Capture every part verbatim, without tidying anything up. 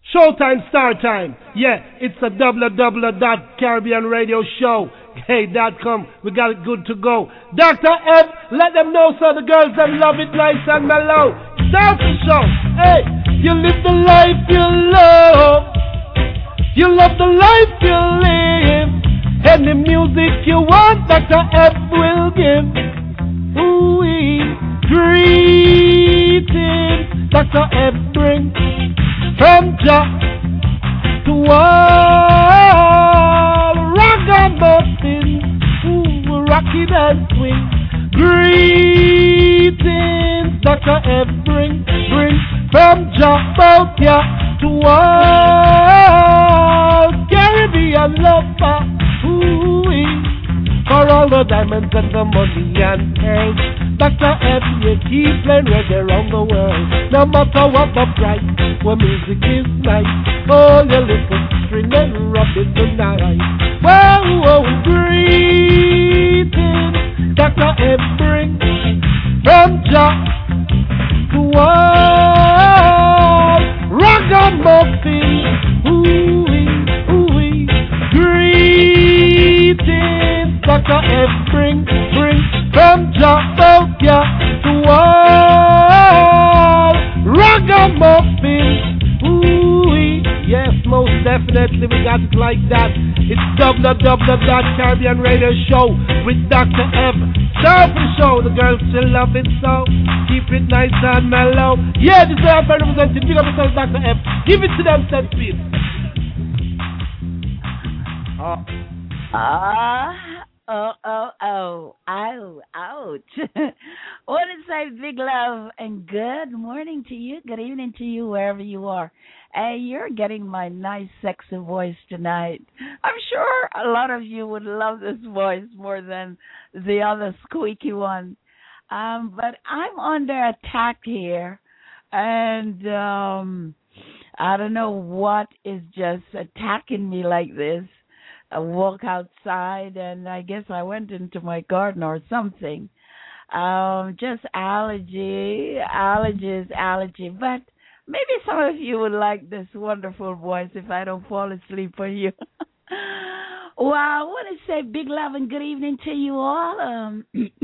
Showtime, Star Time. Yeah, it's a w w w dot caribbean radio show. Hey, dot com. We got it good to go. doctor F, let them know so the girls them love it nice and mellow. Start the show. Hey, you live the life you love. You love the life you live. Any music you want, doctor F will give. Ooh-wee. Greetings, doctor F bring from Jah to all ragamuffin, ooh, rocky and swing. Greetings, doctor F bring, bring from Jah bout ya to all Caribbean lover, ooh-wee. For all the diamonds and the money and pearls, doctor F, you keep playing reggae around the world. No matter what the price, where music is nice. Oh, you little string and rub it tonight. Whoa, whoa, greetings, doctor F, bring from Jah to all ragamuffin, ooh-wee, ooh-wee. Greetings, doctor F, bring, bring from Jah out ya to all ragamuffin, ooh-wee. Yes, most definitely we got it like that. It's w w w dot caribbean radio show with doctor F. Start the show, the girls still love it so. Keep it nice and mellow. Yeah, this is our friend representing. Big up yourself, doctor F. Give it to them, said please. Oh. Ah, oh, oh, oh, ow, ouch. I want to say big love and good morning to you, good evening to you, wherever you are. Hey, you're getting my nice, sexy voice tonight. I'm sure a lot of you would love this voice more than the other squeaky one. Um, but I'm under attack here, and um, I don't know what is just attacking me like this. I walk outside, and I guess I went into my garden or something. Um, just allergy, allergies, allergy. But maybe some of you would like this wonderful voice if I don't fall asleep on you. Well, I want to say big love and good evening to you all. Um,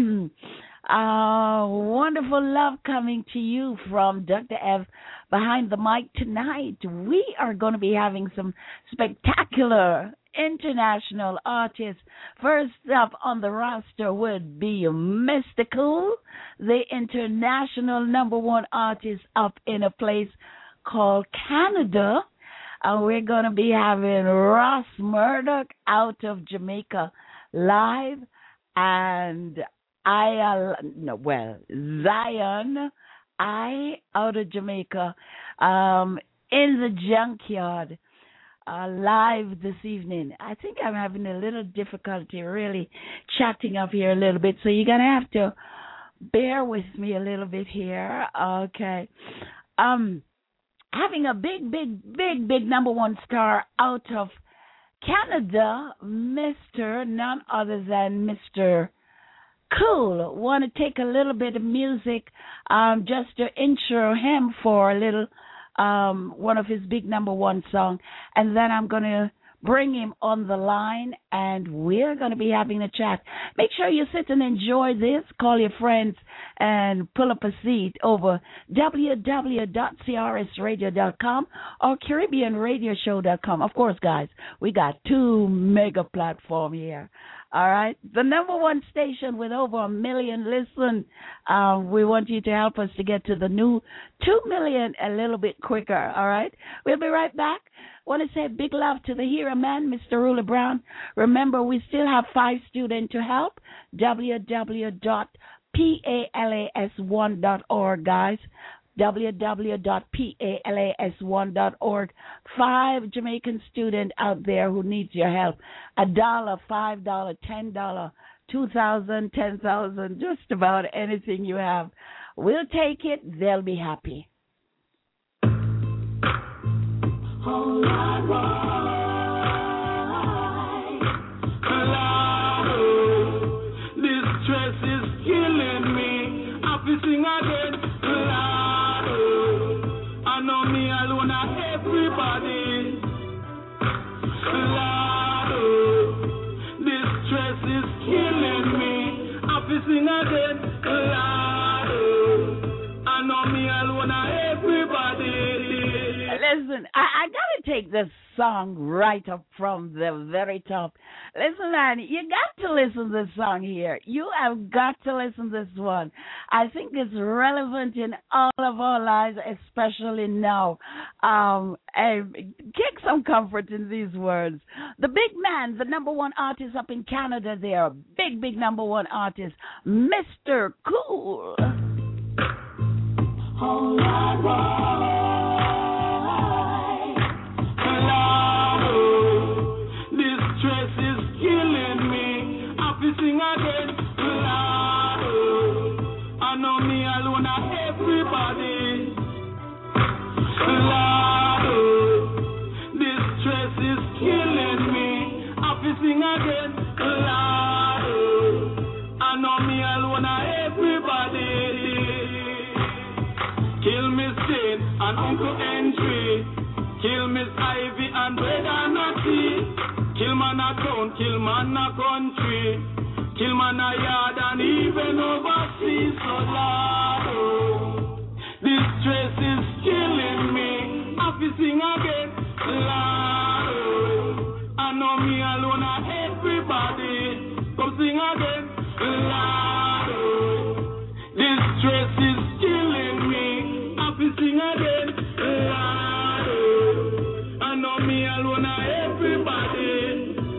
uh, wonderful love coming to you from doctor F behind the mic tonight. We are going to be having some spectacular international artists. First up on the roster would be Mystical, the international number one artist up in a place called Canada. And we're going to be having Ross Murdoch out of Jamaica live, and I, uh, no, well, Zion, I out of Jamaica, um, in the junkyard. Uh, live this evening. I think I'm having a little difficulty really chatting up here a little bit, so you're going to have to bear with me a little bit here. Okay. Um, having a big, big, big, big number one star out of Canada, Mister none other than Mister Cool. Want to take a little bit of music um, just to intro him for a little Um, one of his big number one song, and then I'm going to bring him on the line, and we're going to be having a chat. Make sure you sit and enjoy this. Call your friends and pull up a seat over w w w dot c r s radio dot com or caribbean radio show dot com. Of course, guys, we got two mega platforms here. All right, the number one station with over a million listen. Um, we want you to help us to get to the new two million a little bit quicker. All right, we'll be right back. Want to say big love to the hero man, Mister Ruler Brown. Remember, we still have five students to help. w w w dot palas one dot org, guys. w w w dot palas one dot org. Five Jamaican students out there who needs your help. A dollar, five dollars, ten dollars, two thousand, ten thousand, just about anything you have. We'll take it. They'll be happy. All right, right. This stress is killing me. I'm fishing again. I know me alone, I have everybody. Lord, oh, this stress is killing me. I feel sing again. Lord, oh, I know me alone and everybody. Listen, I, I gotta take this song right up from the very top. Listen, man, you got to listen to this song here. You have got to listen to this one. I think it's relevant in all of our lives, especially now. Um, and take some comfort in these words. The big man, the number one artist up in Canada there, big, big number one artist, Mister Cool. All right, right. Sing again, Lord, oh, I know me alone and everybody. Lord, oh, this stress is killing me. I feel sing again, Lord, oh, I know me alone and everybody. Kill Miss Jane and Uncle Henry. Kill Miss Ivy and Brother Natty. Kill man a town, kill man a country. Kill man a yard and even overseas. So Lord, oh, this stress is killing me. I feel sing again, Lord, oh, I know me alone and everybody. Come sing again, Lord, oh, this stress is killing me. I feel sing again, Lord, oh, I know me alone and everybody.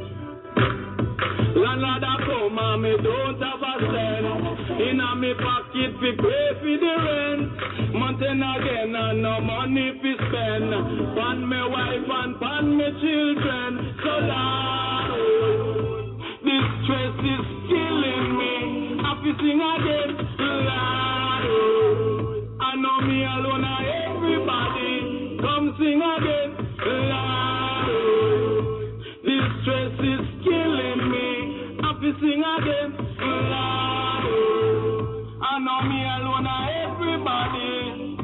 Landlord a come and me don't have a cent. Inna me pocket fi pay fi the rent. Mountain again and no money fi spend. Pan me wife and pan me children. So Lord, oh, this stress is killing me. I fi sing again, Lord, oh, I know me alone and everybody. Come sing again, Lord, oh, this stress is killing me. Sing again, Lord, oh, I know me alone and everybody.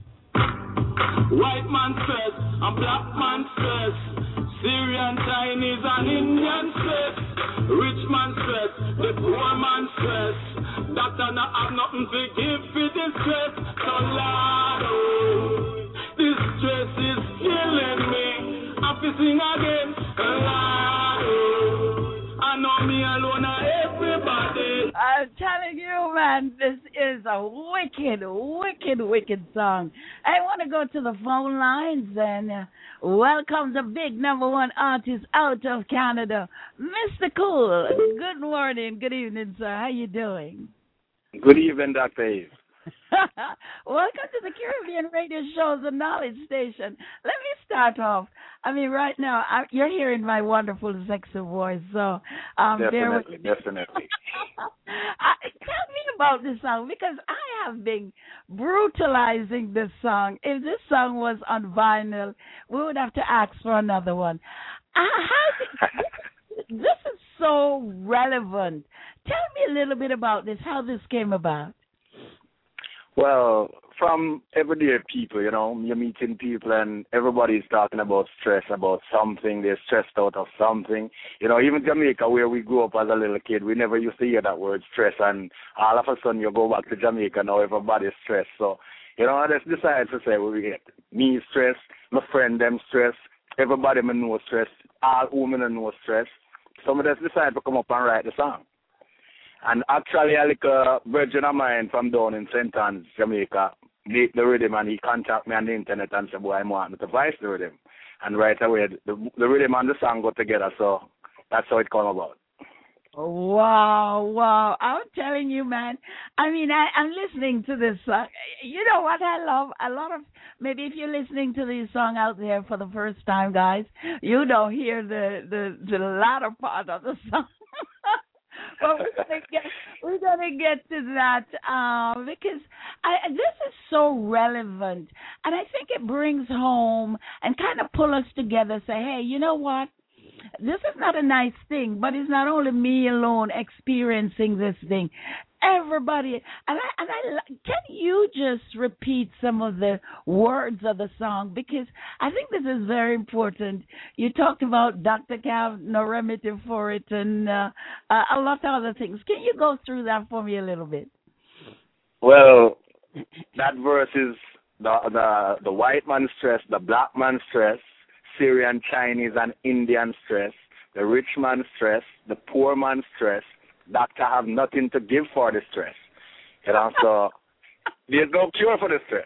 White man stress and black man stress. Syrian, Chinese and Indian stress. Rich man stress, the poor man stress. Doctor not have nothing to give for the stress. So Lord, oh, this stress is killing me. I feel sing again, Lord, oh, I know me alone and everybody. I'm telling you, man, this is a wicked, wicked, wicked song. I want to go to the phone lines and uh, welcome the big number one artist out of Canada, Mister Cool. Good morning, good evening, sir. How you doing? Good evening, Doctor Eve. Welcome to the Caribbean Radio Show, the Knowledge Station. Let me start off. I mean, right now, I, you're hearing my wonderful, sexy voice, so um, definitely, definitely. uh, tell me about this song, because I have been brutalizing this song. If this song was on vinyl, we would have to ask for another one. Uh, how did, this, this is so relevant. Tell me a little bit about this, how this came about. Well, from everyday people, you know, you're meeting people and everybody's talking about stress, about something. They're stressed out of something. You know, even Jamaica, where we grew up as a little kid, we never used to hear that word stress. And all of a sudden, you go back to Jamaica, now everybody's stressed. So, you know, I just decided to say, well, we get me stressed, my friend them stressed, everybody me know stress, all women know stress. So I just decided to come up and write the song. And actually, a little virgin of mine from down in Saint Anne's, Jamaica, the, the rhythm, and he contacted me on the internet and said, boy, I want me to voice the rhythm. And right away, the, the rhythm and the song got together, so that's how it came about. Wow, wow. I'm telling you, man. I mean, I, I'm listening to this song. You know what I love? A lot of, maybe if you're listening to this song out there for the first time, guys, you don't hear the, the, the latter part of the song. But we're gonna get we're gonna get to that um, because I, this is so relevant, and I think it brings home and kind of pull us together. Say, hey, you know what? This is not a nice thing, but it's not only me alone experiencing this thing. everybody. And I, and I, li- can you just repeat some of the words of the song? Because I think this is very important. You talked about doctor Cav, no remedy for it, and uh, uh, a lot of other things. Can you go through that for me a little bit? Well, that verse is the the the white man stress, the black man stress, Syrian, Chinese, and Indian stress, the rich man stress, the poor man stress. Doctor have nothing to give for the stress. You know, so there's no cure for the stress.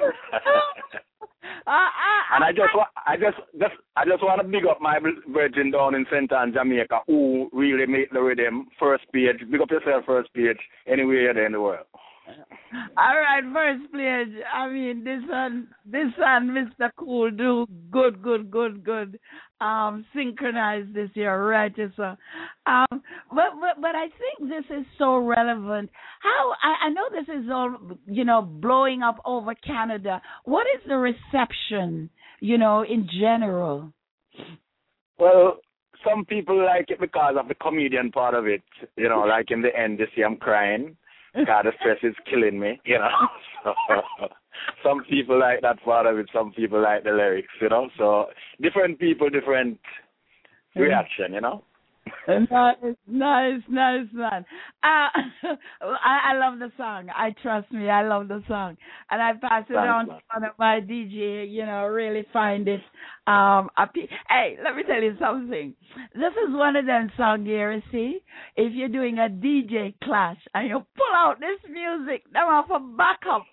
uh, uh, and I just, wa- I just, just, I just want to big up my virgin down in Saint Anne, Jamaica, who really make the rhythm first page. Big up yourself, first page, anywhere you're there in the world. All right, first page. I mean, this one, this one, Mister Cool, do good, good, good, good. Um, synchronize this year, right, sir. Um, but, but, but I think this is so relevant. How I, I know this is all, you know, blowing up over Canada. What is the reception, you know, in general? Well, some people like it because of the comedian part of it. You know, like in the end, you see I'm crying. God, the stress is killing me, you know. So, some people like that part of it, some people like the lyrics, you know. So different people, different reaction, you know. Nice, nice, nice, man. Uh, I, I love the song. I trust me, I love the song, and I pass it Thanks, on man. to one of my D J. You know, really find it. Um, a pe- hey, let me tell you something. This is one of them songs here. You see, if you're doing a D J clash and you pull out this music, them have to back up.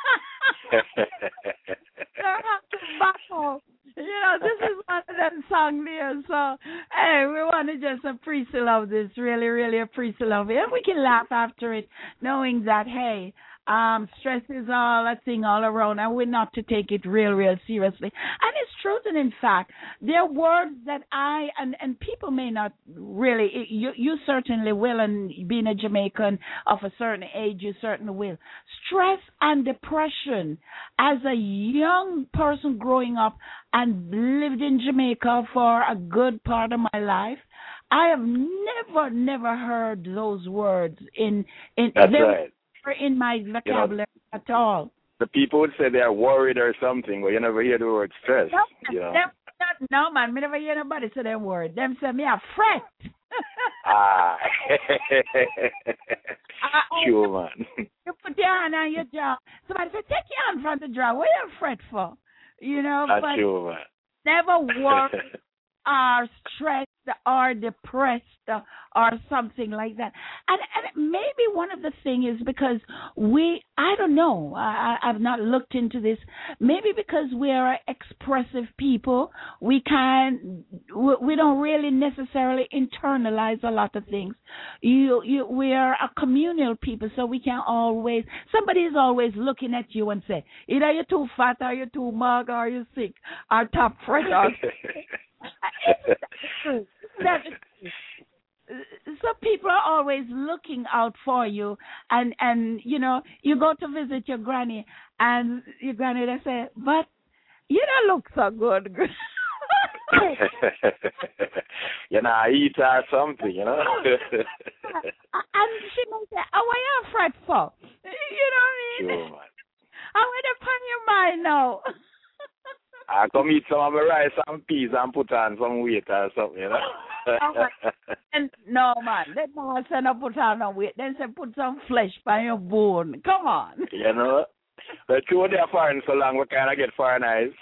They have to back up. You know, this is one of them songs there. So, hey, we want to just appreciate love this, really, really appreciate love it. And we can laugh after it, knowing that, hey, um, stress is all a thing all around, and we're not to take it real, real seriously. And it's truth, and in fact, there are words that I, and, and people may not really, you, you certainly will, and being a Jamaican of a certain age, you certainly will. Stress and depression, as a young person growing up and lived in Jamaica for a good part of my life, I have never, never heard those words in, in, That's they right. were in my vocabulary, you know, at all. The people would say they're worried or something, but you never hear the word stress. No, You know? them, not, no man, me never hear nobody say them word. Them say me a fret. Ah. I, Sure, man. You put your hand on your jaw. Somebody say, take your hand from the jaw. What you fret for? You know, That's but sure, man. never worry or stressed or depressed or something like that. And, and maybe one of the things is because we, I don't know, I, I've not looked into this, maybe because we are expressive people, we can, we don't really necessarily internalize a lot of things. You, you, we are a communal people, so we can always, somebody is always looking at you and say, either you're too fat or you're too mug or you're sick or top fresh or that is, so people are always looking out for you, and and you know, you go to visit your granny, and your granny they say, but you don't look so good. You know, I eat or something, you know. And she may say, oh, what you afraid for? You know what I mean? Sure, man. I'm going to pan your mind now. I come eat some of my rice and peas and put on some weight or something, you know. And no man, they don't say no put on no weight. They say put some flesh by your bone. Come on. You know, the two they are foreign so long we kind of get foreignized.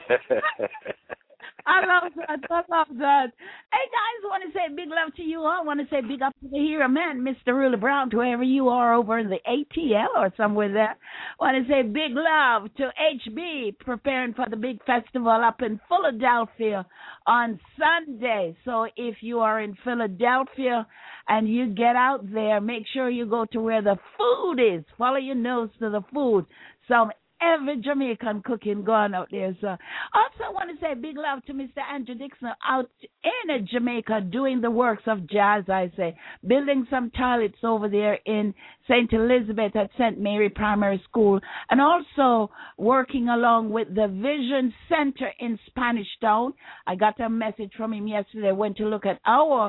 I love that. I love that. Hey, guys, I want to say big love to you all. I want to say big up to the hero man, Mister Ruler Brown, to wherever you are over in the A T L or somewhere there. I want to say big love to H B, preparing for the big festival up in Philadelphia on Sunday. So if you are in Philadelphia and you get out there, make sure you go to where the food is. Follow your nose to the food. Some every Jamaican cooking going out there. So also I want to say big love to Mister Andrew Dixon out in Jamaica doing the works of jazz, I say, building some toilets over there in Saint Elizabeth at Saint Mary Primary School, and also working along with the Vision Center in Spanish Town. I got a message from him yesterday. I went to look at our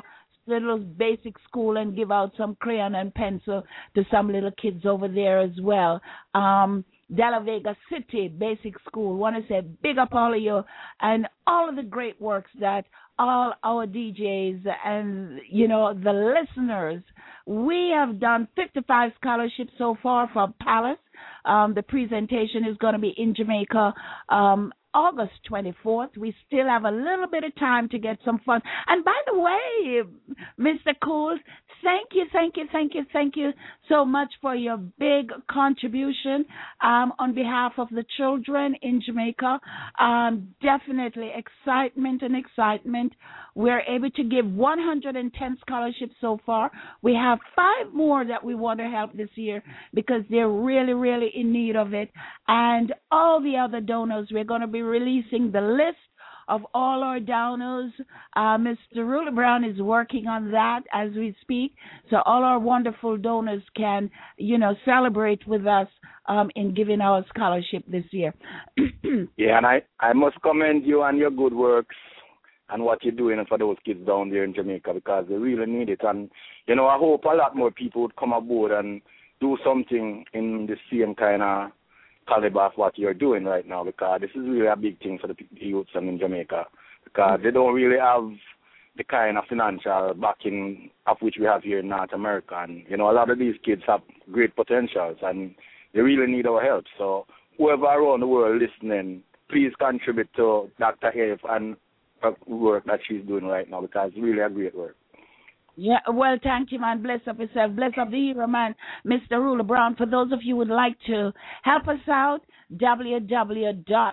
little basic school and give out some crayon and pencil to some little kids over there as well. Um, De La Vega City Basic School. Want to say big up all of you and all of the great works that all our D Js and, you know, the listeners. We have done fifty-five scholarships so far for Palace. Um, the presentation is going to be in Jamaica um, August twenty-fourth. We still have a little bit of time to get some fun. And by the way, Mister Cool, thank you, thank you, thank you, thank you so much for your big contribution um, on behalf of the children in Jamaica. Um, definitely excitement and excitement. We're able to give one hundred ten scholarships so far. We have five more that we want to help this year because they're really, really in need of it. And all the other donors, we're going to be releasing the list of all our donors. Uh, Mister Ruler Brown is working on that as we speak, so all our wonderful donors can, you know, celebrate with us um, in giving our scholarship this year. Yeah, and I, I must commend you on your good works and what you're doing for those kids down there in Jamaica because they really need it. And, you know, I hope a lot more people would come aboard and do something in the same kind of caliber of what you're doing right now because this is really a big thing for the youths in Jamaica because they don't really have the kind of financial backing of which we have here in North America. And, you know, a lot of these kids have great potentials and they really need our help. So whoever around the world listening, please contribute to Doctor F and her work that she's doing right now because it's really a great work. Yeah, well, thank you, man. Bless up yourself. Bless up the hero, man, Mister Ruler Brown. For those of you who would like to help us out, w w w dot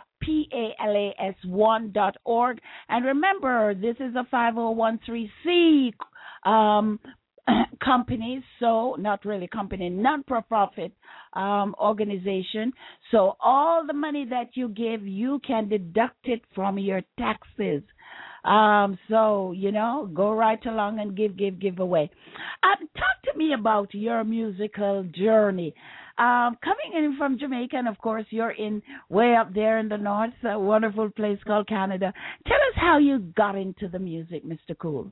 palas one dot org. And remember, this is a five oh one c um, company, so not really company, non-for-profit um, organization. So all the money that you give, you can deduct it from your taxes. Um, so, you know, go right along and give, give, give away. Um, talk to me about your musical journey. Um, coming in from Jamaica, and of course, you're in way up there in the north, a wonderful place called Canada. Tell us how you got into the music, Mister Cool.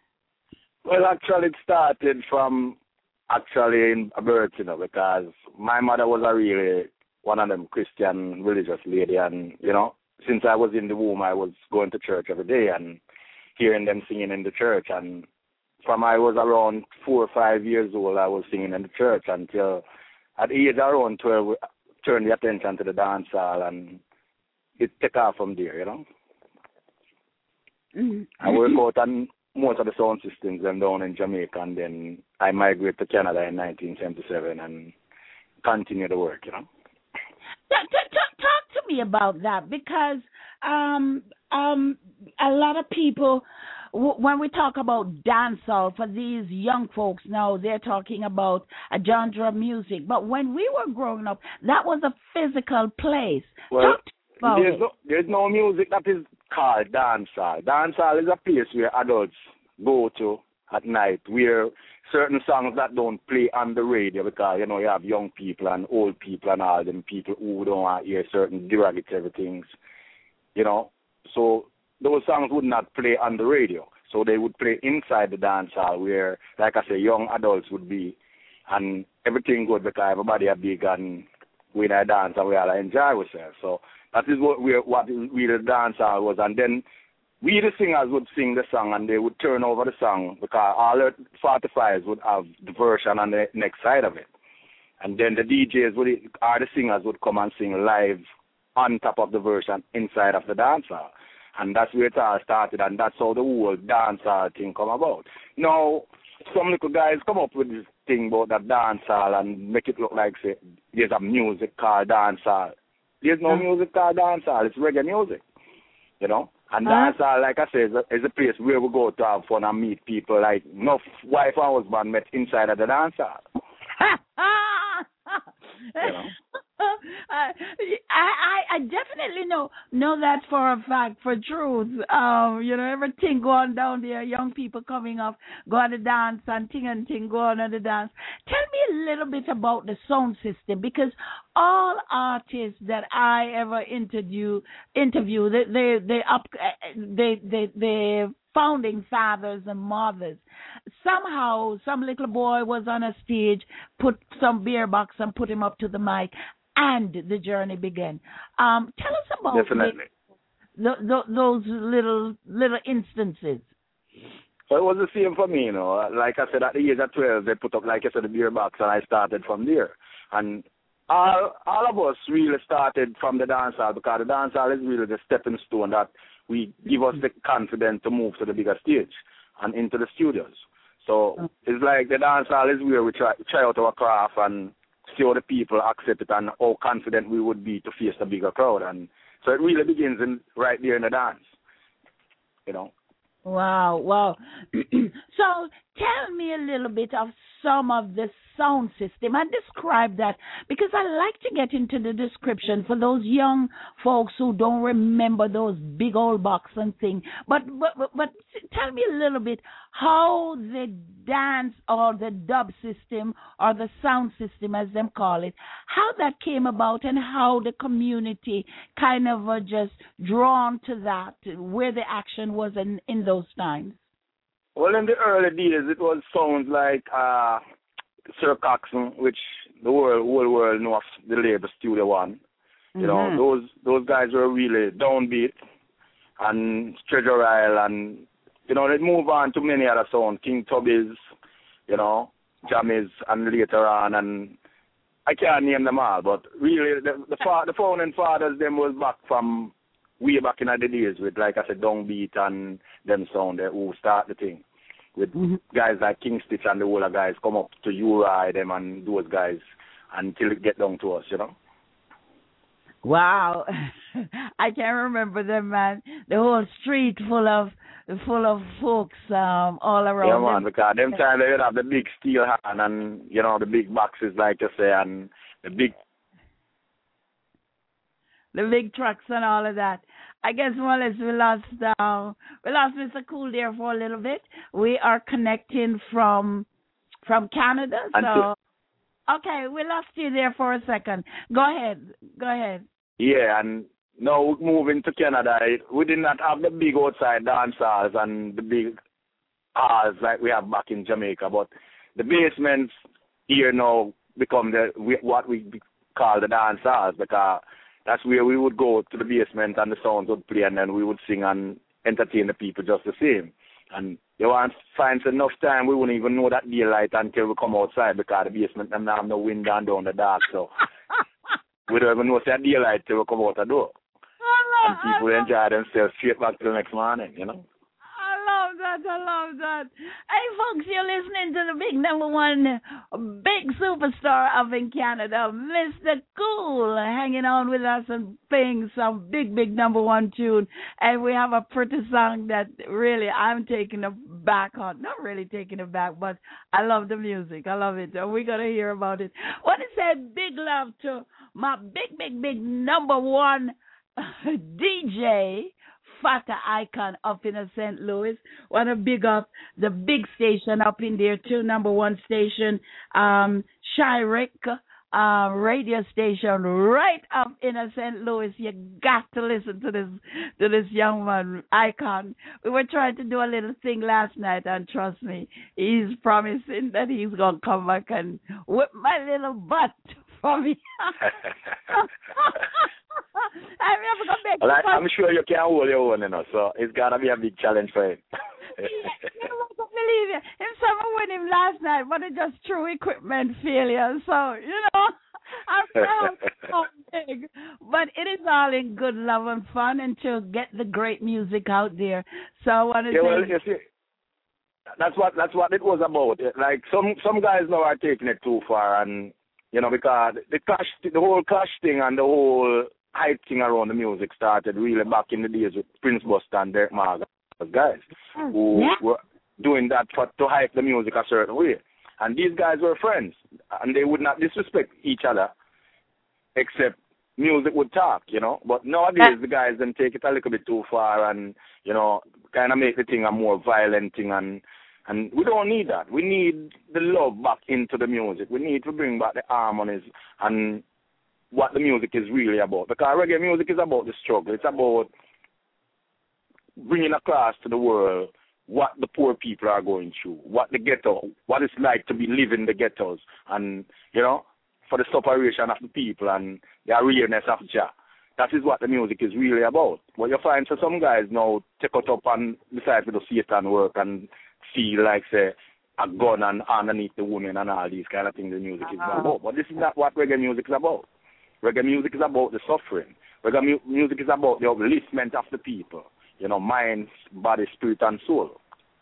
Well, actually, it started from actually in birth, you know, because my mother was a really one of them Christian religious lady, and, you know, since I was in the womb, I was going to church every day and hearing them singing in the church. And from I was around four or five years old, I was singing in the church until at the age around twelve, turned the attention to the dance hall, and it took off from there, you know. Mm-hmm. I work out on most of the sound systems them down in Jamaica, and then I migrated to Canada in nineteen seventy-seven and continue the work, you know. Talk, talk, talk to me about that because um, um, a lot of people, w- when we talk about dancehall for these young folks now, they're talking about a genre of music. But when we were growing up, that was a physical place. Well, talk to me about there's it. no, there's no music that is called dancehall. Dancehall is a place where adults go to at night where certain songs that don't play on the radio because, you know, you have young people and old people and all them people who don't want to hear certain derogatory things, you know. So those songs would not play on the radio. So they would play inside the dance hall where, like I say, young adults would be and everything good because everybody are big and we I dance and we all enjoy ourselves. So that is what we what we the dance hall was. And then we, the singers, would sing the song and they would turn over the song because all the forty-fives would have the version on the next side of it. And then the D Js, would, or the singers, would come and sing live on top of the version inside of the dance hall. And that's where it all started, and that's how the whole dance hall thing come about. Now, some little guys come up with this thing about that dance hall and make it look like, say, there's a music called dance hall. There's no music called dance hall. It's reggae music, you know? And uh-huh. dance hall, like I said, is a, is a place where we go to have fun and meet people. Like, enough wife and husband met inside of the dance hall. You know? I, I I definitely know know that for a fact, for truth. Um, you know, everything going down there, young people coming up, go on the dance and ting and ting, go on the dance. Tell me a little bit about the sound system, because all artists that I ever interview interview they they they up they they they founding fathers and mothers. Somehow, some little boy was on a stage, put some beer box and put him up to the mic, and the journey began. Um, tell us about Definitely. The, the, those little little instances. So it was the same for me, you know. Like I said, at the age of twelve, they put up, like I said, the beer box, and I started from there. And all all of us really started from the dancehall, because the dancehall is really the stepping stone that we give us the confidence to move to the bigger stage and into the studios. So it's like the dancehall is where we try, try out our craft and see how the people accept it and how confident we would be to face a bigger crowd. And so it really begins in, right there in the dance, you know. Wow, wow. So tell me a little bit of some of the sound system and describe that, because I like to get into the description for those young folks who don't remember those big old box and thing. But, but but but tell me a little bit how the dance or the dub system or the sound system, as them call it, how that came about and how the community kind of uh, just drawn to that, where the action was in, in those times. Well, in the early days, it was sounds like uh, Sir Coxsone, which the world, whole world know of the label Studio One. You mm-hmm. know, those those guys were really downbeat, and Treasure Isle, and you know, they move on to many other sounds, King Tubby's, you know, Jammies, and later on, and I can't name them all, but really, the the, fa- the founding fathers them was back from way back in the days with, like I said, downbeat and them sound there who start the thing. With mm-hmm. guys like King Stitch and the older guys come up to Uri, them and those guys until it get down to us, you know. Wow. I can't remember them, man. The whole street full of full of folks um, all around. Yeah, man, them. because them time they would have the big steel hand and, you know, the big boxes, like you say, and the big... The big trucks and all of that. I guess more or less we lost uh, we lost Mister Cool there for a little bit. We are connecting from from Canada, so Until, okay, we lost you there for a second. Go ahead, go ahead. Yeah, and now moving to Canada, we did not have the big outside dance halls and the big halls like we have back in Jamaica, but the basements here now become the what we call the dance halls, because that's where we would go to the basement and the sounds would play, and then we would sing and entertain the people just the same. And you want to find enough time, we wouldn't even know that daylight until we come outside, because the basement them have no window and down the dark, so we don't even know that daylight till we come out the door. And people enjoy themselves straight back to the next morning, you know. I love that. I love that. Hey, folks, you're listening to the big number one, big superstar up in Canada, Mister Cool, hanging on with us and playing some big, big number one tune. And we have a pretty song that really I'm taking it back on. Not really taking it back, but I love the music. I love it. And we're going to hear about it. Want to say big love to my big, big, big number one D J, Fata Icon up in Saint Louis. Want to big up the big station up in there too, number one station, um, Shyrick uh, radio station right up in Saint Louis. You got to listen to this to this young man, Icon. We were trying to do a little thing last night, and trust me, he's promising that he's gonna come back and whip my little butt for me. I'm never gonna make well, I, I'm sure you can hold your own, you know, so it's gotta be a big challenge for him. Yeah, you won't believe it. Him someone with him last night, but it just true equipment failure. So, you know, I'm proud so big. But it is all in good love and fun, and to get the great music out there. So I want to yeah, say, well, you see, that's what that's what it was about. Like some some guys now are taking it too far, and you know, because the clash, the whole clash thing and the whole hype thing around the music started really back in the days with Prince Buster and Derek Marga, guys who yeah. were doing that for to hype the music a certain way. And these guys were friends, and they would not disrespect each other, except music would talk, you know. But nowadays, the guys then take it a little bit too far and, you know, kind of make the thing a more violent thing, and And we don't need that. We need the love back into the music. We need to bring back the harmonies and what the music is really about. Because reggae music is about the struggle. It's about bringing across to the world what the poor people are going through, what the ghetto, what it's like to be living the ghettos, and, you know, for the separation of the people and the awareness of Jah. That is what the music is really about. What you find, so some guys now take it up and decide to do Satan work and feel like, say, a gun and underneath the woman and all these kind of things the music is Uh-huh. about. But this is not what reggae music is about. Reggae music is about the suffering. Reggae mu- music is about the upliftment of the people. You know, mind, body, spirit, and soul.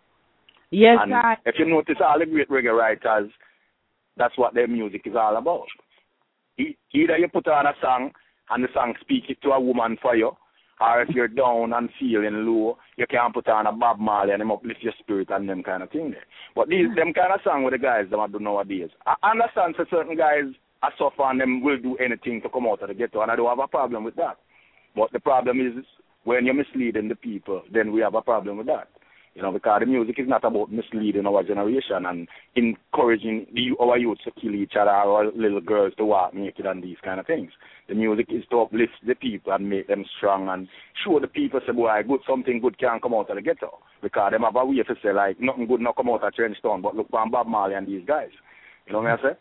Yes, and I. if you notice, all the great reggae writers, that's what their music is all about. E- either you put on a song and the song speak it to a woman for you, or if you're down and feeling low, you can put on a Bob Marley and him uplift your spirit and them kind of thing there. But these them kind of song with the guys them do nowadays. I understand that certain guys are suffer and them will do anything to come out of the ghetto, and I don't have a problem with that. But the problem is when you're misleading the people, then we have a problem with that. You know, because the music is not about misleading our generation and encouraging the, our youth to kill each other or little girls to walk naked and these kind of things. The music is to uplift the people and make them strong and show the people, say, boy, good, something good can come out of the ghetto. Because them have a way to say, like, nothing good not come out of Trenchtown, but look for Bob Marley and these guys. You know what I say?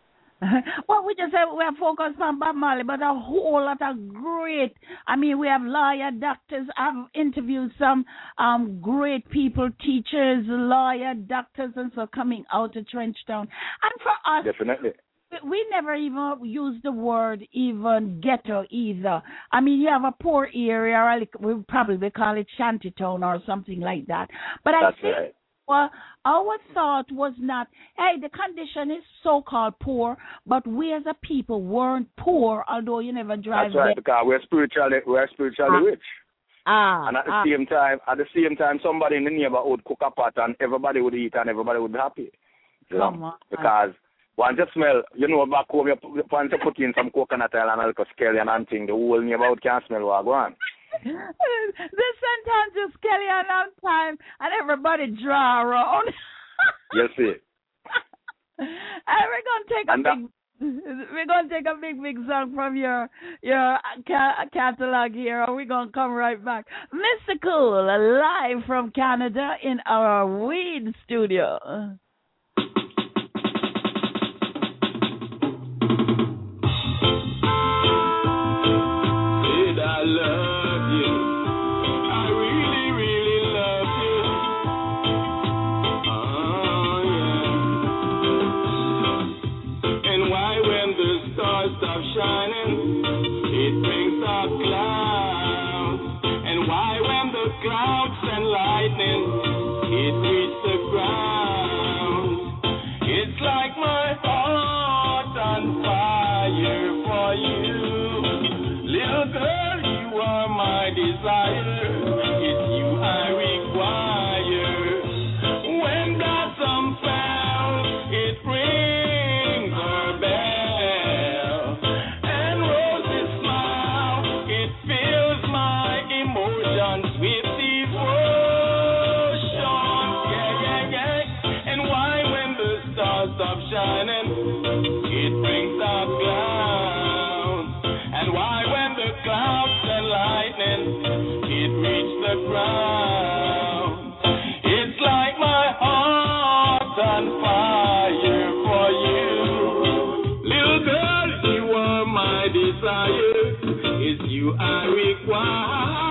Well, we just say we are focused on Bob Marley, but a whole lot of great. I mean, we have lawyer, doctors. I've interviewed some um, great people, teachers, lawyer, doctors, and so coming out of Trenchtown. And for us, definitely, we, we never even use the word even ghetto either. I mean, you have a poor area, or like, we probably call it shantytown or something like that. But I That's think. right. Well, our thought was not, hey, the condition is so-called poor, but we as a people weren't poor, although you never drive. That's right, there. because we're spiritually, we're spiritually ah. rich. Ah, and at the ah. same time, at the same time, somebody in the neighborhood cook a pot and everybody would eat and everybody would be happy. You know? Come on. Because once you smell, you know, back home, you, once you put in some coconut oil and a little scallion and thing, the whole neighborhood can smell what go on. This sentence is Kelly a long time, and everybody draw around. You see. And we're gonna take and a big, we're gonna take a big, big song from your your ca- catalog here, and we're gonna come right back. Mister Cool, live from Canada in our weed studio. Shining, it brings dark clouds. And why when the clouds and lightning, it reach the ground. It's like my heart on fire for you. Little girl, you are my desire. It's you I require. When blossom fell, it rings her bell. Shining, it brings dark clouds. And why when the clouds and lightning, it reach the ground. It's like my heart on fire for you. Little girl, you are my desire. It's you I require.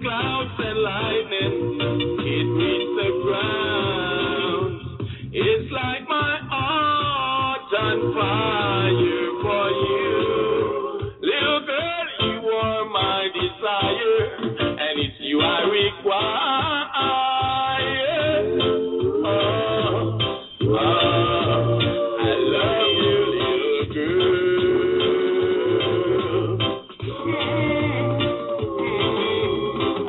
It's like my heart on fire for you. Little girl, you are my desire, and it's you I require. Oh, oh, I love you, little girl. Mm-hmm.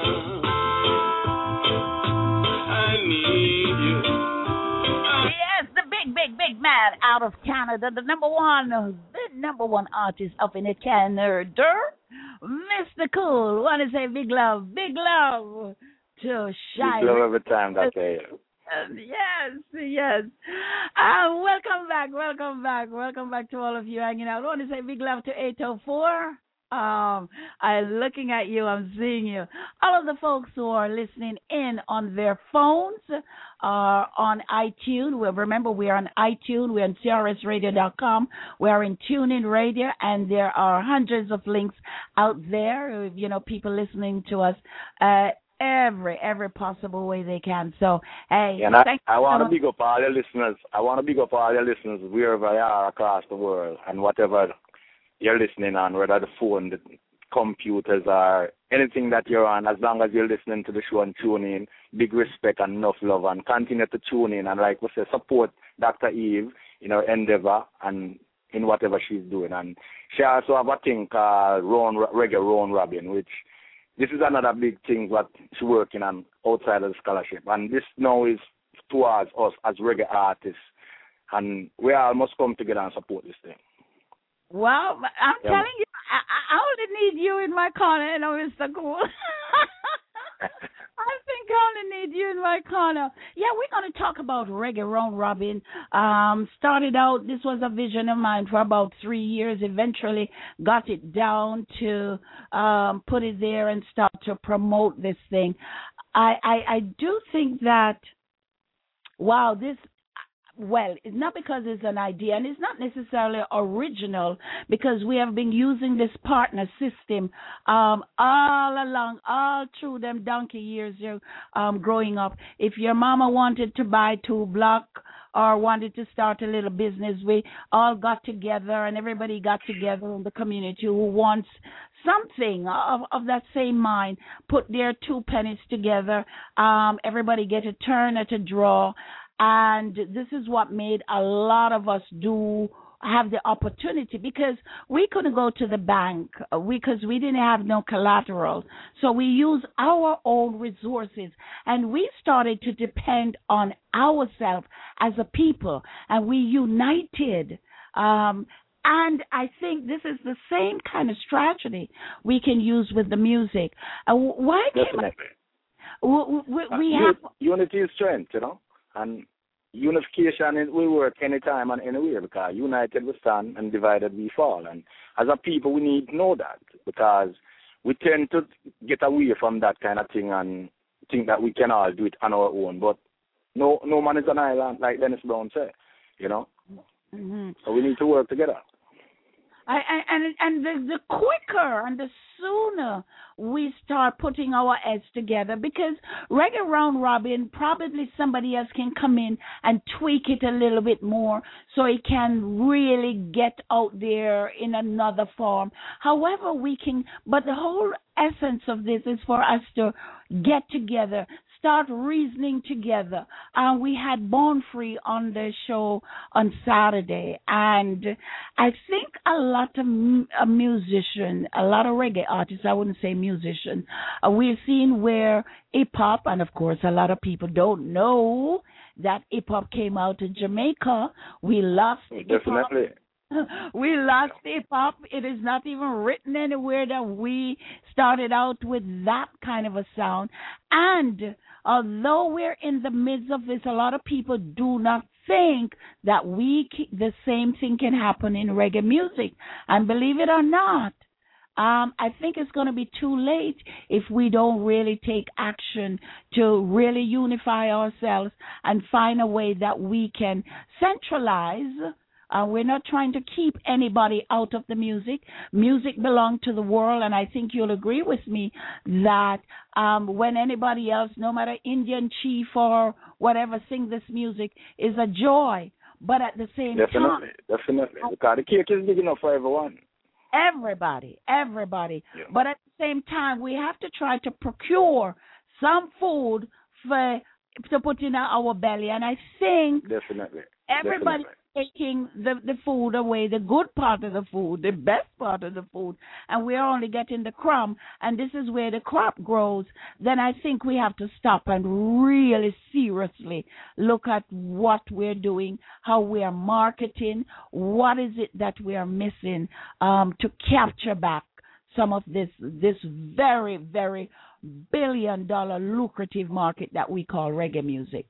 I, I need you. Yes, the big, big, big man out of Canada, the number one, the number one artist up in Canada, Mister Cool. Want to say big love, big love to Shy. Big love every time that day. Uh, yes, yes. Uh, welcome back, welcome back, welcome back to all of you hanging out. I want to say big love to eight oh four. Um, I'm looking at you, I'm seeing you. All of the folks who are listening in on their phones are on iTunes. Well, remember, we are on iTunes. We're on C R S radio dot com. We're in TuneIn Radio, and there are hundreds of links out there. You know, people listening to us uh, every every possible way they can. So, hey, and I, thank I you want so to big up all your listeners. I want to big up all your listeners wherever they are across the world and whatever you're listening on, whether the phone, the computers, or anything that you're on, as long as you're listening to the show and tune in, big respect and enough love, and continue to tune in and, like we say, support Doctor Eve in her endeavor and in whatever she's doing. And she also have a thing called Round, Reggae Round Robin, which this is another big thing that she's working on outside of the scholarship. And this now is towards us as reggae artists. And we all must come together and support this thing. Well, I'm Yeah. telling you, I, I only need you in my corner, you know, Mister Cool. I think I only need you in my corner. Yeah, we're going to talk about Reggae Round Robin. Um, started out, this was a vision of mine for about three years. Eventually got it down to um, put it there and start to promote this thing. I, I, I do think that, wow, this... Well, it's not because it's an idea, and it's not necessarily original, because we have been using this partner system um, all along, all through them donkey years um, growing up. If your mama wanted to buy two block or wanted to start a little business, we all got together, and everybody got together in the community who wants something of, of that same mind, put their two pennies together. Um, everybody get a turn at a draw. And this is what made a lot of us do have the opportunity, because we couldn't go to the bank because we didn't have no collateral. So we used our own resources, and we started to depend on ourselves as a people, and we united. Um, and I think this is the same kind of strategy we can use with the music. Uh, why Definitely. We, we, we uh, have unity is strength, you know, and unification is, we work anytime and anywhere, because united we stand and divided we fall. And as a people, we need to know that, because we tend to get away from that kind of thing and think that we can all do it on our own. But no, no man is an island, like Dennis Brown said, you know. Mm-hmm. So we need to work together. I, I, and and the, the quicker and the sooner we start putting our heads together, because Reggae Round Robin, probably somebody else can come in and tweak it a little bit more so it can really get out there in another form. However we can, but the whole essence of this is for us to get together, start reasoning together. And uh, we had Born Free on the show on Saturday, and I think a lot of a musician, a lot of reggae artists, I wouldn't say musician, uh, we've seen where hip-hop, and of course a lot of people don't know that hip-hop came out of Jamaica. We lost hip-hop. Definitely. We lost hip-hop. It is not even written anywhere that we started out with that kind of a sound. And although we're in the midst of this, a lot of people do not think that we the same thing can happen in reggae music. And believe it or not, um, I think it's going to be too late if we don't really take action to really unify ourselves and find a way that we can centralize Uh, we're not trying to keep anybody out of the music. Music belongs to the world, and I think you'll agree with me that um, when anybody else, no matter Indian chief or whatever, sing this music, is a joy. But at the same definitely, time, definitely, because the cake is big enough for everyone. Everybody, everybody. Yeah. But at the same time, we have to try to procure some food for to put in our belly. And I think definitely everybody definitely. taking the, the food away, the good part of the food, the best part of the food, and we're only getting the crumb, and this is where the crop grows, then I think we have to stop and really seriously look at what we're doing, how we are marketing, what is it that we are missing um, to capture back some of this this very, very billion dollar lucrative market that we call reggae music.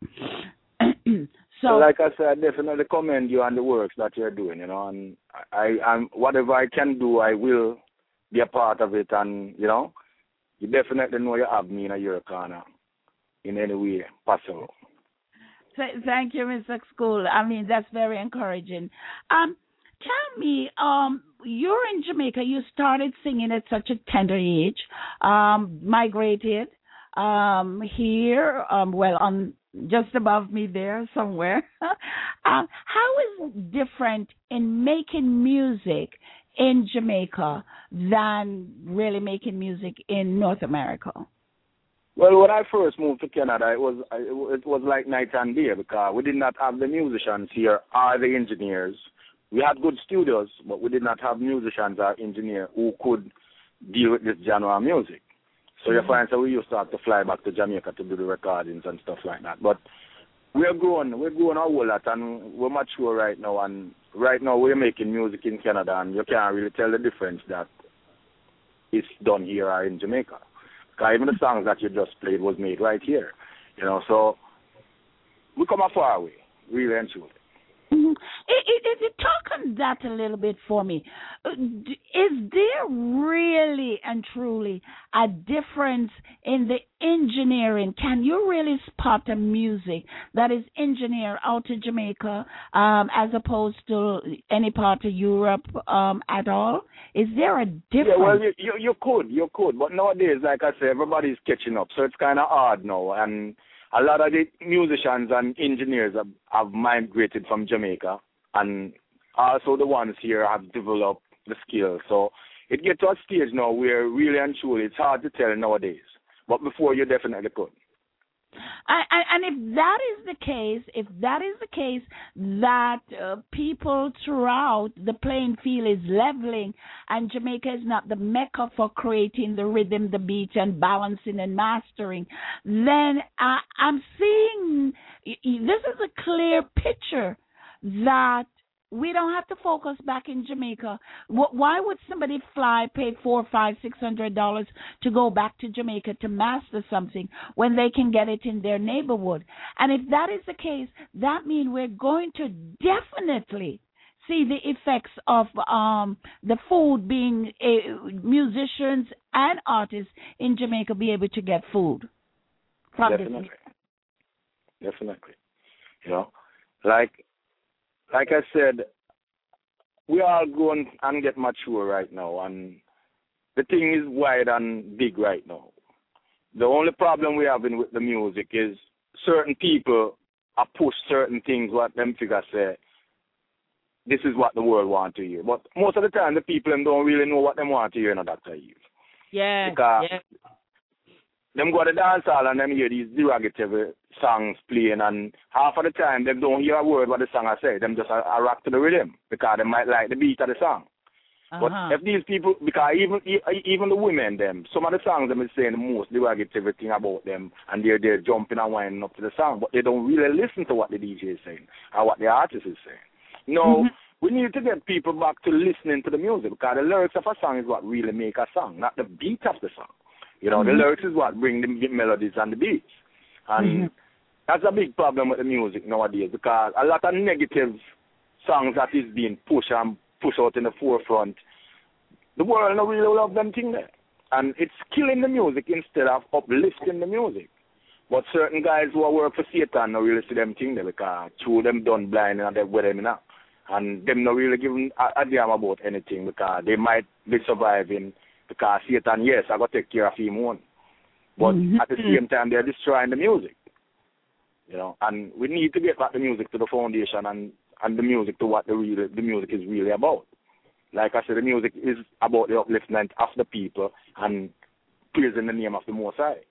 So, so, like I said, I definitely commend you on the works that you're doing, you know, and I, I'm whatever I can do, I will be a part of it, and you know, you definitely know you have me in your corner in any way possible. Thank you, Mister School. I mean, that's very encouraging. Um, tell me, um, you're in Jamaica. You started singing at such a tender age. Um, migrated um, here. Um, well, on. Just above me there somewhere. uh, how is it different in making music in Jamaica than really making music in North America? Well, when I first moved to Canada, it was it was like night and day because we did not have the musicians here or the engineers. We had good studios, but we did not have musicians or engineers who could deal with this genre of music. So you find that we used to have to fly back to Jamaica to do the recordings and stuff like that. But we're growing, we're growing a whole lot, and we're mature right now. And right now we're making music in Canada, and you can't really tell the difference that it's done here or in Jamaica. Because even the songs that you just played was made right here, you know. So we come a far way, really and truly. Mm-hmm. It, it, it, talk on that a little bit for me. Is there really and truly a difference in the engineering? Can you really spot a music that is engineered out of Jamaica um, as opposed to any part of Europe um, at all? Is there a difference? Yeah, well, you, you, you could, you could. But nowadays, like I said, everybody's catching up, so it's kind of hard now. And a lot of the musicians and engineers have, have migrated from Jamaica, and also the ones here have developed the skills. So it gets to a stage now where really and truly it's hard to tell nowadays. But before, you definitely could. I, I, and if that is the case, if that is the case, that uh, people throughout the playing field is leveling, and Jamaica is not the mecca for creating the rhythm, the beat, and balancing and mastering, then I, I'm seeing this is a clear picture that we don't have to focus back in Jamaica. Why would somebody fly, pay four, five, six hundred dollars to go back to Jamaica to master something when they can get it in their neighborhood? And if that is the case, that means we're going to definitely see the effects of um, the food being uh, musicians and artists in Jamaica be able to get food. From definitely, this. definitely. You know, like. Like I said, we all grow and get mature right now, and the thing is wide and big right now. The only problem we're having with the music is certain people are push certain things what them figures say, this is what the world want to hear. But most of the time, the people them don't really know what they want to hear in a Doctor Eve. Yeah, because yeah. Them go to the dance hall and them hear these derogatory songs playing, and half of the time they don't hear a word what the song I say. Them just a, a rock to the rhythm because they might like the beat of the song. Uh-huh. But if these people, because even even the women, them, some of the songs them is saying the most derogatory thing about them, and they're they're jumping and winding up to the song, but they don't really listen to what the D J is saying or what the artist is saying. No, mm-hmm. we need to get people back to listening to the music, because the lyrics of a song is what really make a song, not the beat of the song. You know, mm-hmm. the lyrics is what bring the melodies and the beats. And mm-hmm. that's a big problem with the music nowadays, because a lot of negative songs that is being pushed and pushed out in the forefront, the world don't really love them thing there. And it's killing the music instead of uplifting the music. But certain guys who work for Satan don't really see them thing there, because two of them done blind and they're with them now. And them not really giving a, a damn about anything because they might be surviving because Satan, yes, I got to take care of him one. But mm-hmm. at the same time, they're destroying the music. You know, and we need to get back the music to the foundation and, and the music to what the real the music is really about. Like I said, the music is about the upliftment of the people and praising the name of the Most High.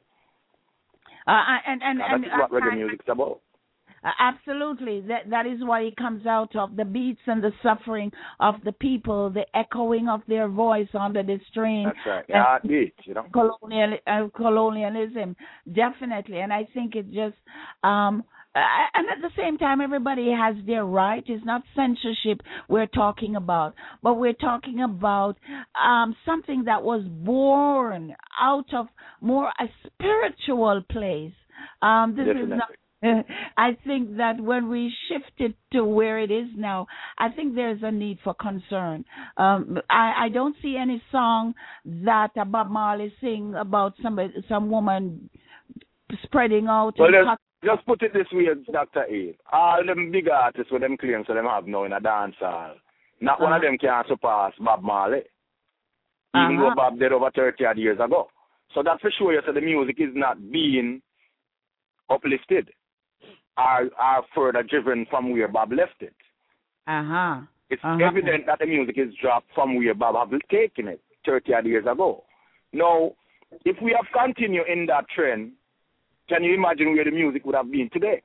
Uh, and and, and, and that's what uh, reggae music is about. Uh, absolutely. That that is why it comes out of the beats and the suffering of the people, the echoing of their voice under the strain. That's right. Yeah, beat, you know. Colonial, uh, colonialism, definitely. And I think it just, um, uh, and at the same time, everybody has their right. It's not censorship we're talking about, but we're talking about um, something that was born out of more a spiritual place. Um, this definitely. is not. I think that when we shift it to where it is now, I think there's a need for concern. Um, I, I don't see any song that uh, Bob Marley sing about somebody, some woman spreading out. Well, and just, just put it this way, Doctor A. All them big artists with them claims that them have now in a dance hall, not uh-huh. one of them can surpass Bob Marley, even uh-huh. though Bob did over thirty odd years ago. So that's for sure you say the music is not being uplifted. Are are further driven from where Bob left it. Uh-huh. It's uh-huh. evident that the music is dropped from where Bob have taken it thirty odd years ago. Now, if we have continued in that trend, can you imagine where the music would have been today?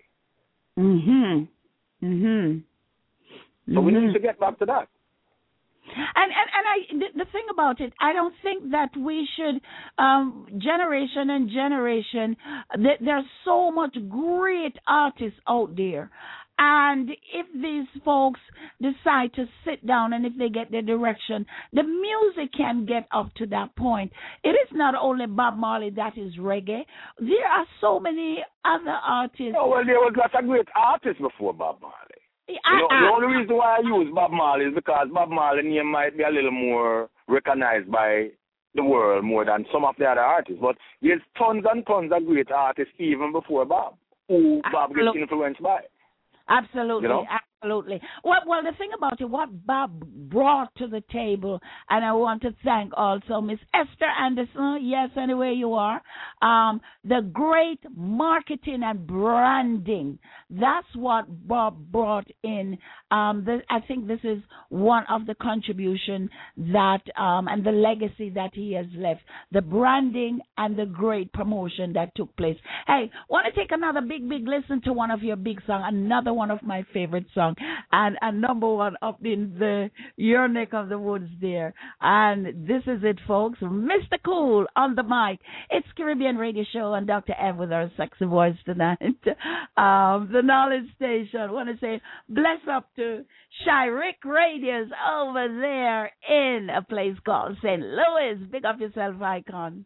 Mm-hmm. Mm-hmm. So we need to get back to that. And and and I the, the thing about it, I don't think that we should um, generation and generation. Th- there's so much great artists out there, and if these folks decide to sit down and if they get their direction, the music can get up to that point. It is not only Bob Marley that is reggae. There are so many other artists. Oh well, there was lots of great artists before Bob Marley. You know, I, I, the only reason why I use Bob Marley is because Bob Marley's name might be a little more recognized by the world more than some of the other artists. But there's tons and tons of great artists even before Bob, who Bob gets influenced by. Absolutely, you know? absolutely. Well, well, the thing about it, what Bob brought to the table, and I want to thank also Miss Esther Anderson, yes, anywhere you are, um, the great marketing and branding. That's what Bob brought in. Um, the, I think this is one of the contribution that, um, and the legacy that he has left, the branding and the great promotion that took place. Hey, want to take another big, big listen to one of your big songs, another one of my favorite songs, and a number one up in the your neck of the woods there. And this is it, folks. Mister Cool on the mic. It's Caribbean Radio Show and Doctor Ev with our sexy voice tonight. um, the Knowledge Station. I want to say bless up to Shy Rick Radius over there in a place called Saint Louis. Big up yourself, Icon.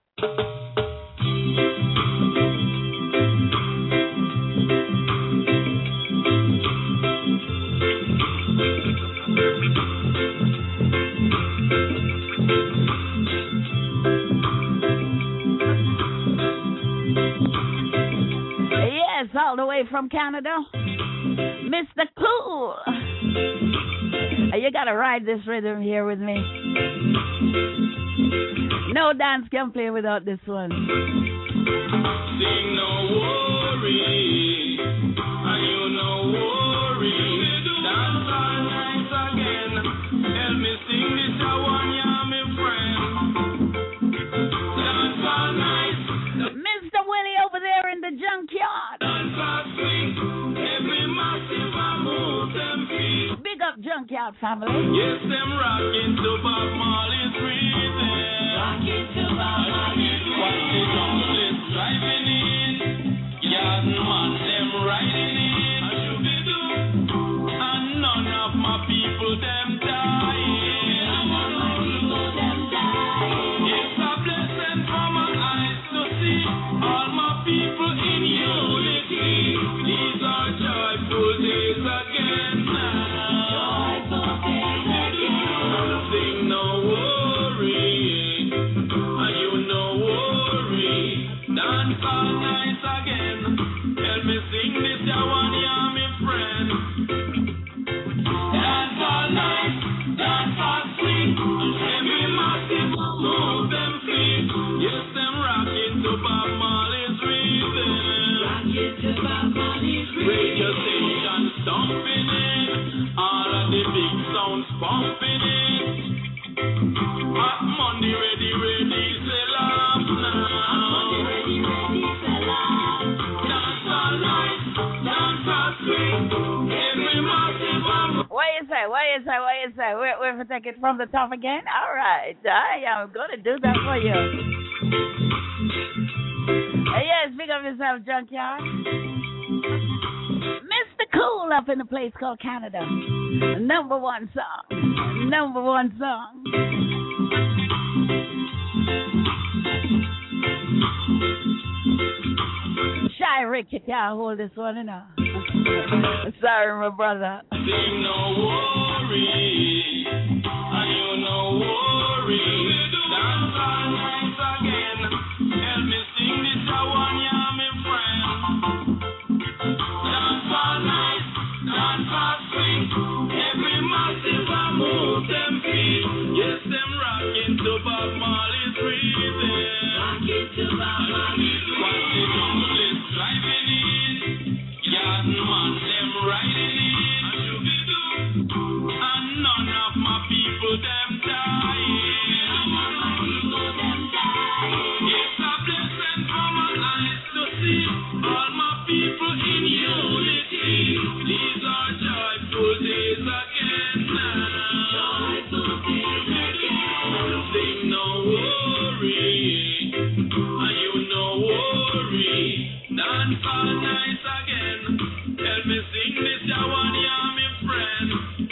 Yes, all the way from Canada, Mister Cool. You gotta ride this rhythm here with me. No dance can play without this one. Sing no worry, and you no worry. Dance all night again. Help me sing this a one, yeah, my friend. Dance all night. Mister Willie over there in the junkyard. Dance all swing. Every massive a move them feet. Big up junkyard family. Yes, them rocking to Bob Marley's rhythm. Rocking to Bob Marley's rhythm. Watch the jungle is driving in. Yard man, them riding in. I should be do. And none of my people, them dying. None of my people, them dying. It's a blessing for my eyes to see all my people in unity. These are joyful days again now. Joyful days again. Sing no worry, and you no worry. Dance all night say? What you say? What you say? We we take it from the top again. All right, I am gonna do that for you. Uh, yes, big up yourself, Junkyard. Mister Cool up in a place called Canada. Number one song. Number one song. Shy Rick, you can't hold this one, you know. Sorry, my brother. Sing no worry, and you no worry. Dance all night again. Help me sing this a one, yeah, my friend. Dance all night, dance all sweet. Every massive a move them feet. Yes, them rocking to Bob Marley's breathing. Rocking to Bob Marley's breathing. What the jungle is driving in. Yeah, man, them riding in. And none of my people them dying. None of my people them dying. It's a blessing for my eyes to see all my people in unity. These are joyful days again now. Joyful days again. Sing no worry, and you no worry. Dance all night again. Help me sing this, ya one, ya me friend.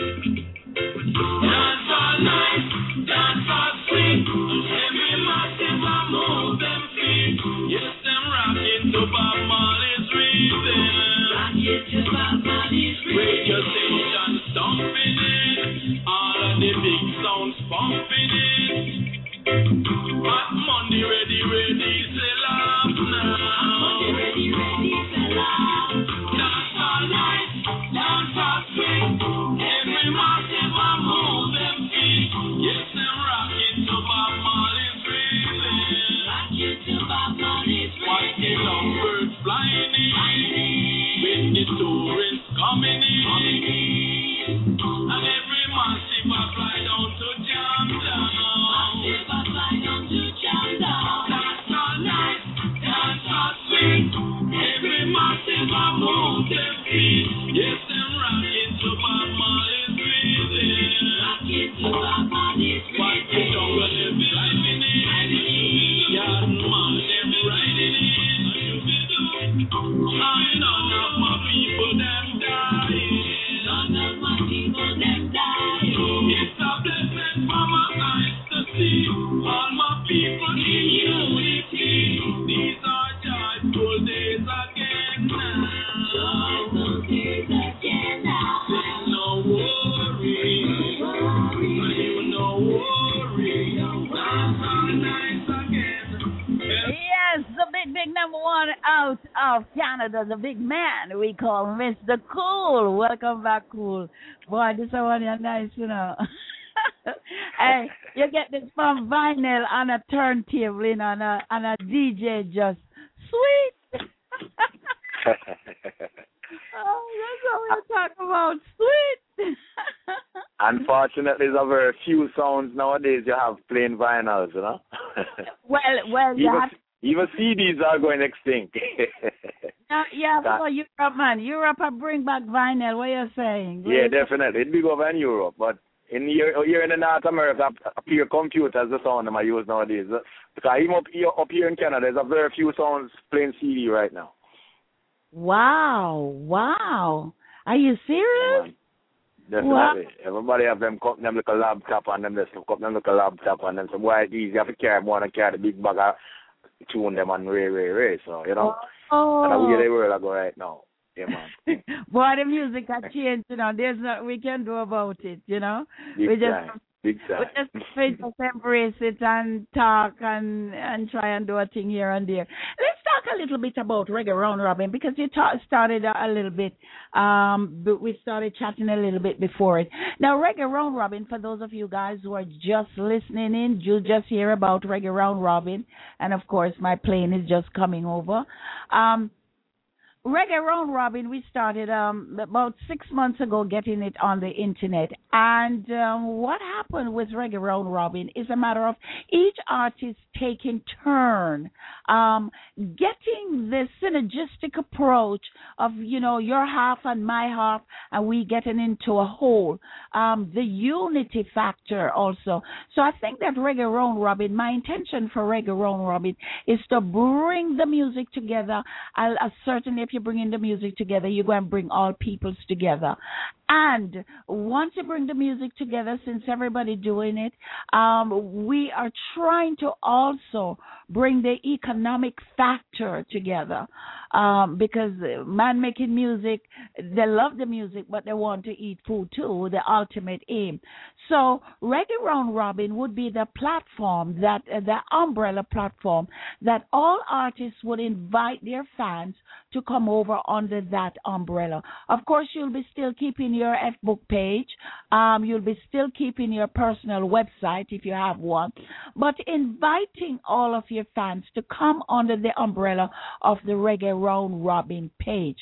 Dance all night, dance all sweet. Every massive a move them feet. Yes, them rocking to Bob Marley's rhythm. Rocking to Bob Marley's rhythm. Radio station stomping it. All of the big sounds pumping it. Hot Monday ready, ready, sell up now. Hot Monday ready, ready, sell up. Dance all night, dance all sweet. Every massive a move them feet. Yes, them rocking to Bob Marley's rhythm. Rocking to Bob Marley's rhythm. Watch the lovebirds flying in. With the tourists coming in. And every massive a fly down to jam down. Massive a fly down to jam down. Dance all night, dance all sweet. Every massive a move them feet. Yes, them rocking to Bob Marley's rhythm. Rocking to Bob Marley's rhythm. Watch the jungle them driving in. Yeah, man, them riding in. And none of my people them dying. None of my people them dying. It's a blessing for my eyes to see all my people in unity. These are joyful days again now. Joyful days again now. There's no worry, and you no worry. Dance all night again. Yes, the big, big number one out of Canada, the big man we call Mister Cool. Welcome back, Cool. Boy, this one is nice, you know. Hey, you get this from vinyl on a turntable, you know, and a, and a D J just sweet. Oh, that's what we're talking about, sweet. Unfortunately, there's a very few sounds nowadays you have playing vinyls, you know. well, well, you even, have... even C Ds are going extinct. uh, yeah, for Europe, man. Europe will bring back vinyl. What are you saying? What yeah, you definitely. It'd be over in Europe, but in here, here in the North America, up here computers, the sound them I use nowadays. Because even up here, up here in Canada, there's a very few sounds playing C D right now. Wow, wow. Are you serious? Yeah, definitely. Wow. Everybody have them cup them little laptop and them just cup them little laptop and them some white easy. You have to carry one and carry the big bag of tune them and ray, ray, ray. So, you know, oh. that's the way the world I go right now. Yeah, man. Boy, the music has changed, you know. There's nothing we can do about it, you know. Big we time. just Big time. we just, we just embrace it and talk and and try and do a thing here and there. Let's talk a little bit about Reggae Round Robin because you ta- started a, a little bit. Um, but we started chatting a little bit before it. Now, Reggae Round Robin, for those of you guys who are just listening in, you just hear about Reggae Round Robin, and of course, my plane is just coming over. Um. Reggae Round Robin, we started um, about six months ago getting it on the internet. And um, what happened with Reggae Round Robin is a matter of each artist taking turn, um, getting the synergistic approach of, you know, your half and my half, and we getting into a whole. Um, the unity factor also. So I think that Reggae Round Robin, my intention for Reggae Round Robin is to bring the music together. I'll, I'll certainly, if you bring in the music together, you're going to bring all peoples together. And once you bring the music together, since everybody doing it, um, we are trying to also bring the economic factor together, um, because man making music, they love the music, but they want to eat food too, the ultimate aim. So Reggae Round Robin would be the platform, that uh, the umbrella platform, that all artists would invite their fans to come over under that umbrella. Of course, you'll be still keeping your F-book page. Um, you'll be still keeping your personal website if you have one, but inviting all of your fans to come under the umbrella of the Reggae Round Robin page.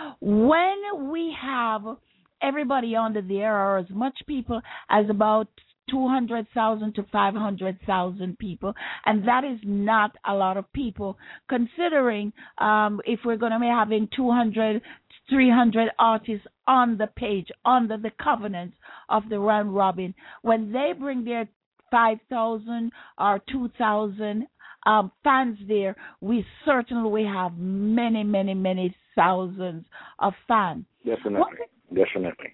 When we have everybody under there, or as much people as about two hundred thousand to five hundred thousand people, and that is not a lot of people, considering um, if we're going to be having two hundred, three hundred artists on the page, under the covenants of the Round Robin. When they bring their five thousand or two thousand um, fans there, we certainly have many, many, many thousands of fans. Definitely, what, definitely.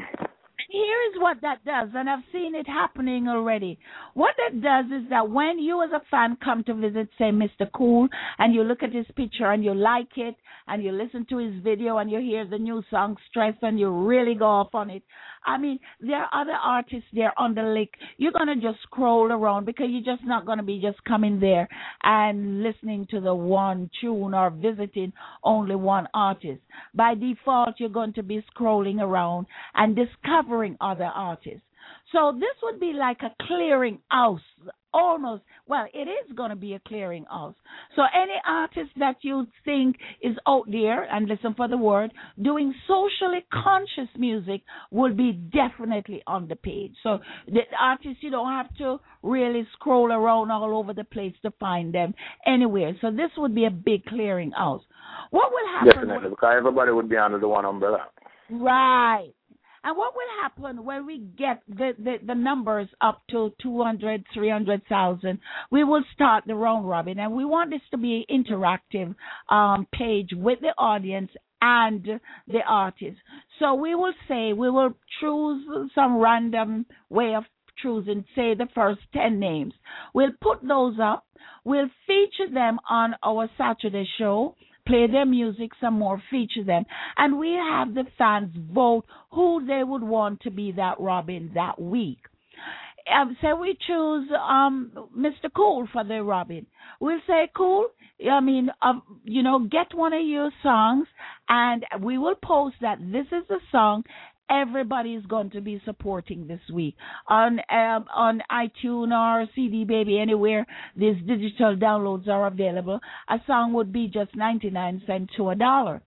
Here is what that does, and I've seen it happening already. What that does is that when you as a fan come to visit, say, Mister Cool, and you look at his picture and you like it, and you listen to his video and you hear the new song, Stress, and you really go off on it. I mean, there are other artists there on the lake. You're going to just scroll around because you're just not going to be just coming there and listening to the one tune or visiting only one artist. By default, you're going to be scrolling around and discovering other artists. So this would be like a clearing house, almost. Well, it is going to be a clearing house. So any artist that you think is out there, and listen for the word, doing socially conscious music will be definitely on the page. So the artists, you don't have to really scroll around all over the place to find them anywhere. So this would be a big clearing house. What will happen? Definitely, because everybody would be under the one umbrella. Right. And what will happen when we get the, the, the numbers up to two hundred, three hundred thousand? We will start the round robin, and we want this to be an interactive um, page with the audience and the artist. So we will say, we will choose some random way of choosing, say, the first ten names. We'll put those up. We'll feature them on our Saturday show, play their music some more, feature them, and we have the fans vote who they would want to be that Robin that week. Um, say we choose um, Mister Cool for the Robin. We'll say, Cool, I mean, uh, you know, get one of your songs, and we will post that this is the song everybody is going to be supporting this week on um, on iTunes or C D Baby, anywhere these digital downloads are available. A song would be just ninety-nine cents to a dollar.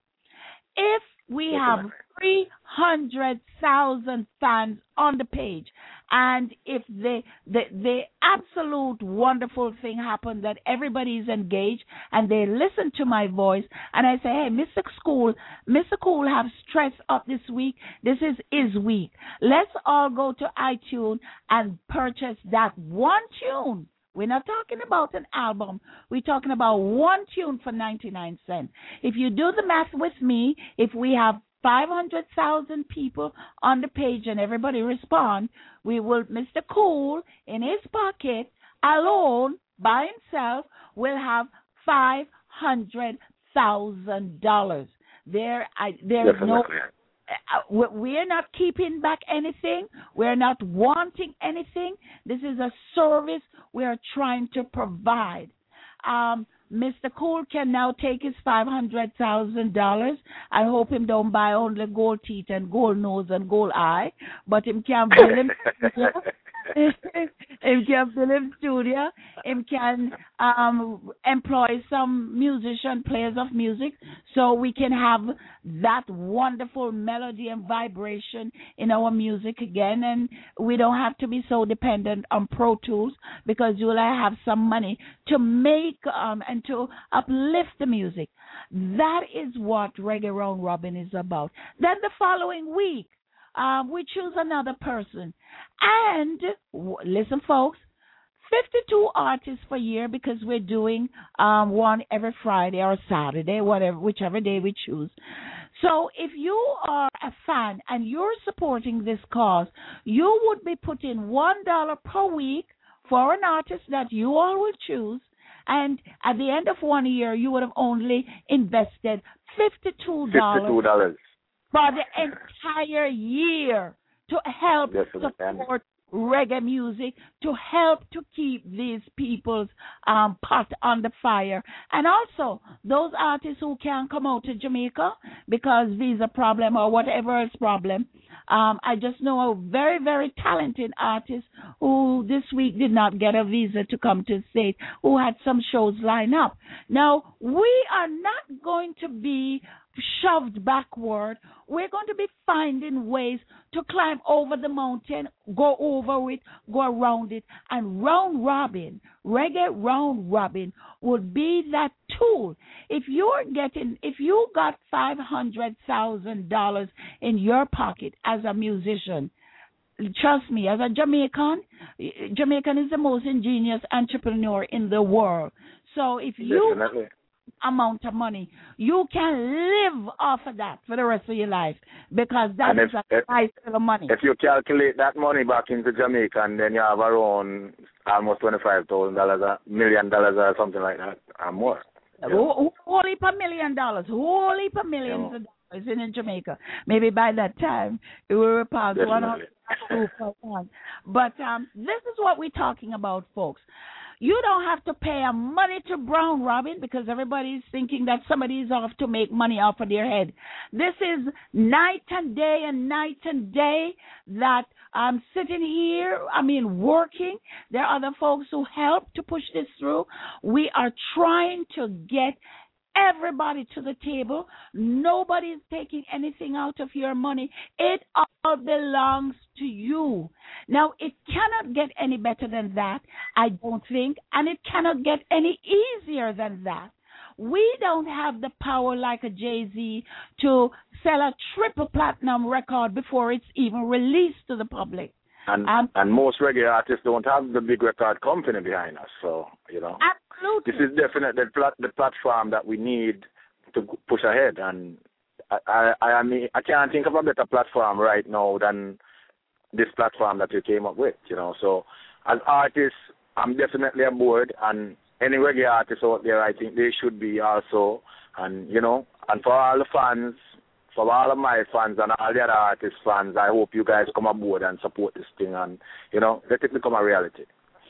If we have three hundred thousand fans on the page, and if the, the the absolute wonderful thing happened that everybody is engaged and they listen to my voice, and I say, hey, Mister Cool, Mister Cool have stress up this week. This is his week. Let's all go to iTunes and purchase that one tune. We're not talking about an album. We're talking about one tune for ninety-nine cents. If you do the math with me, if we have five hundred thousand people on the page and everybody respond, we will, Mister Cool, in his pocket, alone, by himself, will have five hundred thousand dollars. There, I, there's no... Uh, we're not keeping back anything. We're not wanting anything. This is a service we are trying to provide. Um, Mister Cool can now take his five hundred thousand dollars. I hope him don't buy only gold teeth and gold nose and gold eye, but him can bill him. Him can build him studio. Him can um, employ some musician, players of music, so we can have that wonderful melody and vibration in our music again, and we don't have to be so dependent on Pro Tools because you'll have some money to make um, and to uplift the music. That is what Reggae Round Robin is about. Then the following week, um, we choose another person. And w- listen, folks, fifty-two artists per year because we're doing um, one every Friday or Saturday, whatever, whichever day we choose. So if you are a fan and you're supporting this cause, you would be putting one dollar per week for an artist that you all will choose. And at the end of one year, you would have only invested fifty-two dollars, fifty-two dollars. for the entire year to help Yes, support reggae music, to help to keep these people's um, pot on the fire. And also, those artists who can't come out to Jamaica because visa problem or whatever else problem, um, I just know a very, very talented artist who this week did not get a visa to come to the state, who had some shows lined up. Now, we are not going to be shoved backward. We're going to be finding ways to climb over the mountain, go over it, go around it, and round robin, reggae round robin would be that tool. If you're getting, if you got five hundred thousand dollars in your pocket as a musician, trust me, as a Jamaican, Jamaican is the most ingenious entrepreneur in the world. So if you Definitely. amount of money, you can live off of that for the rest of your life because that And is if- a if- nice little money. If you calculate that money back into Jamaica, and then you have around almost twenty-five thousand dollars, a million dollars or something like that, or more. Yeah. Whole whole heap of million dollars, whole heap of millions Yeah. of dollars in, in Jamaica. Maybe by that time it will pass one Definitely. hundred per one. But um, this is what we're talking about, folks. You don't have to pay a money to Brown Robin because everybody's thinking that somebody is off to make money off of their head. This is night and day and night and day that I'm sitting here, I mean, working. There are other folks who help to push this through. We are trying to get everybody to the table. Nobody is taking anything out of your money. It all belongs to you. Now, it cannot get any better than that, I don't think, and it cannot get any easier than that. We don't have the power like a Jay-Z to sell a triple platinum record before it's even released to the public. And Um, and most reggae artists don't have the big record company behind us, so you know. Absolutely. This is definitely the, plat- the platform that we need to g- push ahead, and I, I, I mean, I can't think of a better platform right now than this platform that you came up with, you know. So, as artists, I'm definitely aboard, and any reggae artists out there, I think they should be also, and you know, and for all the fans, for all of my fans and all the other artists' fans, I hope you guys come aboard and support this thing, and you know, let it become a reality.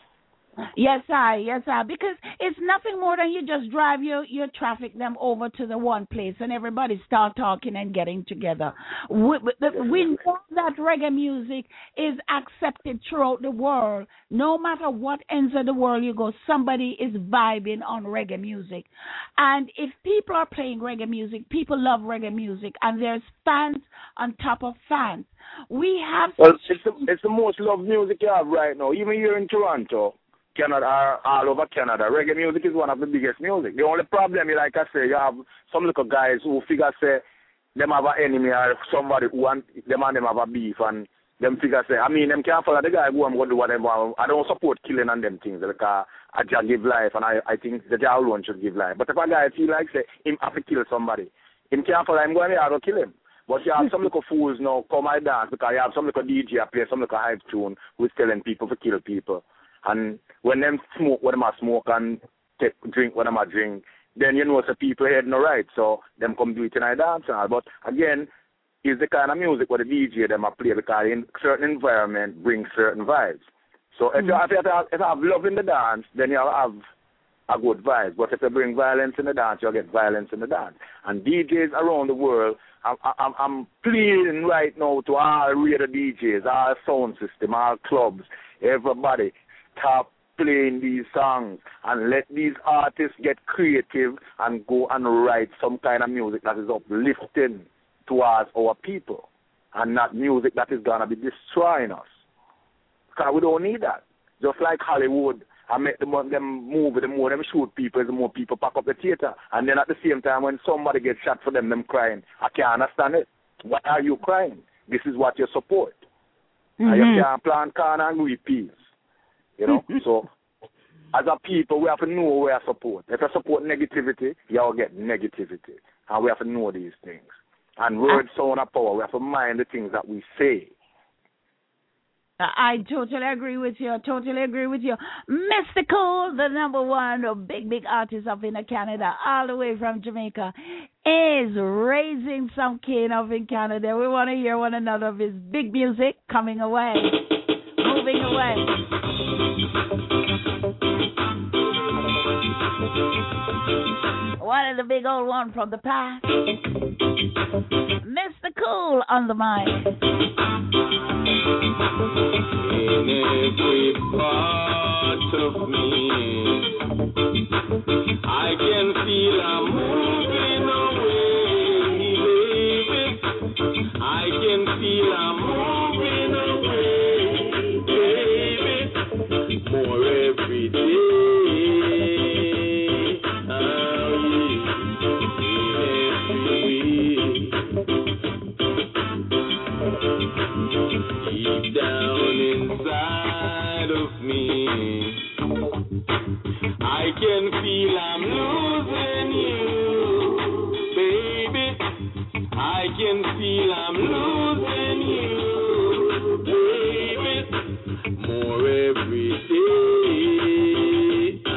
Yes, I, yes, I, because it's nothing more than you just drive your, your traffic them over to the one place and everybody start talking and getting together. We, we know that reggae music is accepted throughout the world. No matter what ends of the world you go, somebody is vibing on reggae music. And if people are playing reggae music, people love reggae music, and there's fans on top of fans. We have... Well, it's the, it's the most loved music you have right now, even here in Toronto. Canada, all over Canada. Reggae music is one of the biggest music. The only problem, like I say, you have some little guys who figure say them have an enemy or somebody who want them and them have a beef, and them figure say, I mean, them can't follow the guy who I'm going to do whatever. I don't support killing and them things because I just give life, and I, I think the guy alone should give life. But if a guy feel like say him have to kill somebody, him can't follow him going to kill him. But you have some little fools now come and dance because you have some little D J play some little hype tune who's telling people to kill people. And when them smoke, when them a smoke and take drink, when them a drink, then you know the people head no right, so them come do it in a dance and all. But again, it's the kind of music where the D J them a play because in certain environment brings certain vibes. So if mm-hmm. you have, if you have, if you have love in the dance, then you'll have a good vibe. But if you bring violence in the dance, you'll get violence in the dance. And D Js around the world, I'm, I'm, I'm pleading right now to all radio D Js, all sound system, all clubs, everybody. stop playing these songs and let these artists get creative and go and write some kind of music that is uplifting towards our people and not music that is going to be destroying us. Because we don't need that. Just like Hollywood, I make them, them move, the more them shoot people, the more people pack up the theater. And then at the same time, when somebody gets shot for them, them crying. I can't understand it. Why are you crying? This is what you support. Mm-hmm. And you can't plant corn and reap peas. You know? So, as a people, we have to know where to support. If you support negativity, you'll get negativity. And we have to know these things. And words sound of power. We have to mind the things that we say. I totally agree with you. I totally agree with you. Mystical, the number one big, big artist up in Canada, all the way from Jamaica, is raising some cane up in Canada. We want to hear one another of his big music coming away, moving away. One of the big old one from the past. Mister Cool on the mic. In every part of me, I can feel I'm moving away, baby. I can feel I'm moving away, baby. More every day. Deep down inside of me, I can feel I'm losing you, baby. I can feel I'm losing you, baby. More every day.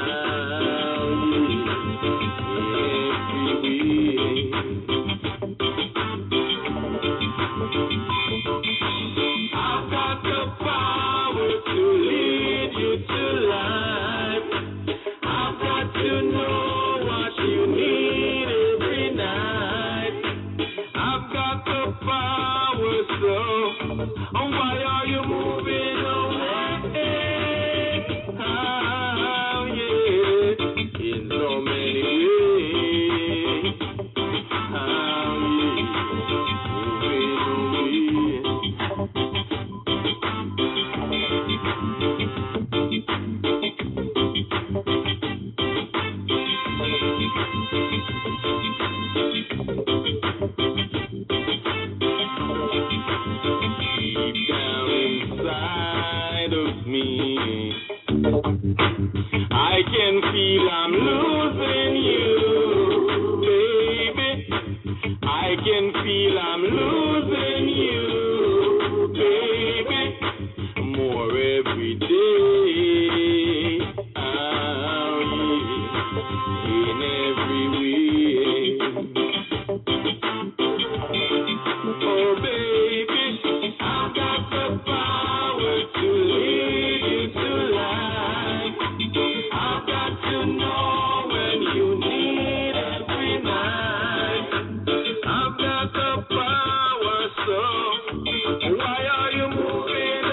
I've got the power to lead you to life. I've got to know what you need every night. I've got the power, so why are you moving away? Oh, yeah, in so many ways. Oh, yeah, moving away. Deep down inside of me, I can feel I'm losing you, baby. I can feel I'm losing you, baby. More every day. Oh, yeah. In every way. Oh, baby, I've got the power to lead you to life. I've got to know when you need every night. I've got the power, so why are you moving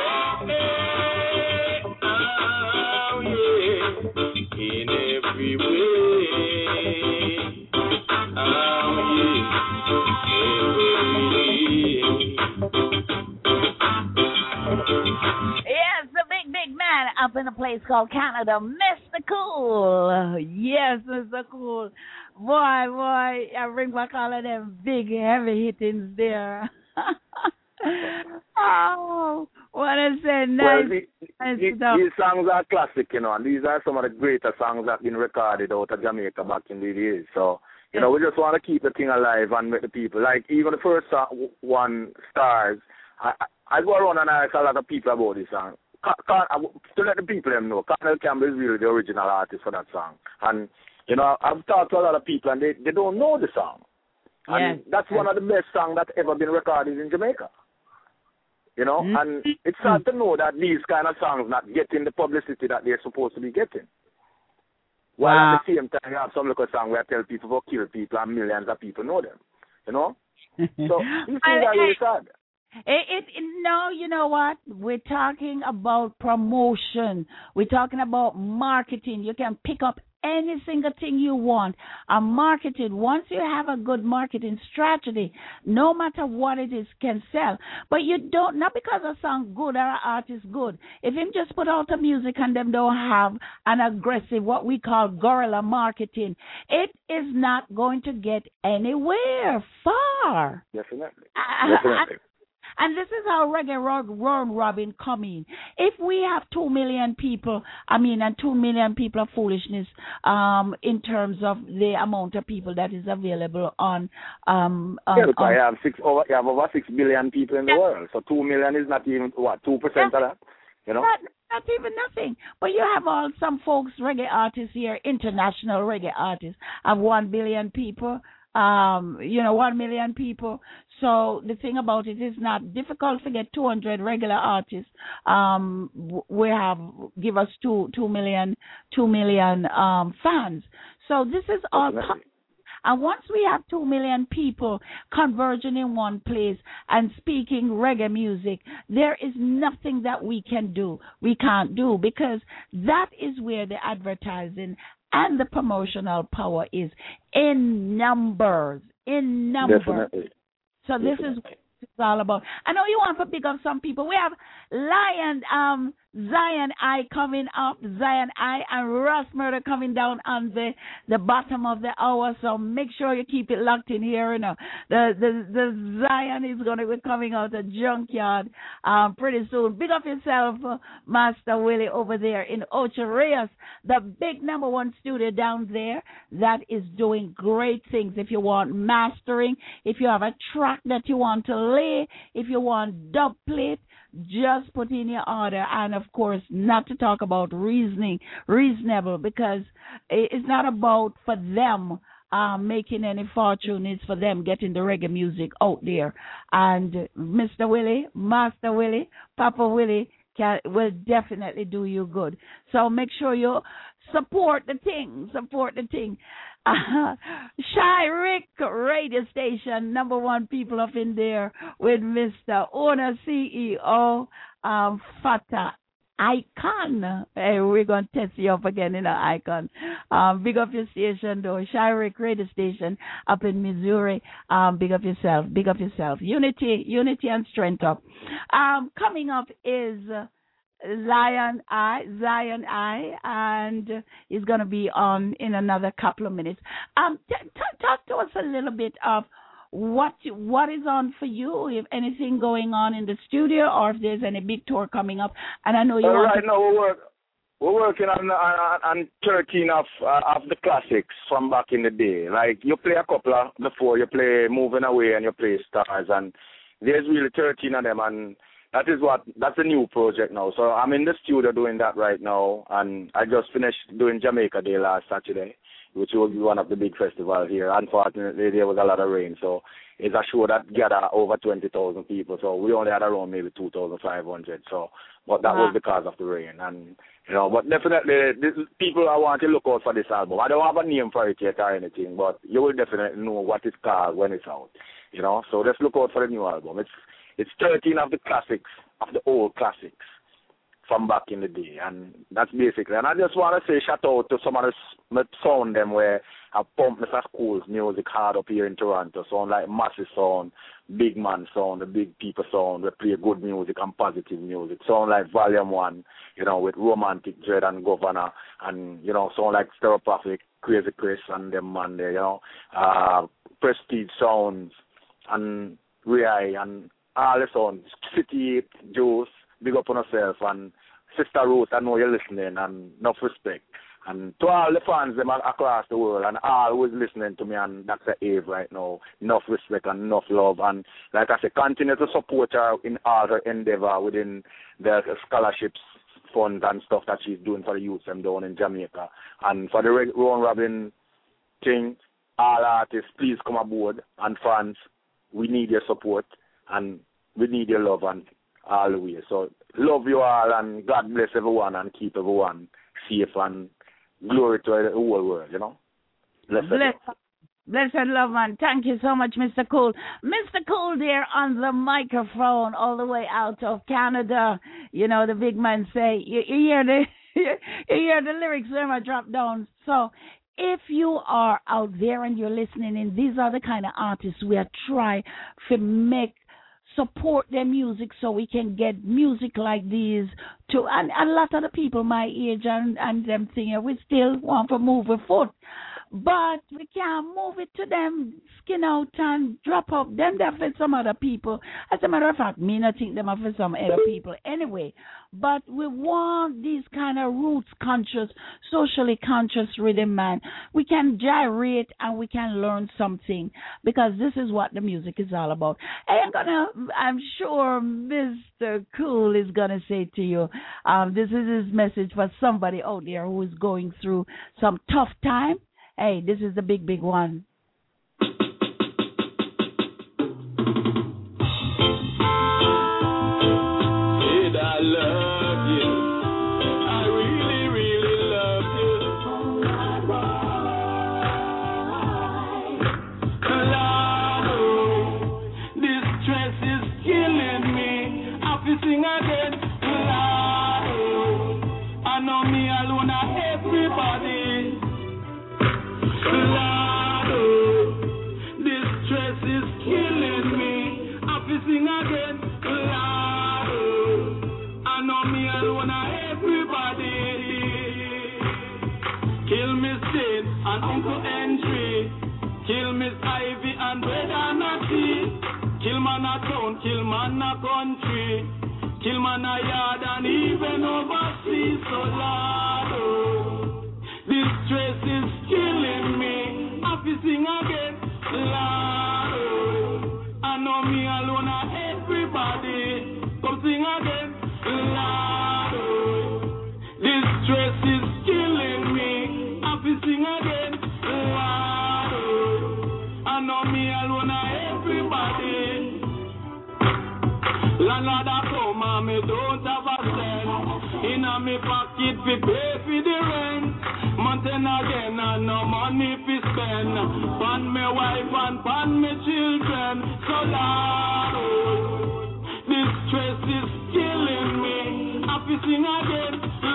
away? Oh, yeah, in every way. Oh, yeah. Yes, the big, big man up in a place called Canada, Mister Cool. Yes, Mister Cool. Boy, boy, I bring back all of them big, heavy hittings there. Oh, what I say, nice. Well, the, nice the, these songs are classic, you know, and these are some of the greater songs that have been recorded out of Jamaica back in the days. So, you know, we just want to keep the thing alive and make the people, like even the first song, one, Stars, I, I, I go around and I ask a lot of people about this song. Can, can, to let the people them know, Colonel Campbell is really the original artist for that song. And, you know, I've talked to a lot of people and they, they don't know the song. And yes. that's one of the best songs that's ever been recorded in Jamaica. You know, mm-hmm. and it's hard to know that these kind of songs not getting the publicity that they're supposed to be getting. While wow. at the same time, you have some little song where I tell people to kill people and millions of people know them. You know? So, these things are really sad. It, it, it no, you know what? We're talking about promotion. We're talking about marketing. You can pick up any single thing you want and market it. Once you have a good marketing strategy, no matter what it is, can sell. But you don't, not because a song good or an artist good. If him just put out the music and them don't have an aggressive, what we call guerrilla marketing, it is not going to get anywhere far. Definitely. Uh, Definitely. And this is how reggae rock round robin come in. If we have two million people, I mean, and two million people of foolishness, um, in terms of the amount of people that is available on, um, on, yeah, because on, you have six over, you have over six billion people in the world, so two million is not even what two percent of that, you know. Not, not even nothing. But you have all some folks, reggae artists here, international reggae artists, have one billion people. Um, you know, one million people. So the thing about it is not difficult to get two hundred regular artists. Um, we have give us two two million two million um fans. So this is all. Definitely. And once we have two million people converging in one place and speaking reggae music, there is nothing that we can do. We can't do, because that is where the advertising and the promotional power is, in numbers, in numbers. Definitely. So this Definitely. is what it's all about. I know you want to pick up some people. We have Lion, um, Zion I coming up, Zion I, and Ross Murder coming down on the, the bottom of the hour. So make sure you keep it locked in here. You know, the the, the Zion is going to be coming out the junkyard um, pretty soon. Big up yourself, uh, Master Willie, over there in Ocho Rios, the big number one studio down there that is doing great things. If you want mastering, if you have a track that you want to lay, if you want dub plate, just put in your order. And of course, not to talk about reasoning, reasonable, because it's not about for them uh, making any fortune. It's for them getting the reggae music out there. And Mister Willie, Master Willie, Papa Willie can, will definitely do you good. So make sure you support the thing, support the thing. Uh, Shy Rick radio station, number one people up in there with Mister Owner C E O um, Fata Icon. Hey, we're going to test you up again in an icon. Um, big up your station, though. Shy Rick radio station up in Missouri. Um, big up yourself, big up yourself. Unity, unity and strength up. Um, coming up is... Uh, Zion I, Zion I, and is going to be on in another couple of minutes. Um, t- t- talk to us a little bit of what what is on for you, if anything going on in the studio, or if there's any big tour coming up. And I know you. All want right, to- now we're, work, we're working on, on on thirteen of uh, of the classics from back in the day. Like you play a couple of before, you play Moving Away and you play Stars, and there's really thirteen of them, and that is what, that's a new project now. So I'm in the studio doing that right now, and I just finished doing Jamaica Day last Saturday, which will be one of the big festivals here. Unfortunately, there was a lot of rain, so it's a show that gathered over twenty thousand people. So we only had around maybe two thousand five hundred. So, but that wow. was because of the rain, and you know. But definitely, this, people I want to look out for this album. I don't have a name for it yet or anything, but you will definitely know what it's called when it's out. You know, so let's look out for the new album. It's It's thirteen of the classics, of the old classics from back in the day, and that's basically. And I just want to say shout out to some of the sound them where I pump Mister School's music hard up here in Toronto. Sound like Massive Sound, Big Man Sound, the Big People Sound. We play good music and positive music. Sound like Volume One, you know, with Romantic Dread and Governor, and you know, sound like Stereopathic, Crazy Chris and them man there, you know, uh, Prestige Sounds and Ray and all the sounds, City Juice, big up on yourself, and Sister Ruth, I know you're listening, and enough respect. And to all the fans them across the world, and all who is listening to me and Doctor Ave right now, enough respect and enough love. And like I said, continue to support her in all her endeavor within the scholarships, funds and stuff that she's doing for the youth them down in Jamaica. And for the round robin thing, all artists, please come aboard, and fans, we need your support. And we need your love and all the way. So love you all, and God bless everyone and keep everyone safe, and glory to the whole world, you know. Bless, bless, Blessed love, man. Thank you so much, Mister Cool. Mister Cool there on the microphone all the way out of Canada. You know, the big man say, you, you hear the you hear the lyrics when I drop down. So if you are out there and you're listening, and these are the kind of artists we are trying to make support their music so we can get music like these to, and a lot of the people my age and, and them thinking we still want to move a foot. But we can't move it to them, skin out and drop up. Them there for some other people. As a matter of fact, me not think them are for some other people anyway. But we want these kind of roots conscious, socially conscious rhythm, man. We can gyrate and we can learn something because this is what the music is all about. I'm gonna, I'm sure Mister Cool is gonna say to you, um, this is his message for somebody out there who is going through some tough time. Hey, this is the big, big one. Did I love you? I really, really love you. Lord, this stress is killing me. I feel sing again. Lord, I know me alone and everybody. Lord, this stress is killing me. I feel sing again. Lord, I know me alone and everybody. Kill Miss Jane and Uncle Henry. Kill Miss Ivy and Brother Natty. Kill man a town, kill man a country. Kill man a yard and even overseas. So Lord, this stress is killing me. I feel sing again. Lord, I know me alone and everybody. Come sing again. Lord, this stress is killing me. I feel sing again. Lord, I know me alone and everybody. Landlord a come and me don't have a cent. Inna me pocket fi pay fi the rent. Mountain again and no money fi spend. Pan me wife and pan me children. So Lord, this stress is killing me. I fi sing again.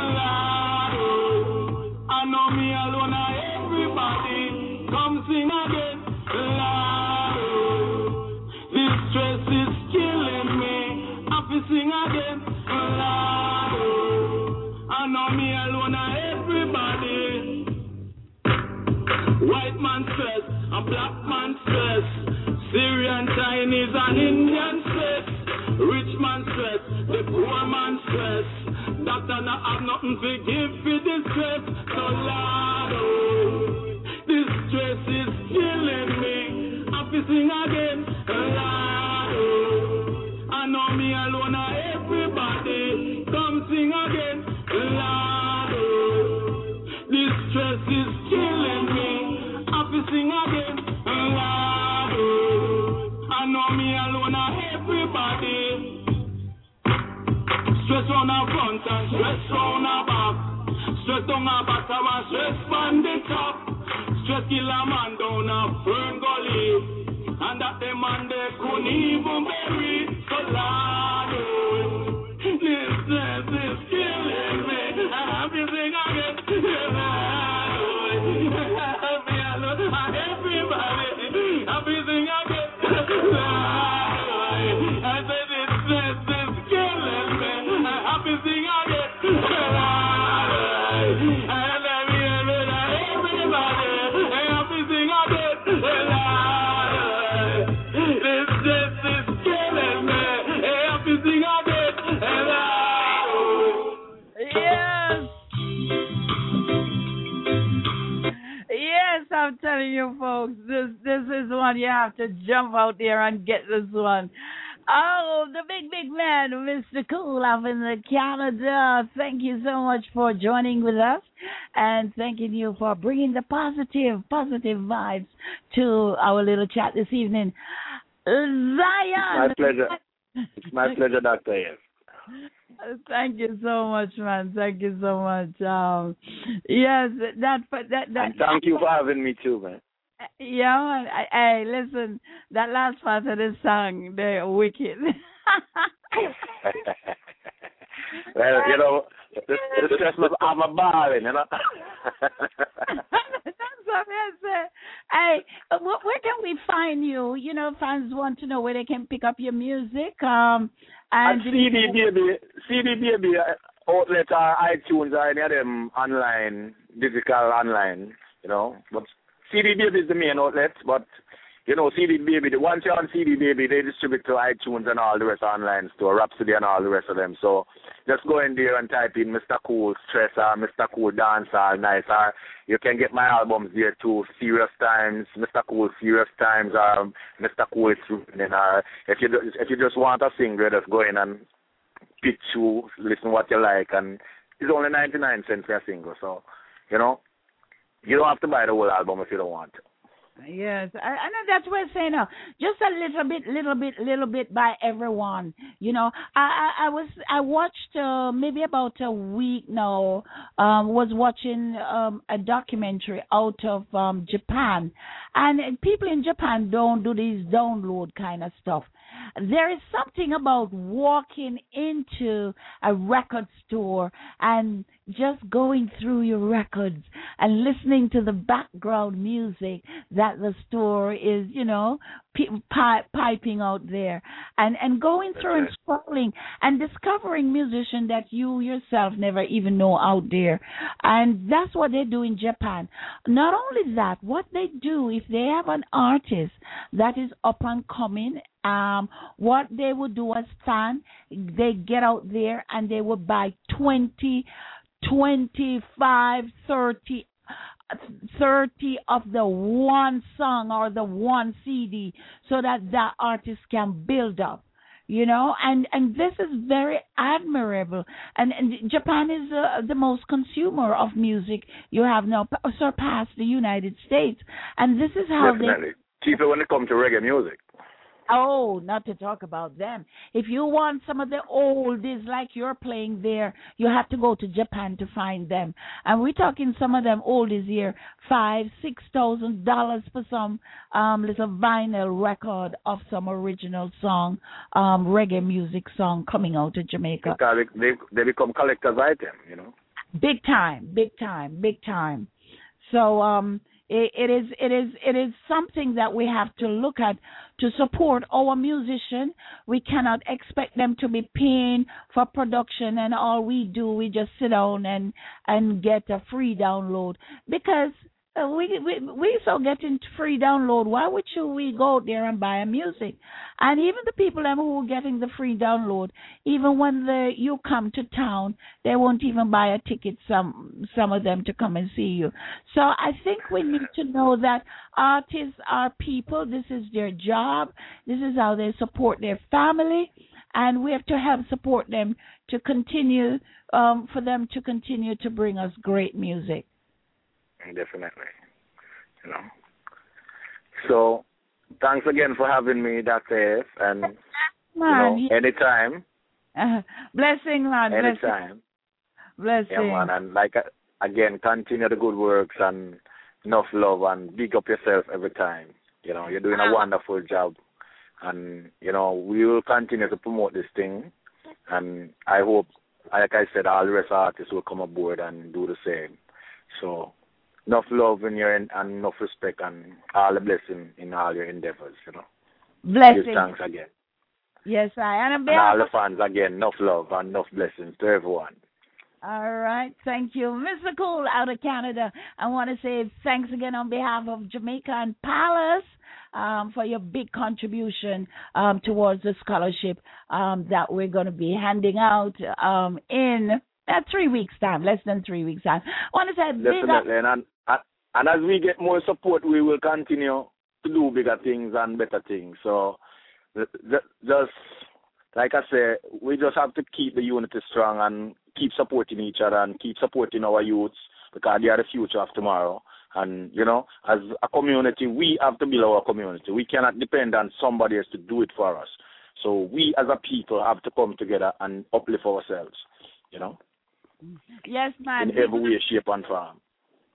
Lord, I know me alone and everybody. Come sing again. Lord, this stress is killing me. I fi sing again. Lord, I know me alone and everybody. White man stress, a black man stress. Syrian, Chinese and Indian stress. Rich man stress, the poor man stress. Doctor not have nothing to give for this stress. So Lord, oh, this stress is killing me. I fi sing again. Lord, oh, I know me alone and everybody. Come sing again. Lord, oh, this stress is killing me. I fi sing again. Lord, oh, I know me alone and everybody. Stress on our front and stress on our back. Stress on our back and stress on the top. Stress kill a man down a firm gully. And that the man they couldn't even bury. So Lord, oh, this stress is killing me. I have to sing again. Help me alone and everybody. I have to sing again. I said this stress is killing me. I have to sing again. And let me alone and everybody. I have to sing again. This stress is killing me. I have to sing again. Yes. Yes, I'm telling you, folks, this this is one you have to jump out there and get this one. Oh, the big, big man, Mister Cool up in the Canada. Thank you so much for joining with us, and thanking you for bringing the positive, positive vibes to our little chat this evening. Zion. My pleasure. It's my pleasure, Doctor F. Thank you so much, man. Thank you so much. Um, yes, that that that. And thank you for having me too, man. Yeah, I, I listen. That last part of the song, they're wicked. Well, you know, the, the stress was I'm a balling, you know. That's what I said. Hey, uh, wh- where can we find you? You know, fans want to know where they can pick up your music. Um, And and C D Baby, C D Baby uh, outlet or iTunes or any of them online, digital online, you know. But C D Baby is the main outlet, but you know, C D Baby, the once you're on C D Baby, they distribute to iTunes and all the rest online store, Rhapsody and all the rest of them. So just go in there and type in Mister Cool Stress or Mister Cool Dance or Nice, or you can get my albums there too, Serious Times, Mister Cool Serious Times, or Mister Cool It's Raining, or if you do- if you just want a single, just go in and pick two, listen what you like, and it's only ninety-nine cents for a single. So, you know, you don't have to buy the whole album if you don't want to. yes, I, I know that's what I'm saying now. Just a little bit, little bit, little bit by everyone. You know, I, I, I was, I watched uh, maybe about a week now. Um, was watching um a documentary out of um Japan, and people in Japan don't do these download kind of stuff. There is something about walking into a record store and just going through your records and listening to the background music that the store is, you know, pi- pi- piping out there, and and going through and scrolling and discovering musicians that you yourself never even know out there. And that's what they do in Japan. Not only that, what they do if they have an artist that is up and coming, um, what they would do as fan, they get out there and they would buy twenty, twenty-five, thirty, thirty of the one song or the one C D so that that artist can build up. You know, and, and this is very admirable. And, and Japan is uh, the most consumer of music you have now, p- surpassed the United States. And this is how they. Definitely. Cheaper when it comes to reggae music. Oh, not to talk about them. If you want some of the oldies like you're playing there, you have to go to Japan to find them. And we're talking some of them oldies here, five, six thousand dollars for some um little vinyl record of some original song, um reggae music song coming out of Jamaica. Because they, they, they become collector's item, you know. Big time, big time, big time. So um, it, it is it is it is something that we have to look at to support our musician. We cannot expect them to be paying for production, and all we do we just sit down and and get a free download because. Uh, we we we so getting free download. Why would you we go out there and buy a music? And even the people them who are getting the free download, even when the you come to town, they won't even buy a ticket. Some some of them to come and see you. So I think we need to know that artists are people. This is their job. This is how they support their family, and we have to help support them to continue um, for them to continue to bring us great music. Definitely. You know. So, thanks again for having me, Doctor F. And, Man, you know, anytime. Uh, blessing, man. Anytime. Blessing. Yeah, man. And, like, uh, again, continue the good works and enough love and big up yourself every time. You know, you're doing a wonderful job. And, you know, we will continue to promote this thing. And I hope, like I said, all the rest of artists will come aboard and do the same. So, enough love in your and enough respect and all the blessing in all your endeavors, you know. Blessing. Give thanks again. Yes, I and, and all the fans again, enough love and enough blessings to everyone. All right, thank you, Mister Cool out of Canada. I want to say thanks again on behalf of Jamaica and Palace um, for your big contribution um, towards the scholarship um, that we're going to be handing out um, in uh, three weeks' time, less than three weeks' time. I want to say big up. Definitely, and, and, and as we get more support, we will continue to do bigger things and better things. So, just like I say, we just have to keep the unity strong and keep supporting each other and keep supporting our youths because they are the future of tomorrow. And, you know, as a community, we have to build our community. We cannot depend on somebody else to do it for us. So we as a people have to come together and uplift ourselves, you know, yes, man. in every way, shape, and form.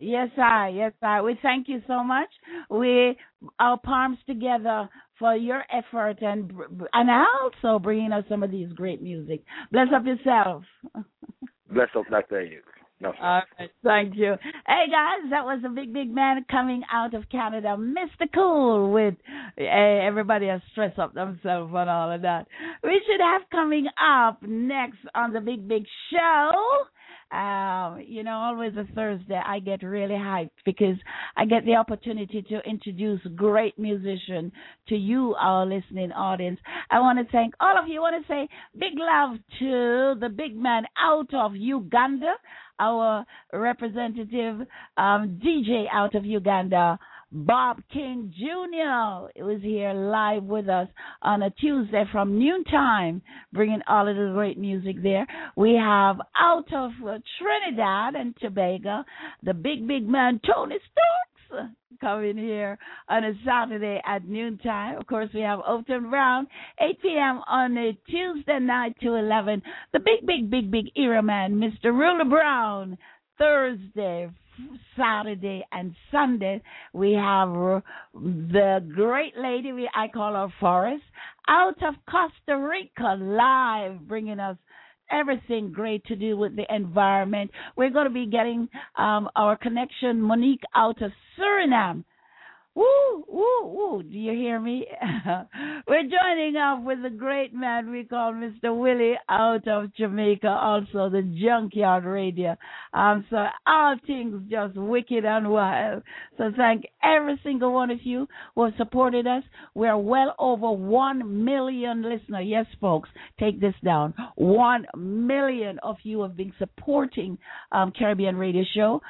Yes, I. Yes, I. We thank you so much. We our palms together for your effort and and also bringing us some of these great music. Bless up yourself. Bless up, Doctor You. No, All right, thank you. Hey guys, that was a big, big man coming out of Canada, Mister Cool, with hey, everybody has stressed up themselves and all of that. We should have coming up next on the Big, Big Show. Um, you know, always a Thursday, I get really hyped because I get the opportunity to introduce great musician to you, our listening audience. I want to thank all of you. I want to say big love to the big man out of Uganda, our representative um, D J out of Uganda, Bob King Junior was here live with us on a Tuesday from noontime, bringing all of the great music there. We have out of uh, Trinidad and Tobago, the big, big man Tony Stokes coming here on a Saturday at noontime. Of course, we have Overton Brown, eight p.m. on a Tuesday night to eleven. The big, big, big, big era man, Mister Ruler Brown, Thursday, Saturday, and Sunday. We have the great lady, we I call her Forrest, out of Costa Rica, live, bringing us everything great to do with the environment. We're going to be getting um, our connection, Monique, out of Suriname. Woo, woo, woo. Do you hear me? We're joining up with the great man we call Mister Willie out of Jamaica, also the Junkyard Radio. Um, so all things just wicked and wild. So thank every single one of you who have supported us. We're well over one million listeners. Yes, folks, take this down. One million of you have been supporting um, Caribbean Radio Show,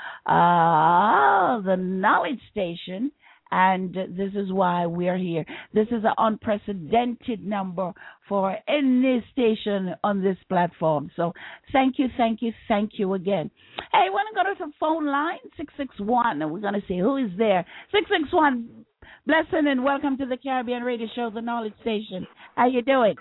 uh, the Knowledge Station. And this is why we're here. This is an unprecedented number for any station on this platform. So thank you, thank you, thank you again. Hey, want to go to the phone line? six six one, and we're going to see who is there. six six one, blessing and welcome to the Caribbean Radio Show, the Knowledge Station. How you doing?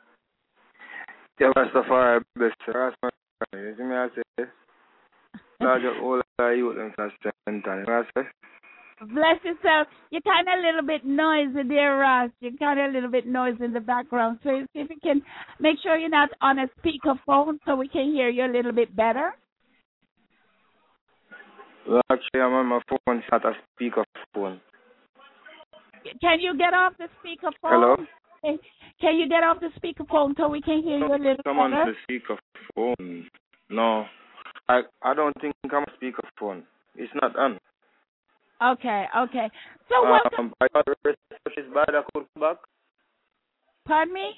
Yeah, Rastafari, bless you. Rastafari, you see me, I say, large up all the youth and Rastafari. Bless yourself. You're kind of a little bit noisy there, Ross. You're kind of a little bit noisy in the background. So if, if you can make sure you're not on a speakerphone so we can hear you a little bit better. Well, actually, I'm on my phone, it's not a speakerphone. Can you get off the speakerphone? Hello? Can you get off the speakerphone so we can hear you a little I'm better? on the speakerphone. No, I I don't think I'm a speakerphone. It's not on. Okay, okay. So welcome. Um, I got the reception is bad. I could come back. Pardon me?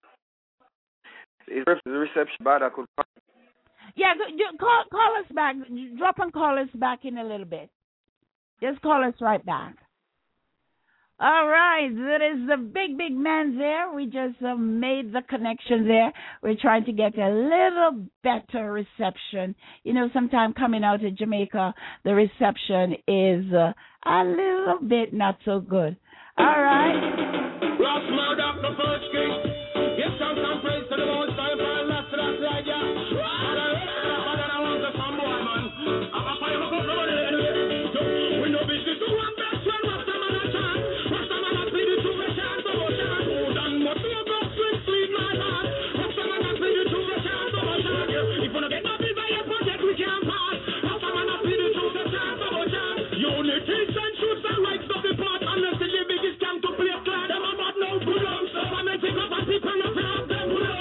Is the reception bad? I could come back. Yeah, call, call us back. Drop and call us back in a little bit. Just call us right back. All right, there is the big, big man there. We just uh, made the connection there. We're trying to get a little better reception. You know, sometime coming out of Jamaica, the reception is uh, a little bit not so good. All right. Ross Murdoch, the first king. Give some some praise to the Most High for a last last like ya. But I want the some boy, man. I'm a fire for somebody anyway. We know business to one best friend, Rasta man a chant. Rasta man a plead the true chant, so chant. Oh, dan must you go sweet, sweet my heart. Rasta man a plead the true chant, so chant. If you don't get no bill by your project, we can't pass. Rasta man a plead the true chant, so chant. Unity and truth and rights of the part. Unless the biggest camp to play a clad, them about no good on. So I may take up a people and a plan, them good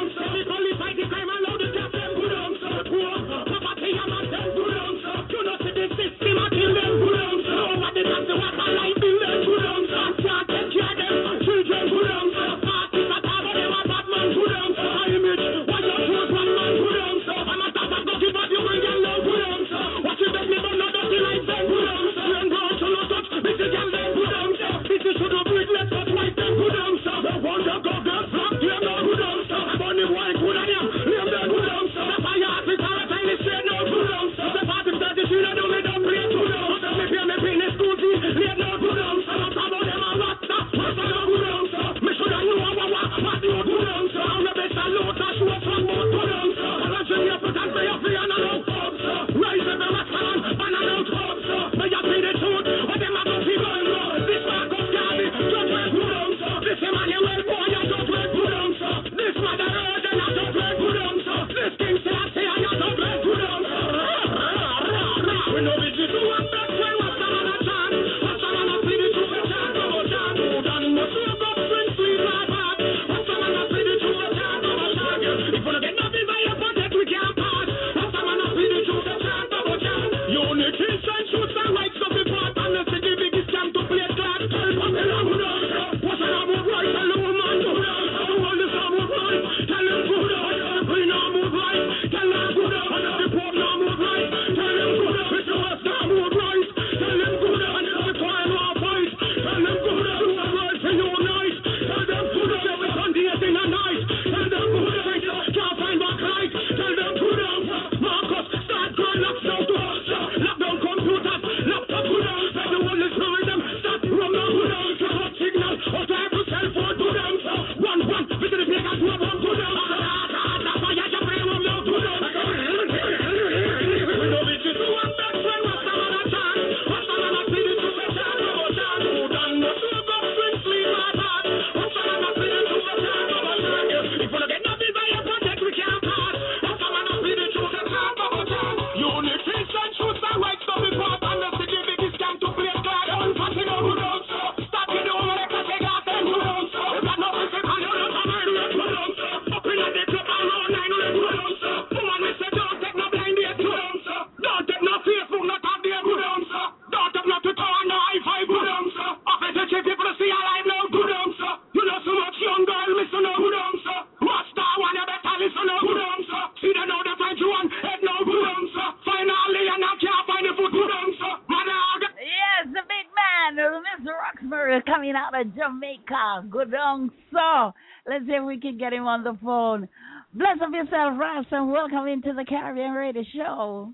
out of Jamaica. Good on, so. Let's see if we can get him on the phone. Bless up yourself, Ross, and welcome into the Caribbean Radio Show.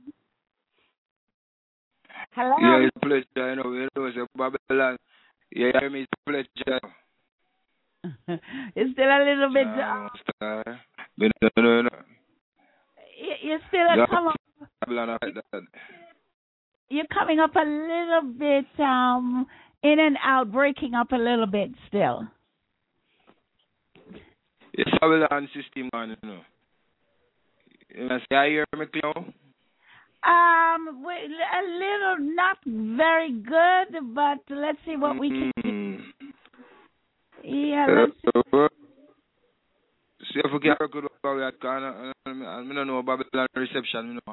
Hello? Yeah, it's a pleasure. I know, you know, it's a Babylon. Yeah, I mean, it's a pleasure. It's still a little bit. No, no, no, no, no. You're still a No, come up. Babylon like that. You're coming up a little bit um in and out, breaking up a little bit still. It's Babylon system, man, you know. You know, say, I hear me clear? Um, we, a little, not very good, but let's see what we can do. Mm. Yeah, let's see. Uh, see if we can work with Babylon, because I don't know Babylon reception, you know.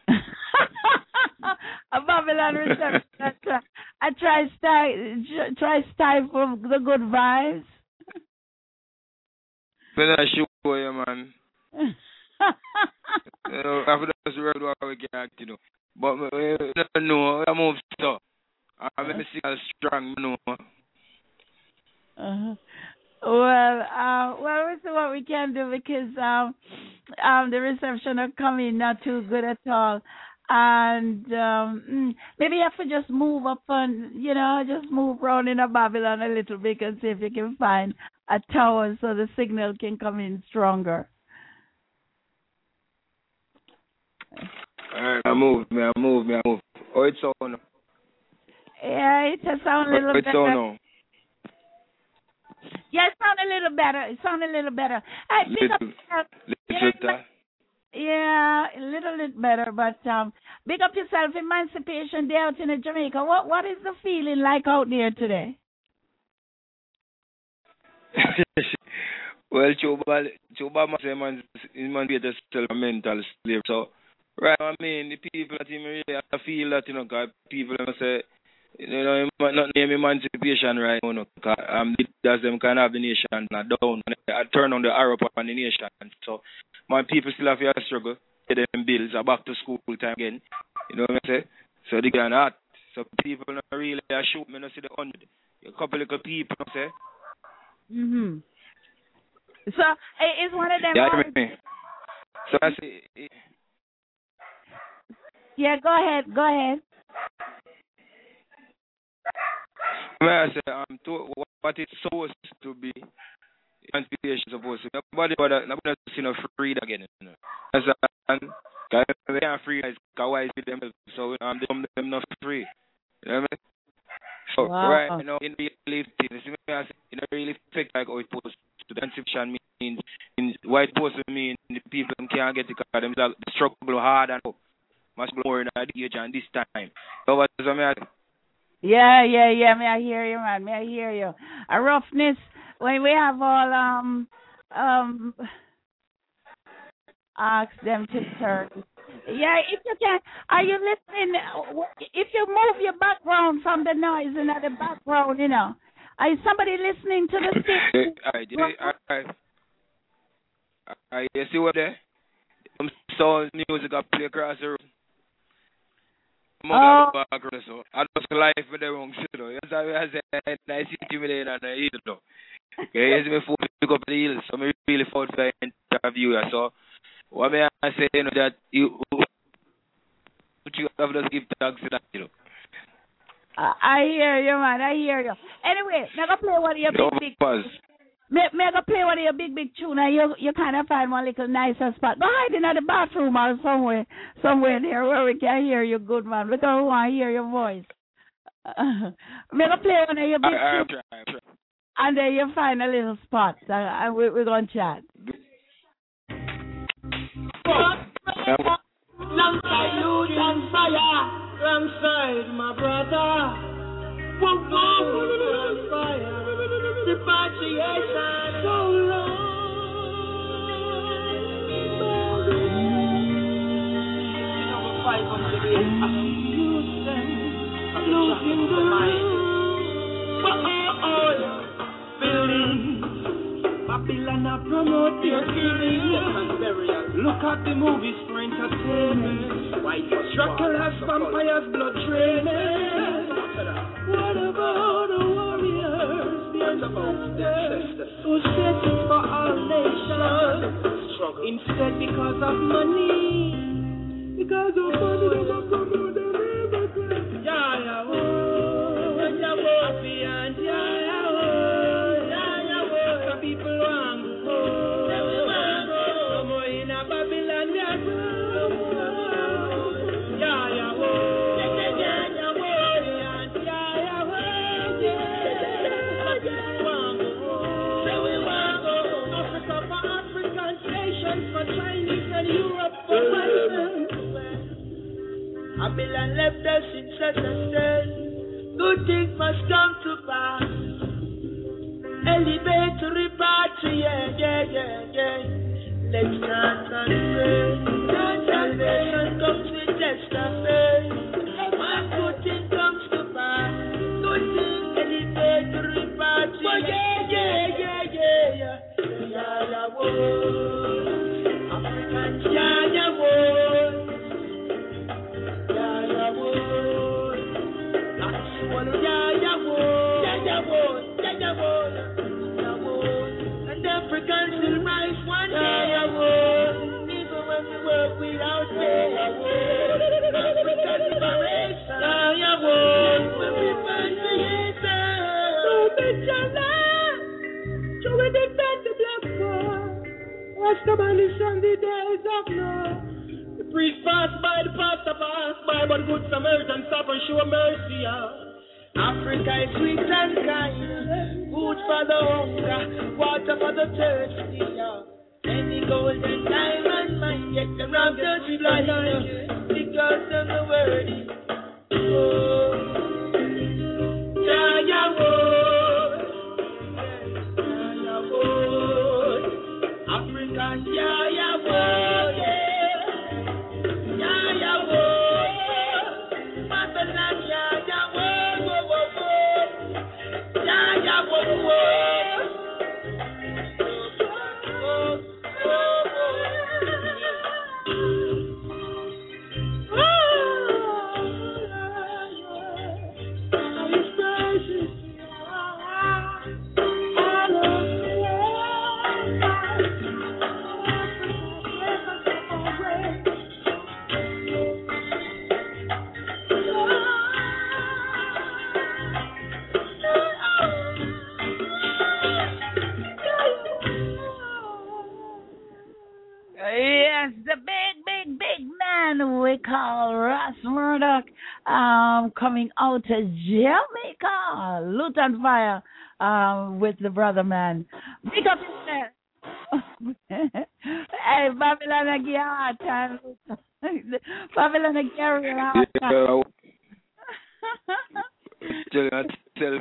A Babylon reception. I try, I try style, try style for the good vibes. I'm not sure, yeah, man. You know, after that's the word what we can act, you know. But we never know, I move so. I'm going to see how strong, you know. Uh-huh. Well, uh, well, we'll see what we can do because um, um, the reception are coming not too good at all. And um, maybe you have to just move up and, you know, just move around in a Babylon a little bit and see if you can find a tower so the signal can come in stronger. All right, I move, me, I move, me, I move. Oh, it's on. Yeah, it has sound a little oh, it's better. on now. Yeah, it sound a little better. It sound a little better. Hey, big up yourself. Little, little, yeah, a little bit better, but um, big up yourself. Emancipation Day out in Jamaica. What what is the feeling like out there today? Well, Chuba, Chuba must say man, man be just still a mental slave. So, right, I mean, the people that him really have to feel that, you know, because people must say, you know, you might not name emancipation right now, you know, because um, that's them kind of have the nation uh, down, and I turn on the arrow on the nation. So, my people still have to struggle, get them bills, are back to school time again, you know what I say? So, they get hot. So, people not really uh, shoot me, not see the hundred. A couple of people, you know, say. Mm-hmm. So, it's one of them. Yeah, I mean, so I say, yeah, go ahead, go ahead. I say, um, to, what it's supposed to be, emancipation supposed to be. Nobody but nobody see no freedom again. You know. As and they can't free as kawaii with them, so um, them them not free. You know what I mean? So Wow. right, you know, in reality, it really affect like how it supposed to. The emancipation means in white supposed to mean the people can't get it because them like, struggle hard and much more in the age and this time. So what does I mean? Yeah, yeah, yeah. May I hear you, man? May I hear you? A roughness when we have all um um ask them to turn. Yeah, if you can, are you listening? If you move your background from the noise in the background, you know, are somebody listening to the station? All right, all right. All right, you see what there? Some sound music I play across the room. Oh. Background, so I just life with the wrong shit, though. Yes, I say, I see you there and I eat it, though. Okay, yes, me food pick up the hills, so me really fought for an interview, so what may I say, you know, that you, you have to give thanks to that, you know. Uh, I hear you, man. I hear you. Anyway, I'm going to play one of your No big, big... buzz. Me, me going to play one of your big, big tune, and you, you kind of find one little nicer spot. Go hide in the bathroom or somewhere, somewhere there where we can hear you good, man. Because we want to hear your voice. Uh, me going to play one of your big I, I, tunes, I, I, and then you find a little spot, and, and we, we're going to chat. Long salute and fire, alongside my brother. Whoa, whoa, fire, repatriation, so long. Number five hundred years, losing the mind. Oh, oh, oh, building. Babylon a promote their killing. Look at the movies for entertainment. Dracula's vampires, blood draining. What about the warriors? forget about the ancestors who said it for all nations. Struggle. Instead, because of money, because of money, they don't come out of everything. Yeah, yeah, oh, yeah, yeah, oh, and yeah, yeah, oh, yeah, yeah, oh, some people want to go. Come on in a Babylon, yeah, yeah, yeah, oh. For Chinese and Europe for Babylon left us in such a state. Good things must come to pass. Elevate to repatriate, yeah, yeah, yeah. Let's chant and pray. Salvation comes with test of faith. One good thing comes to pass. Good thing elevate to repatriate, yeah, yeah, yeah, yeah, yeah. Yeah, yeah, whoa. Yeah, yeah, boy. Yeah, yeah, boy. Yeah, yeah, boy. Yeah, yeah, boy. Yeah, yeah, boy. Yeah, boy. And Africans will rise one day. Yeah, yeah, boy. Even when we work without pay. Yeah, boy. African liberation. Yeah, yeah, boy. When we find the answer. So bitch your life. So we defend the black boy. What's the abolish on the days of now? The priest pass by, the pastor pass by, but good Samaritan stop and show mercy. Yeah. Africa is sweet and kind, food for the hunger, water for the thirsty. Yeah. Any gold and diamond mine, yet the rock dirty blind, because of the word is oh. Yeah, yeah, oh. Yeah, yeah, oh. African, yeah, yeah, whoa, yeah, yeah, yeah, whoa, Babylon, yeah, yeah, whoa, whoa, whoa, whoa, yeah, yeah, whoa, whoa, whoa, whoa, Yes, the big, big, big man we call Russ Murdoch, um, coming out of Jamaica, Luton Fire, um, with the brother man. Big up his Hey, Babylon a give you a hard time. Babylon a give you a hard time. Tell myself,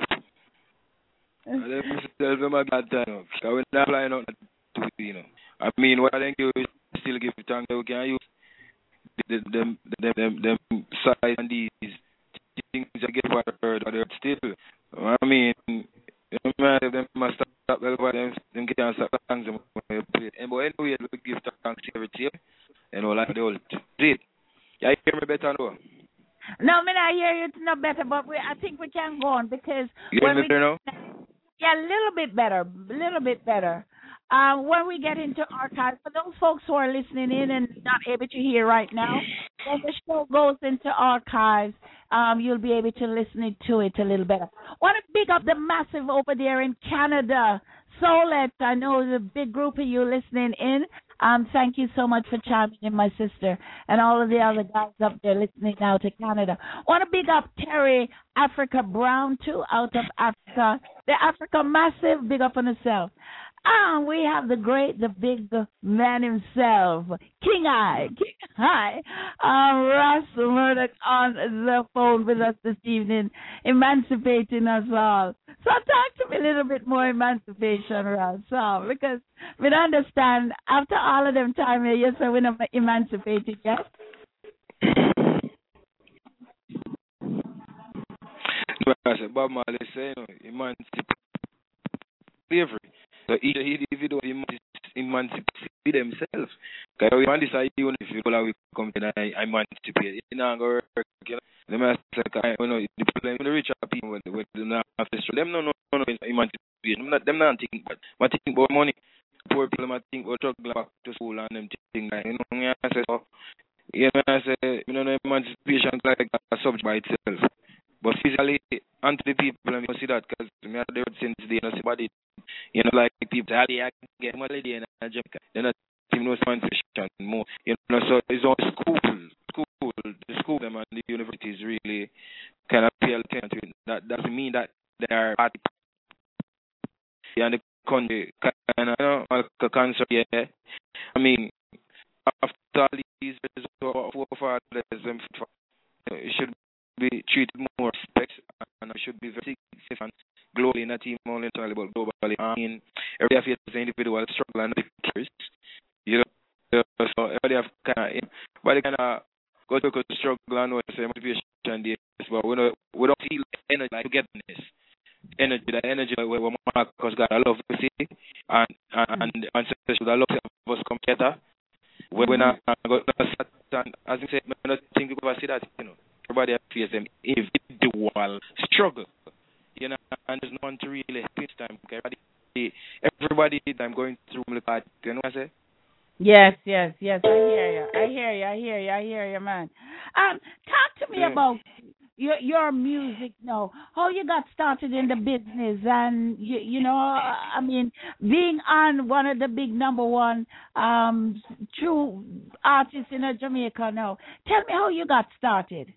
tell them my bad time. Because we're not flying out to you know. I mean, what I think you still give thanks we can use the them them them them size and these things I get what I heard, but they're still. I mean, them must stop well for them. Them can't stop thanks them when they play. And but anyway, we give thanks every team. You know, like the old. See, you hear me better now? No, me not hear you no better, but we I think we can go on because you when hear me we, better now? Yeah, a little bit better, a little bit better. Uh, when we get into archives, for those folks who are listening in and not able to hear right now, when the show goes into archives, um, you'll be able to listen to it a little better. Want to big up the massive over there in Canada, Solette. I know there's a big group of you listening in. Um, thank you so much for chiming in, my sister, and all of the other guys up there listening now to Canada. Want to big up Terry Africa Brown, too, out of Africa. The Africa Massive, big up on herself. Ah, we have the great, the big man himself, King I, King I, uh, Russ Murdoch on the phone with us this evening, emancipating us all. So talk to me a little bit more emancipation, Russ, so, because we don't understand, after all of them time here, yes, we're not emancipated yet. Bob Marley say, you know, emancipate slavery. So each individual emancipate themselves. Because we want this idea if you go we come to emancipate. You know, go work, you know. The master, you know, the people, the richer people, with the not have to them no, no, no, emancipate I'm not, them not think, but I think about money. Poor people might think about struggle back to school and them things. Like, you know, me I say, so, you know, I say, you know, emancipation is like a subject by itself. But physically, and to the people, I mean, see that because me have heard since they, you know, somebody, you know, like people, I get my lady in Jamaica, they're not even no emancipation more, you know, so it's all school, school, the school, them and the universities really kind of pay attention to it. That doesn't mean that they are party and the country kind of, you know, like a cancer, yeah. I mean, after all these years, forefathers, it should be treated more respect and it should be very significant globally, not even only talking about globally. I mean, everybody has an individual struggle and pictures, you know, so everybody have kind of, everybody kind of go to a struggle and what's the motivation there, but we don't, we don't feel energy like togetherness. Energy, that energy that we Marcus got, I love to see, and and and, and especially I love to have us come together. When when I go and as I said, I don't think we ever see that, you know. Everybody feels them individual struggle, you know, and there's no one to really help this time. Everybody, everybody I'm going through the part, you know what I say? Yes, yes, yes. I hear you. I hear you. I hear you. I hear you, man. Um, talk to me yeah. about your your music. No, how you got started in the business, and you you know, I mean, being on one of the big number one um true artists in Jamaica. Now, tell me how you got started.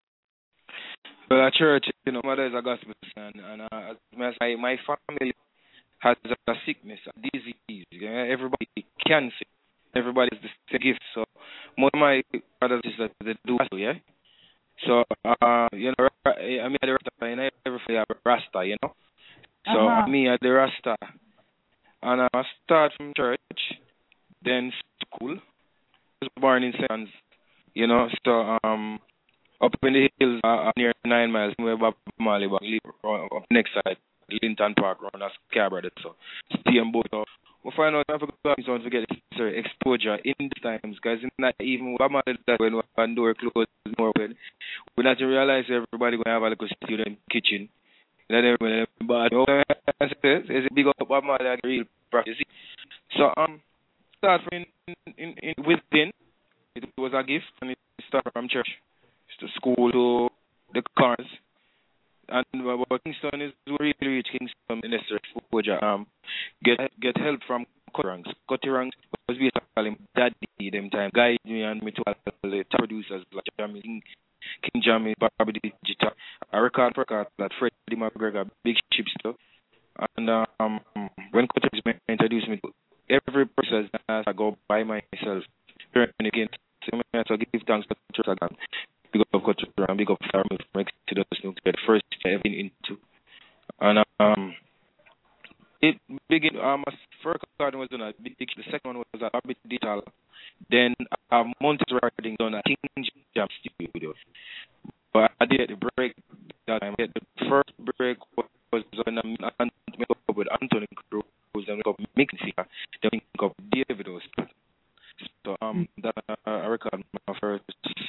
Well, at church, you know, mother is a gospel son, and uh, my my family has a sickness, a disease. You know, everybody can see. Everybody has the same gift. So, most of my brothers and sisters, they do so, yeah? So, uh, you know, I mean, the Rasta, and I everything have Rasta, you know? So, uh-huh. me, I'm the Rasta. And I start from church, then school. I was born in Saint Anne's, you know? So, um, up in the hills, uh, near nine miles, where Bob Marley, up next side, Linton Park, around that Scarborough, so, stay on boat. So, we find out I forgot to get sorry, exposure in the times, because it's not even that when one door closed more open. We not to realize everybody going to have a little student kitchen. You know, but it's a big up about my like real practice. So um, start from in, in, in within. It was a gift, and it started from church to school to the cars. And what Kingston is really rich. Kingston in this exposure. Um, get get help from Cutterangs. Cutterangs was basically daddy them time. Guide me and me to all the producers like Jamie King, King Jamie, Barbie Digital. I record for record that Freddie McGregor, Big Ship stuff. And um, when Cutterangs introduced me to every process, I go by myself. Again, so I give thanks to Cutterangs. Big up Culture and big up Farming from Exodus, the first I've been into. And um, it began, um, my first recording was done at Big, the second one was at Barbie Digital. Then a month recording done at King Jam Studio. But I did the break that time. The first break was on um, with Anthony Cruz, then we got Mixia, then we got David Oscar. So um, that uh, I recorded my first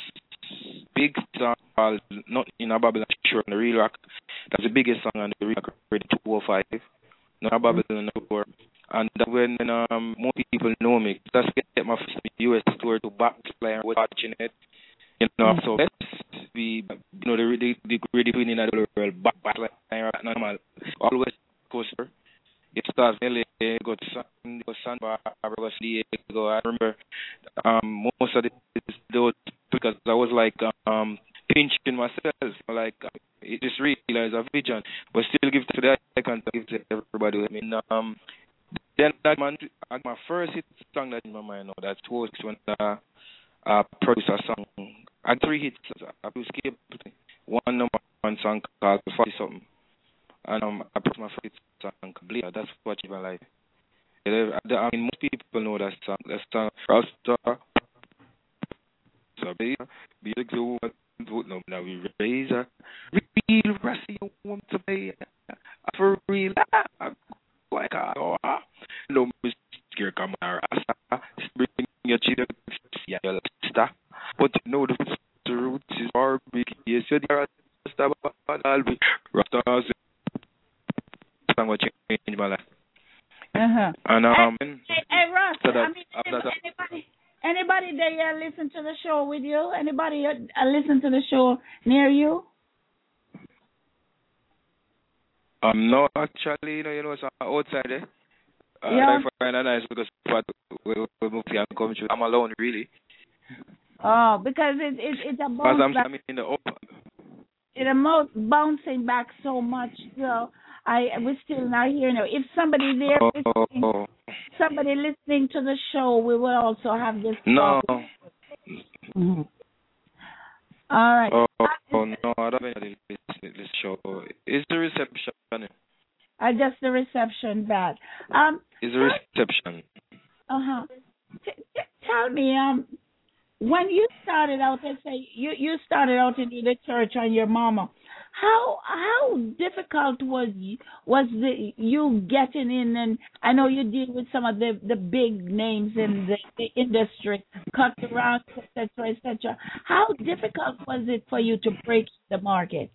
big song called Not in a Babylon Shore on the Real Rock. That's the biggest song on the Real Rock Radio two oh five. Not a Babylon Shore. And when um, more people know me, that's get my first U S tour to backfly and watching it. You know, so let's be, you know, the the, the great winning of the world back backfly right normal. Always coaster. It starts in L A, go to San, go to San Barbara, go to Diego. I remember um, most of the, those because I was like um, pinching myself, like it just realized a vision, but still give to the I can't give to everybody. I mean, um, then that man, my first hit song that in my mind now, that was when uh, I produced a song. I had three hits. I produced one number one song called forty something. And um, I put my first song, Bleeder. That's what you like. I mean, most people know that song. That song, Rasta. So, be the glue. No, now we raise a real Rasta. You want to be for real? Like, oh, no, Mister Come on, Rasta. Bring your children, yeah, your star. But you know the roots is far big. Yes, you're the Rasta, but I'll be Rasta. What you And um, Hey, hey, hey Russ, so I that mean, after that, anybody, anybody there uh, listen to the show with you? Anybody uh, listen to the show near you? um, no, actually, you know, you know, it's outside there. Uh, Yeah. I find it nice because what we we move here and come to. I'm alone, really. Oh, because it, it it's a Because bounce I'm back. I'm in the open. It a mo- bouncing back so much. So I we're still not hearing it. If somebody there listening, Oh, somebody listening to the show, we will also have this no. call. Mhm. All right. Oh, oh no, I don't think this, this show. Is the reception? Uh, just the reception bad. Um. Is the reception? Uh huh. T- t- tell me, um, when you started out, let's say you you started out into the church on your mama. How how difficult was y- was the you getting in? And I know you deal with some of the, the big names in the, the industry, cut around, et cetera, et cetera. How difficult was it for you to break the market?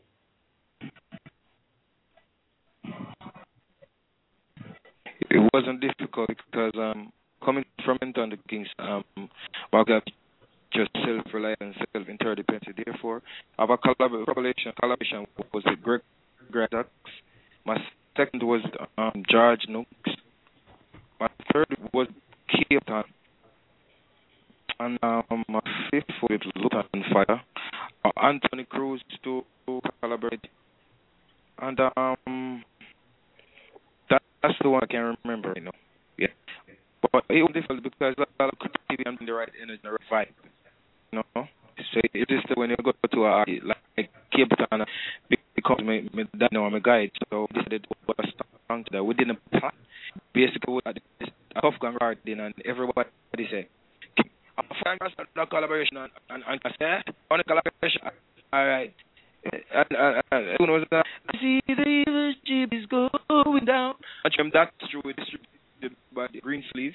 It wasn't difficult because um coming from Hinton the Kings um well, got just self-reliant and self-interdependent. Therefore, our collaboration collaboration was with Greg Gradax. My second was um George Nooks. My third was Keaton. And um, my fifth with Luton Fire. Uh, Anthony Cruz to collaborate. And um that, that's the one I can remember, you know. Yeah. But it was difficult because a lot of creativity and the right energy and the right vibe. You know? So it is when you go to a like, like Cape Town because my, my dad know I'm a guide, so we decided to put a song to that. We didn't plan. Basically we had this tough gun garden and everybody said I'm fine with the collaboration and and, and I said on the collaboration all right. And, and, and, and was that I see the evil ship is going down. And from that through it distributed by the Green Sleeve.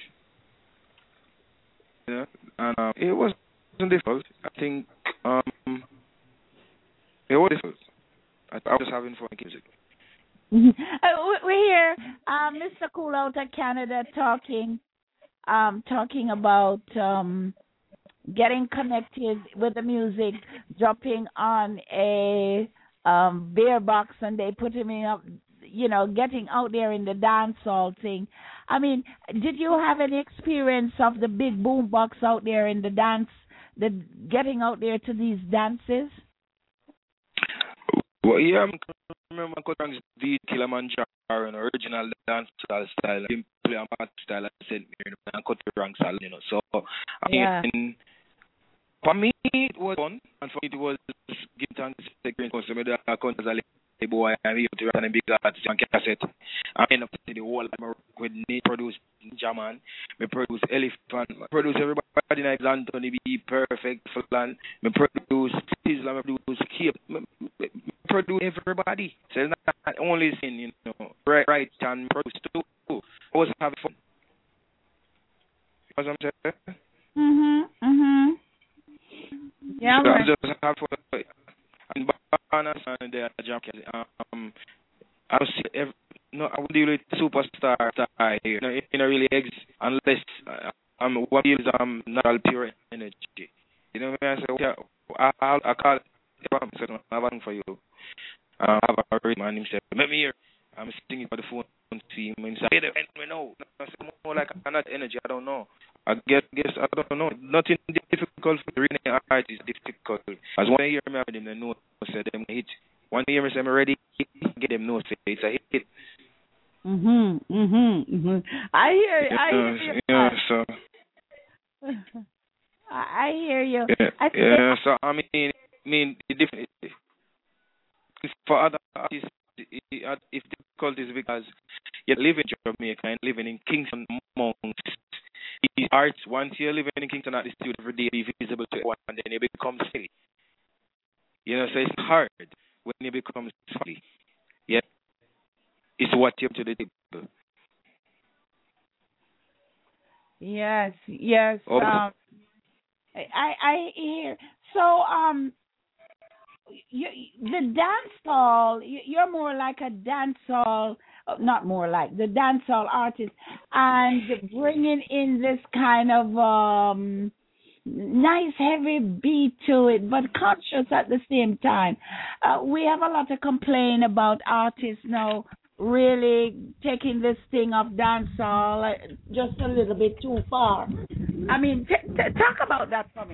Yeah. And um, it wasn't difficult. I think um it was difficult. I, I was just having fun with music. Uh, We're here, uh, Mister Cool out of Canada, talking, um, talking about um, getting connected with the music, jumping on a um, beer box, and they put him in up, you know, getting out there in the dance hall thing. I mean, did you have any experience of the big boom box out there in the dance, the getting out there to these dances? Well, yeah, I remember Kotan's the Kilimanjaro, an original dance style style. He play a mad style and sent me and cut the rank style, you know. So, I Yeah. mean, for me, it was fun, and for me, it was give thanks to the green customer that I count as a little boy. I'm here to run a big artist on cassette. I end up to the whole of my with me produce Jaman, me produce Elephant, me produce everybody like Anthony B, Perfect, Flan, me produce Tisla, me produce Cape, me, me produce everybody. So it's not only saying, you know, right, right, and produce too. I was having fun. You know what I'm saying? Mhm. Mhm. Yeah. So I Right. just have fun. And Barnes and the jam um I don't see every, no I would deal with superstar star here. You know, it, it don't really exist unless uh, um what is um not all pure energy. You know what I mean? I say yeah, I I, I call I'm saying I have one for you. Uh, I have a great man himself. Let me hear. I'm singing for the phone to him and say, hey, the no, I say more like not energy. I don't know. I guess, guess I don't know. Nothing difficult for the reading art is difficult. As one year me have them the note say them hit. One year me say me ready get them notes say it's a hit. Mhm. Mhm. Mhm. I hear. I hear Yeah, you. yeah, so I I hear you. yeah, I yeah, so I mean, I mean the different for other artists if difficult is because you live in Jamaica and living in Kingston amongst these arts. Once you're living in Kingston at the studio every day, be visible to everyone, and then you become silly. You know, so it's hard when you become silly. Yeah, it's what you to the table. yes. Yes. Oh, Um. I I hear. So um. You, the dance hall, you- you're more like a dance hall. not more like the dancehall artists, and bringing in this kind of um, nice heavy beat to it, but conscious at the same time. Uh, we have a lot to complain about artists now really taking this thing of dancehall uh, just a little bit too far. I mean, t- t- talk about that for me.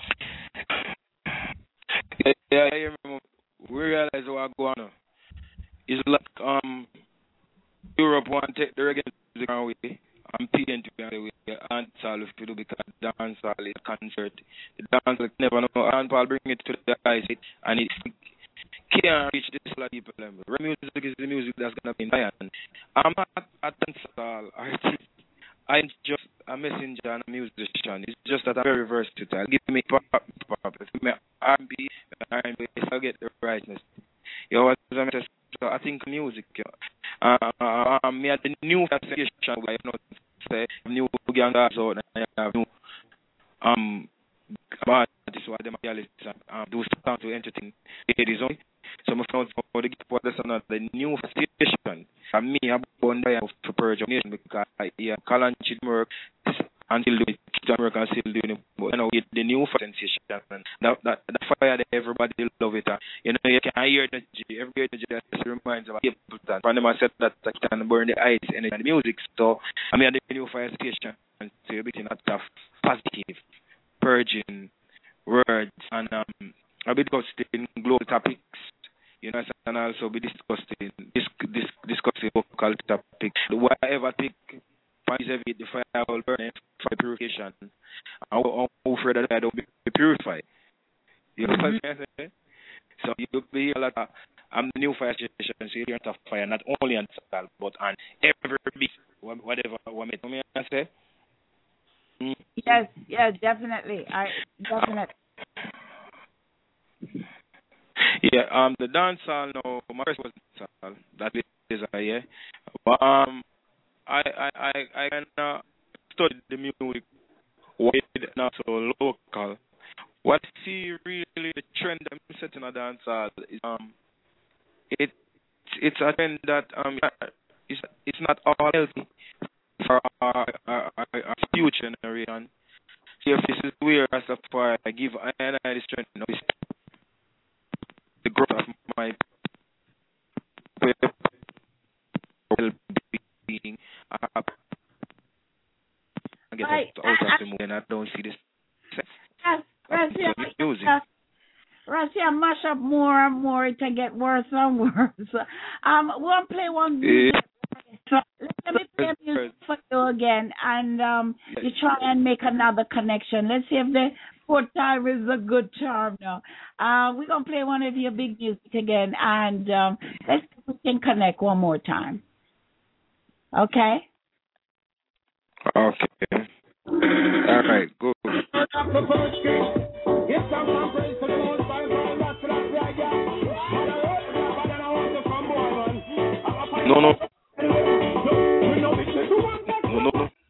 Yeah, yeah, I remember. We realize what going on. It's like um, Europe want to take the reggae music away and P N to be away. Dancehall if you do because dancehall is a concert. The dancehall never know. And Paul bring it to the eyes and it can't reach this lot of people. Reggae music is the music that's gonna be in Zion. I'm not a dancehall artist. I'm just a messenger and a musician. It's just that I'm very versatile. Give me pop, pop. Give me R and B, R and B, I'll get the rightness. You know what I'm saying? So I think music, you know, uh, uh, me at the new association, you know, say new gangs out, and I have new um artists who are them um do something to entertain ladies only. So I found for the for this another the new association. And me, I'm born there for purge of nation because I yeah, Kalanchi work until doing work and still doing it. But you know, with the new sensation and that that the fire that everybody love it. And, you know, you can hear the every year the just reminds of people that when them said that I can burn the eyes and the music. So I mean the new fire station and so a bit in that of positive, purging words and um a bit discussing global topics. You know, and also be discussing dis, dis, discussing local topics. Whatever take points of it, the fire will burn it for purification. I'm afraid that I don't be purified. You know what I'm saying? So you'll be a lot of I'm the new fire station, so you're on fire not only on Sal, but on every bit, whatever what me I say. Mm. Yes, yes, definitely. I definitely. Yeah, um, the dancehall now, my first was dancehall, that is uh, yeah. But um, I I I I can uh, study the music wide and also local. What I see really the trend I'm setting a dancehall is um, it it's a trend that um, it's it's not all healthy for our, our, our, our future generation. See if this is where as a fire I give I and I the strength. You know, the growth of my well-being. Uh, I get right. out, out of the mood and I don't see this. Yes, Russia, Russia, mash up more and more to get worse and worse. Um, we'll play one music. Yeah. Let me play music for you again, and um, yes. You try and make another connection. Let's see if the fourth time is a good charm now. Uh, we're going to play one of your big music again, and um, let's see if we can connect one more time. Okay? Okay. All right, good. No, no. No, no, no.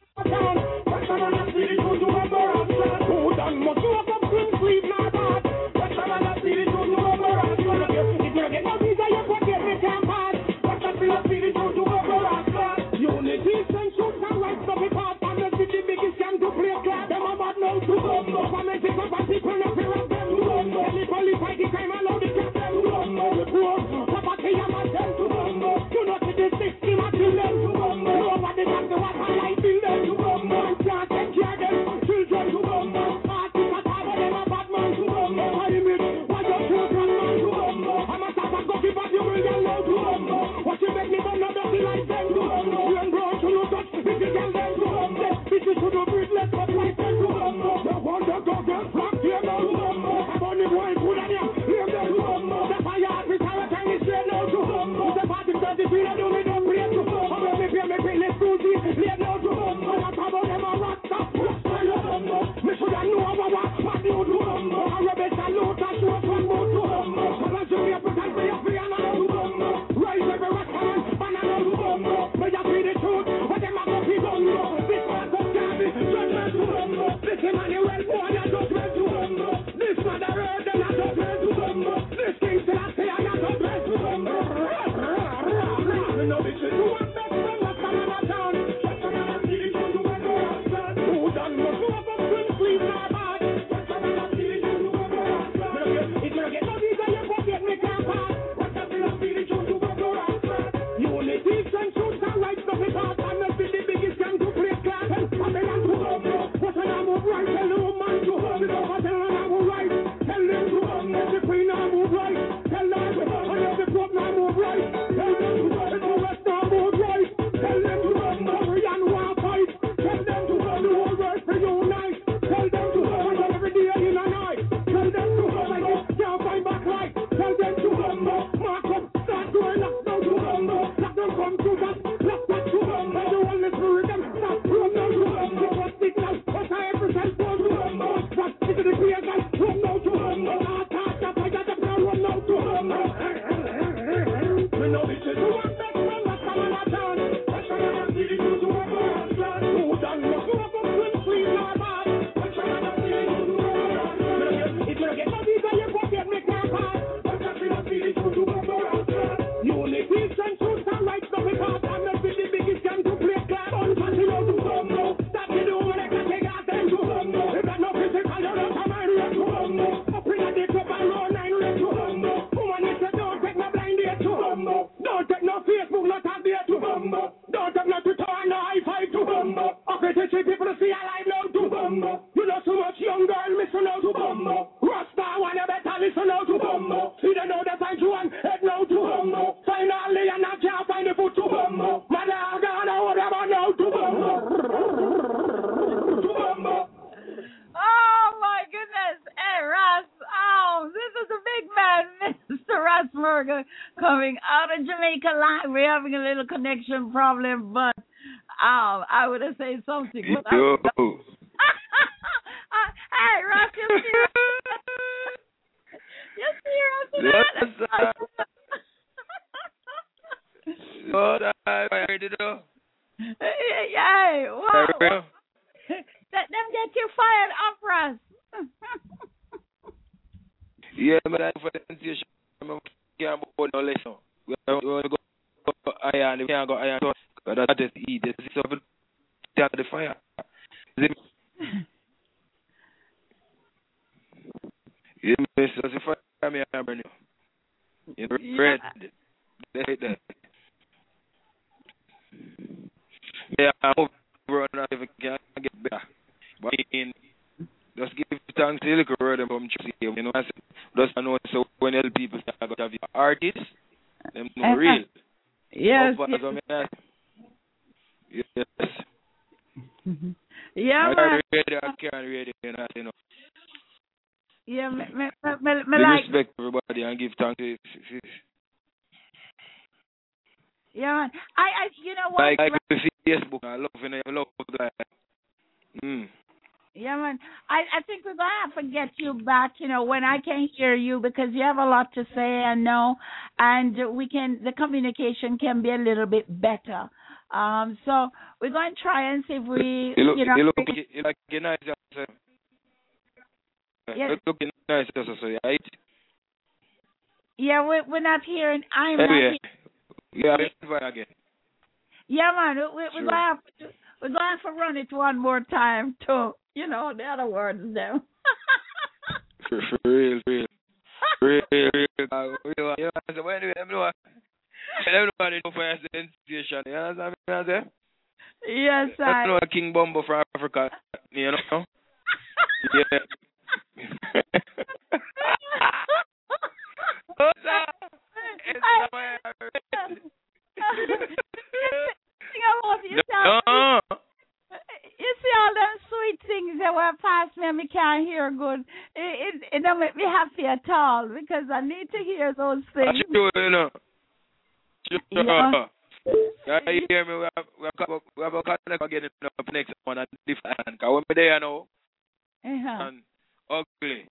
Go, go, go, go, go, go, go, go, go, go, go, go, go, Morgan coming out of Jamaica live. We're having a little connection problem, but um, I would have said something. But Yo. I, hey, Ross, you serious? You serious? Lord, I heard it all. Hey, wow. Let them get you fired up, Ross. Yeah, but I for the sensation. I can't go no lesson. We want to go iron. We can't go iron. Because that is eat. This is something to the fire. Yeah, miss. That's the fire me I burn you. You red. They hate that. Yeah, I'm over on that if I can't get better. But I mean, just give thanks to the little word from Chelsea. You know, I said, just know so when other people say I got to have artists, them know real. Yes. Up, Yes. Yes. Mm-hmm. Yeah, I man. can't read it. I can't read it. You know, you know. Yeah, me, me, me, me, me We like. respect everybody and give thanks to. Yeah, man. I, I, you know what? Like, like the Facebook, I love it. I love that. Mm. Yeah, man. I, I think we're gonna have to get you back. You know, when I can hear you because you have a lot to say and know, and we can the communication can be a little bit better. Um, so we're going to try and see if we, you look, you know, you look, you look nice. Yeah. Look nice, also, right? Yeah, we, we're not hearing. I'm hey, not. Yeah, hearing. yeah, again. Yeah, man. We, we're Sure. gonna have to, we're gonna have to run it one more time to, you know, the other words there. for, for real, real, real, real. Uh, real. You know, so anyway, let me know. Let me know the for sensation. You understand me? I say? Yes, I I. know King Bumbo from Africa. You know? Yeah. What's up? It's my you, no. You see all them sweet things that were past me and me can't hear good. It, it, it don't make me happy at all because I need to hear those things. That's true, you know. Sure. Yeah. Yeah, you hear me? We have, we have, we have a connect again up next one and different. Because when we there now, Uh-huh. and ugly.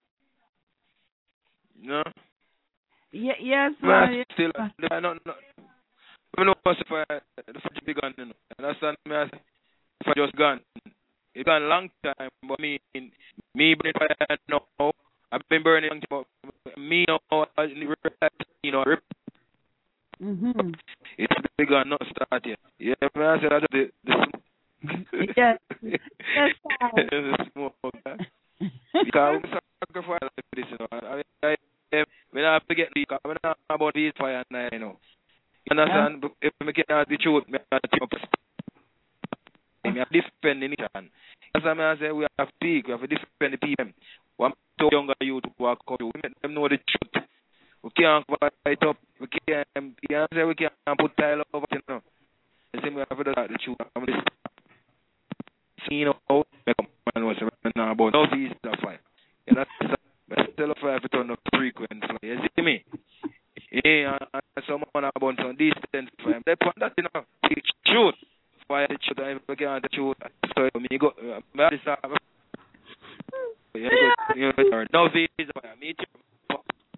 No? Yeah, yes, Man, man. still, I don't know. I don't know what's for the first big gun, you know. Understand me? I say, if I just gone, it's gone a long time, but me, me burning fire now, I've been burning long time, but me now, you know, rip. Mm-hmm. It's big gun, not start yet. Yeah, man, I said, I just, the, the yes. Yes, the smoke, man. Because we sacrifice like this, you know. I, I, I, we don't have to get the, because we don't have about these fire now, you know. You understand? Uh, if we can't the truth, we have to take up we have to defend the nation. That's why I say we have to speak, we have to defend the people. One two younger youth who walk up, we make them know the truth. We can't fight up, we can't, you know, say we can't put tile over, you know. The same we have to do that, the truth. I'm just, you know, make a man was now about no visa fire. You know, that's still a fire to turn up frequent fire. You see me? Yeah, and someone about some distance for him. They put that, you know, the truth. Why the truth? I never get the truth. So, me go, me have this, uh, you know, you know, no visa fire. Me too.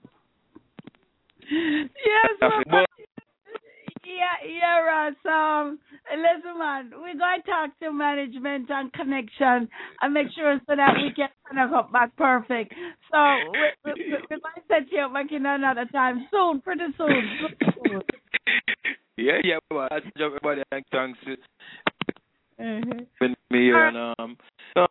Yes, man. Yeah, yeah, Ross. Um, listen, man, we're going to talk to management and connection and make sure so that we can connect up back perfect. So we, we, we're going to set you up back in another time soon, pretty soon. soon. Yeah, yeah, well, I just everybody thanks mm-hmm. Been me here and um. Uh,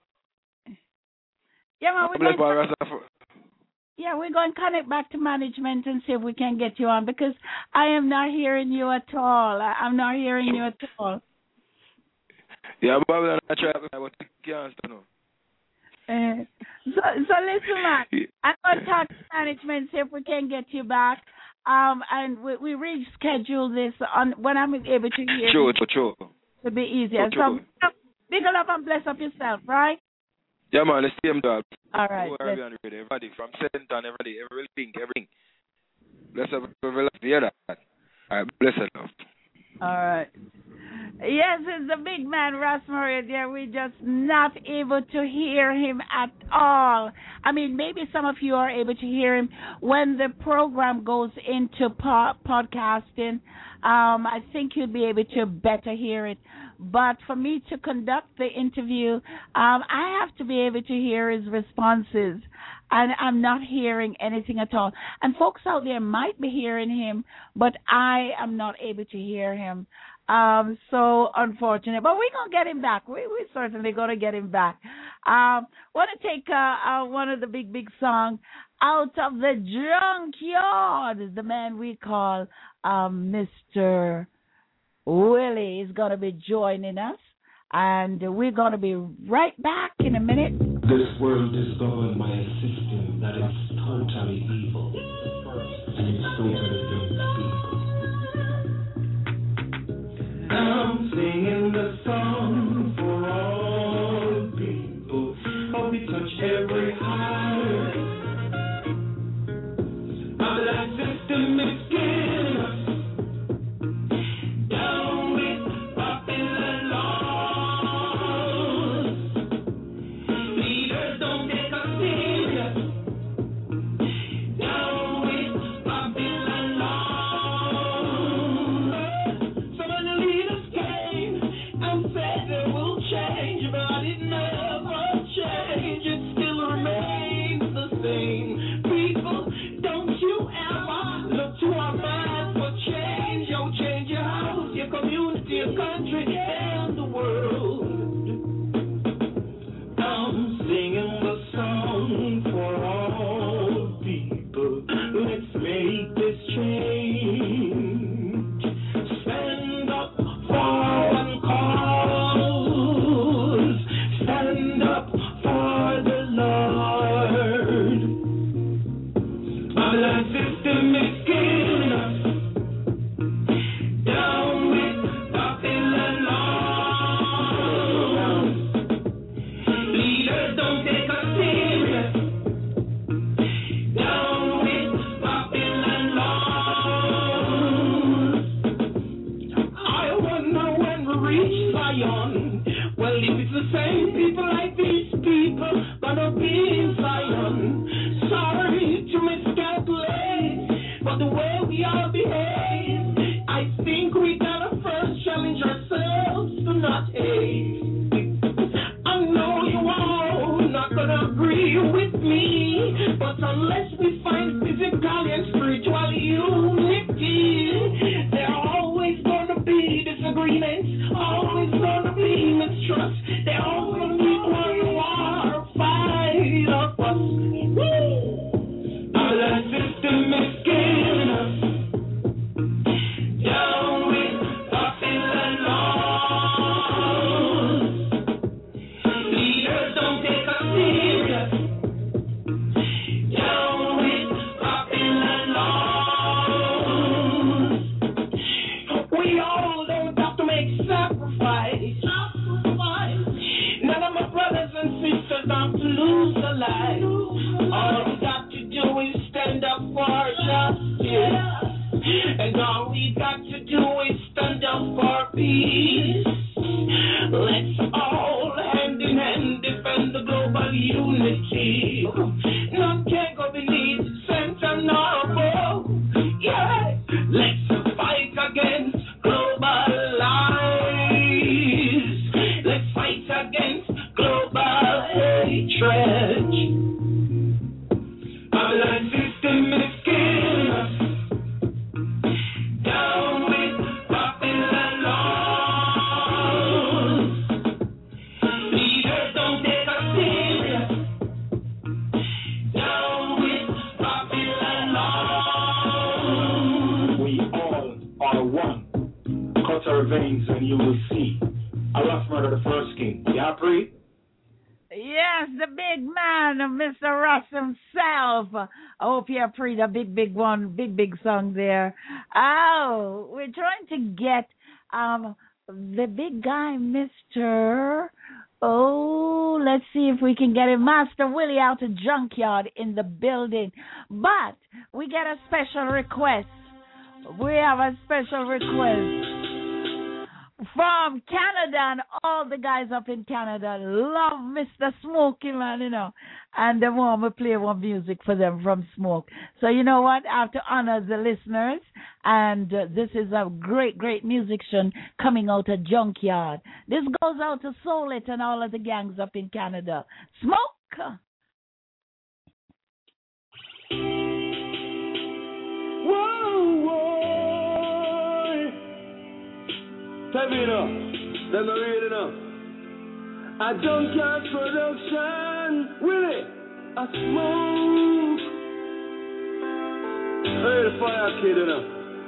yeah, man, we're going to. Yeah, we're going to connect back to management and see if we can get you on because I am not hearing you at all. I, I'm not hearing you at all. Yeah, but I'm not trying to can't know. Uh, so, so listen, man. I'm going to talk to management, see if we can get you back. Um, and we, we reschedule this on when I'm able to hear. True, true, true. It'll be easier. True, so, big up and bless up yourself, right? Yeah, man, the same dog. All right. Everybody, everybody from center and everybody, everything, everything. Bless up every love. Hear that? All right, bless it, love. All right. Yes, it's the big man, Ross Murray. There, we're just not able to hear him at all. I mean, maybe some of you are able to hear him when the program goes into po- podcasting. Um, I think you'll be able to better hear it. But for me to conduct the interview, um, I have to be able to hear his responses. And I'm not hearing anything at all. And folks out there might be hearing him, but I am not able to hear him. Um, so unfortunate. But we're going to get him back. We, we're certainly going to get him back. Um, want to take uh, uh, one of the big, big songs out of the junkyard. The man we call um, Mister Willie is going to be joining us. And we're going to be right back in a minute. This world is governed by a system that is totally evil. And it's totally against people. I'm singing the song for all people. Hope it touch every heart. My life system is killing us. Down with Babylon laws. Leaders don't take us serious. Down with Babylon laws. Some of the leaders came and said they will change, but it never changed. It still remains the same. People, don't you ever look to our man for change. Yo, change your house, your community, your country, and the world. I'm singing the song for all people. Let's make this change. Stand up for one cause. Stand up for the Lord. Babylon system is killing us. Down with Babylon laws. Leaders don't take us serious. Down with Babylon laws. I wonder when we reach Zion. Well, if it's the same people like these people gonna be in Zion. Sorry to miscalculate, but the way we all behave, I think we gotta first challenge ourselves to not hate. I know you all not gonna agree with me, but unless we find physical and spiritual unity, there are always gonna be disagreements, always gonna be mistrust. There always gonna be one war fight of us. Our system is killing us. Down with Babylon laws. Leaders don't take us serious. Down with Babylon laws. We all don't have to make sacrifice. Sacrifice. None of my brothers and sisters have to lose their lives. All we got to do is stand up for justice. And all we got to do is stand up for peace. Let's all hand in hand defend the global unity. None can go beneath center nor above. Yeah, let's fight against global lies. Let's fight against global hatred. Babylon system is killing us. Down with Babylon laws. Leaders don't take us serious. Down with Babylon laws. We all are one. Cut our veins and you will see. Allah murder the first king. Yeah, pray. Yes, the big man, Mister Russ himself. I hope you appreciate a big, big one, big, big song there. Oh, we're trying to get um the big guy, Mister Oh, let's see if we can get a Master Willie out of Junkyard in the building. But we get a special request. We have a special request from Canada, and all the guys up in Canada love Mister Smokey, man, you know, and they want me to play one music for them from Smoke. So you know what? I have to honor the listeners, and uh, this is a great, great musician coming out of Junkyard. This goes out to Soul It and all of the gangs up in Canada. Smoke! Whoa, whoa. Tell me now, them not read enough. A Junkyard production, Willie, a Smoke. Hey, the fire kid enough.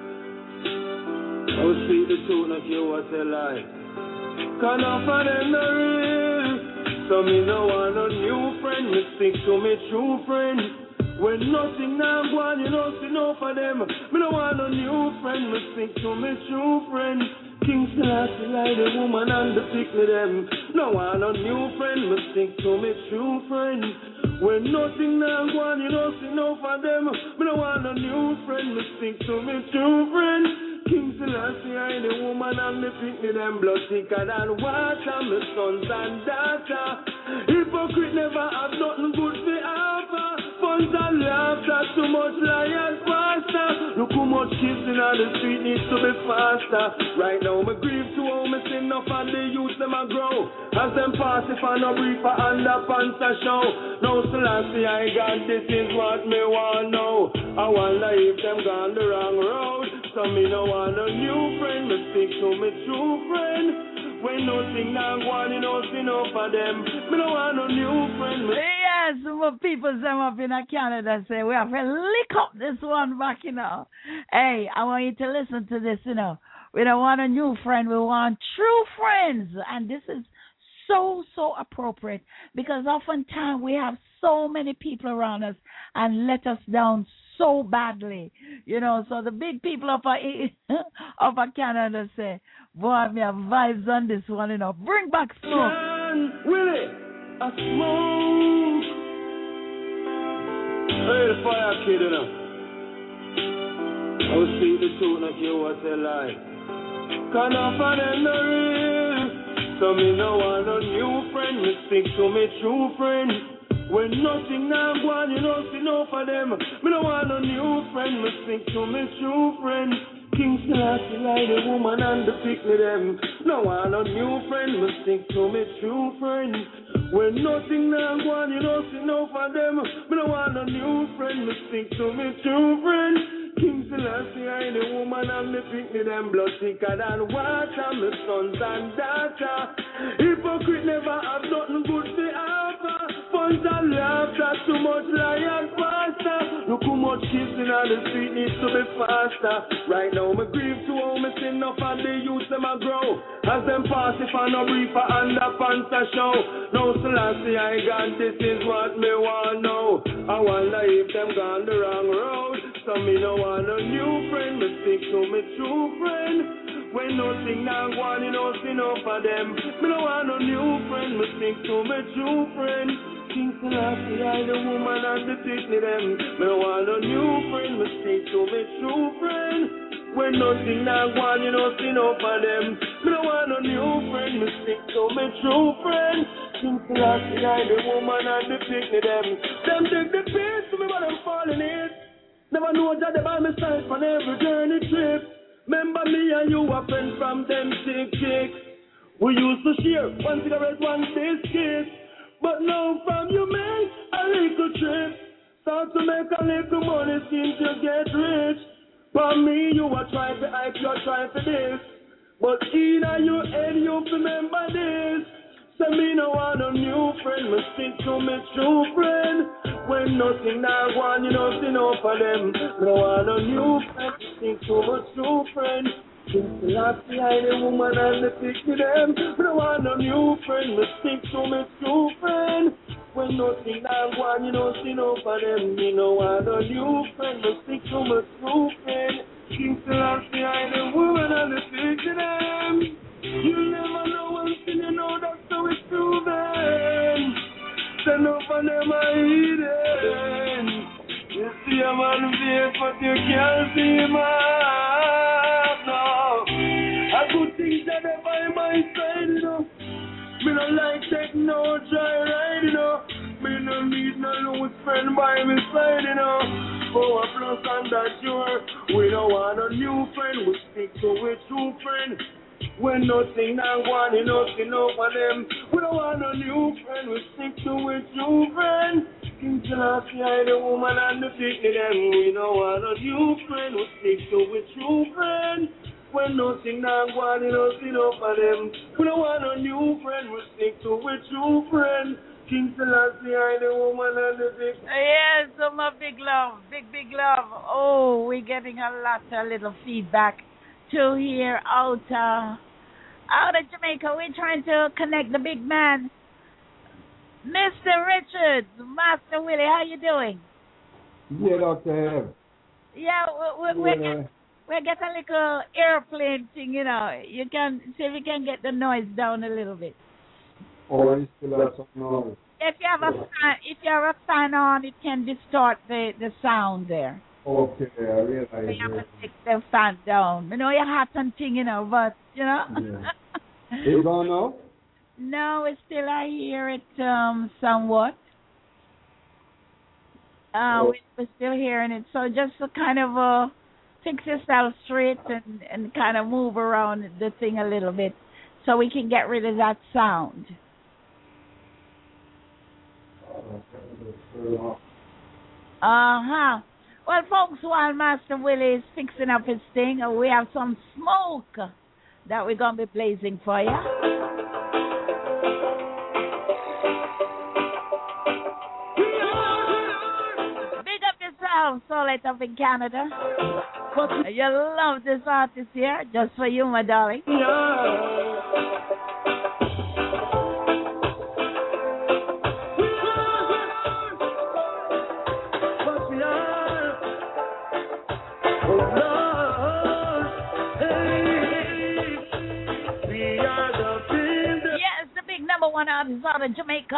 I will speak the truth, not care what they lie. Cause enough of them not real. So me no want no new friend, me stick to me true friend. When nothing now go on, you know, see no for them. Me no want no new friend, me stick to me true friend. King Selassie, I the woman and the pick me them. No want no new friend, me stick to me true friend. When nothing now go on, you know, see no for them. Me no want no new friend, me stick to me true friend. King Selassie, I the woman and the pick me them. Blood thicker than water, me sons and daughter. Hypocrite never have nothing good to offer. Funds and laughter, too much liars faster. Look how much kissing on the street needs to be faster. Right now, me grieve to how me sin enough and the youth them a grow. As them pass if I no brief for underpants a show. Now Selassie, I got this is what me want know. I wonder if them gone the wrong road. So me no want a new friend, me stick to me true friend. When nothing now go on, you know, see no for them. Me no want no new friend. Me yes, some people them up in Canada say we have to lick up this one back, you know. Hey, I want you to listen to this, you know. We don't want a new friend, we want true friends. And this is so, so appropriate because oftentimes we have so many people around us and let us down so badly, you know. So the big people of our, of our Canada say, boy, me have vibes on this one, you know. Bring back Smoke. Willie, a Smoke. Hey, the fire kid, you know. I will speak the truth, not care what they lie. Cause enough of them not real. So me no want no new friend, me stick to me true friend. When nothing now go on, you know, see no for them. Me no want no new friend, me stick to me true friend. King Selassie, I the woman and the pick me them. No want no new friend, me stick to me true friend. When nothing now go on, you know, see no for them. Me no want no new friend, me stick to me true friend. King Selassie, I the woman and the pick me them. Blood thicker than water, me sons and daughter. Hypocrite never have nothing good to offer. Funds and laughter, too much liars faster. Look how much kissing on the street needs to be faster. Right now, me grieve to how me sin enough and the youth them a grow. As them pass if I no brief for underpants a show. Now Selassie, I got this is what me want know. I wonder if them gone the wrong road. So me no want a new friend, me stick to me true friend. When nothing now go on, you know, see no for them. Me no want no new friend, me stick to me true friend. King Selassie, I the woman and the Disney them. Me no want no new friend, me stick to me true friend. When nothing now go on, you know, see no for them. Me no want no new friend, me stick to me true friend. King Selassie, I the woman and the Disney them. Them take the piece to me, but I'm falling in. Never know that they by my side on every journey trip. Remember me and you were friends from them sick chicks. We used to share one cigarette, one biscuit. But now from you make a little trip. Start to make a little money, seem to get rich. For me, you were trying to hype, you're trying for this. But in your head, you remember this. Say me no want no new friend, me stick to me true friend. When nothing now go on, you know, see no for them. Me no want no new friend, stick to my true friend. Since the last behind the woman and the pick to them. Me no want no new friend, me stick to me true friend. When nothing now go on, you know, see no for them. Me no want no new friend, me stick to my true friend. Since the last behind the woman and the pick to them. You never know until you know that's how it's true. moving. Stand up and them are eating. You see a man face, but you can't see him out. No. A good thing that they by my side, you know. Me no like take no try ride, you know. Me no need no loose friend by my side, you know. For a plus and that sure. We don't want a new friend, we stick to a true friend. When nothing not one, nothing over them. We don't want a new friend, we stick to a true friend. King Selassie, the woman and the picnic, them. We don't want a new friend, we stick to a true friend. When nothing not one, nothing over them. We don't want a new friend, we stick to a true friend. King Selassie, the woman and the big. Yes, so my big love, big, big love. Oh, we're getting a lot of little feedback to here out, uh, out of Jamaica. We're trying to connect the big man, Mister Richards, Master Willie. How you doing? Yeah, Doctor Ev. Yeah, we, we, we, we get a little airplane thing, you know. You can see if you can get the noise down a little bit. Or you still have some noise. If you have a fan, if you have a fan on, it can distort the, the sound there. Okay, I realize So you have that. to take the fan down. You know you're hot and thing, you know, but you know. Yeah. It's gone now? No, it's still I hear it um somewhat. Uh, Oh. we, we're still hearing it. So just to kind of uh fix yourself straight and and kind of move around the thing a little bit, so we can get rid of that sound. Uh-huh. Well, folks, while Master Willie is fixing up his thing, uh, we have some smoke that we're going to be blazing for you. Big up yourself, Solid up in Canada. You love this artist here, just for you, my darling. Yes, the big number one artist out of Jamaica.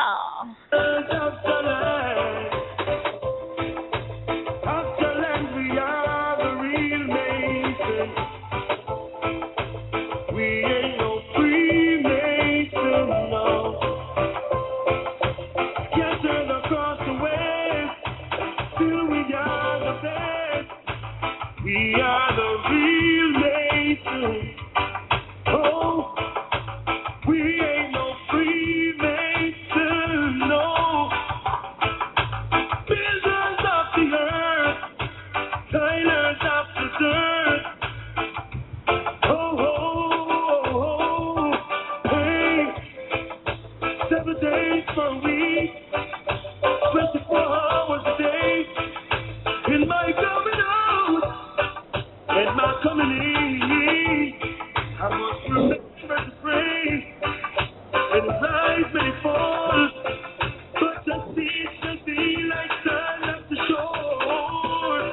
We are the real nation. Oh, we ain't no Freemason, no. Builders of the earth, tilers of the dirt. Oh, oh, oh, oh, hey. Seven days per week, twenty-four hours a day. In my coming out. And my coming in, I must remember to pray, and rise may fall, but the sea shall be like sand at the shore.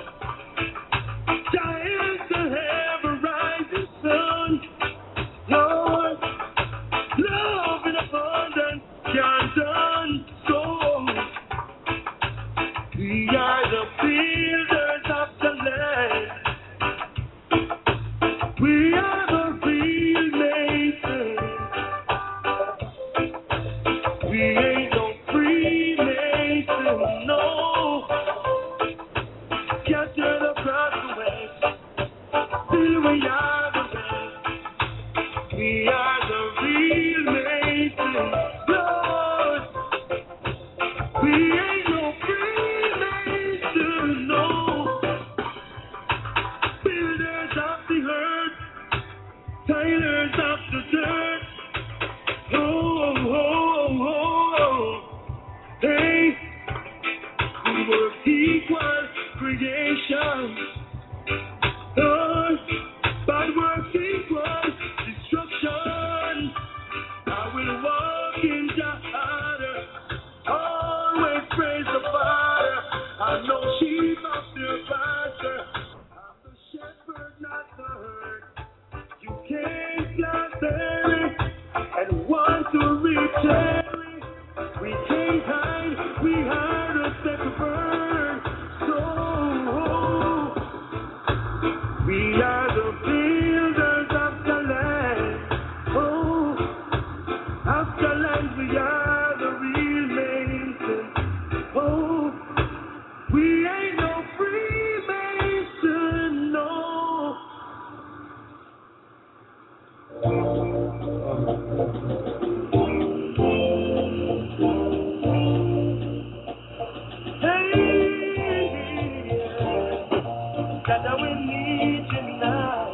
Giants will have a rising sun, Lord, love in abundance can done so. We are the builders of the land. We are the real nation. We ain't no Freemason, no. Scattered across the west, still we are the best. We are the real nation, Lord. We ain't no Freemason, no. Builders of the earth, tilers of the dirt. Oh, oh, oh, oh. Hey, we were equal creation. Lord, but we're equal destruction. I will walk in the order, always praise the Father. I know sheep of the pasture. I'm the shepherd, not the herd. You can't plant berry and want to return. Jaja, we need you now.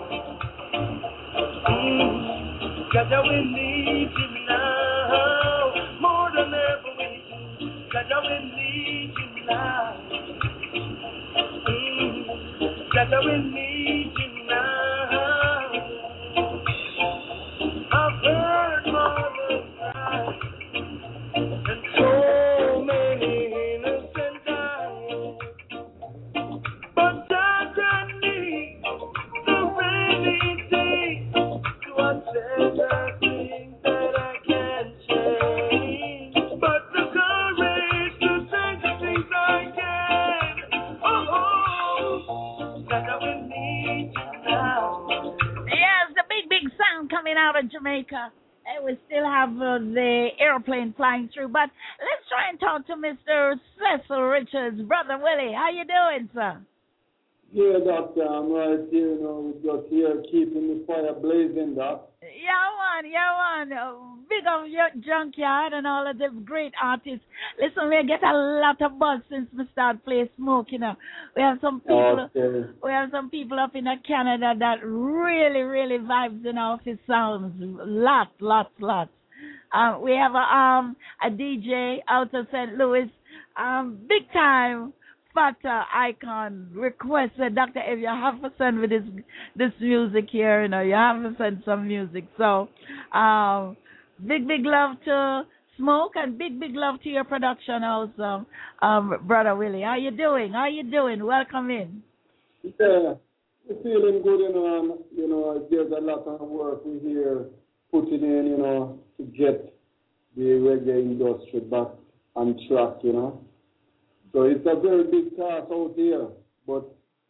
Mm. Jaja, we need you now. More than ever we do. Jaja, we need you now. Mm. Jaja, we need you now. I've heard mothers cry, and so many innocent die. But Jaja needs the rainy day to upset the things that I can't change. But the courage to change the things I can. Oh, oh, Jaja, we need you now. Yes, the big, big sound coming out of Jamaica. And we still have uh, the airplane flying through. But let's try and talk to Mister Cecil Richards. Brother Willie, how you doing, sir? Yeah, Doctor, I'm right here, you know, we're just here keeping the fire blazing, Doc. Yeah, man, yeah, man. Uh, Big of your junkyard and all of the great artists. Listen, we get a lot of buzz since we start playing Smoke, you know. We have some people Okay. we have some people up in uh, Canada that really, really vibes in off his sounds. Lots, lots, lots. Um, we have a um a D J out of Saint Louis, um, big time Fata icon requested, Doctor Ev, you have to send me this this music here, you know, you have to send some music. So um big big love to Smoke and big big love to your production also, um, Brother Willie. How you doing? How you doing? Welcome in. Yeah, we're feeling good, you know, and, you know, there's a lot of work we here putting in, you know, to get the reggae industry back on track, you know. So it's a very big task out here, but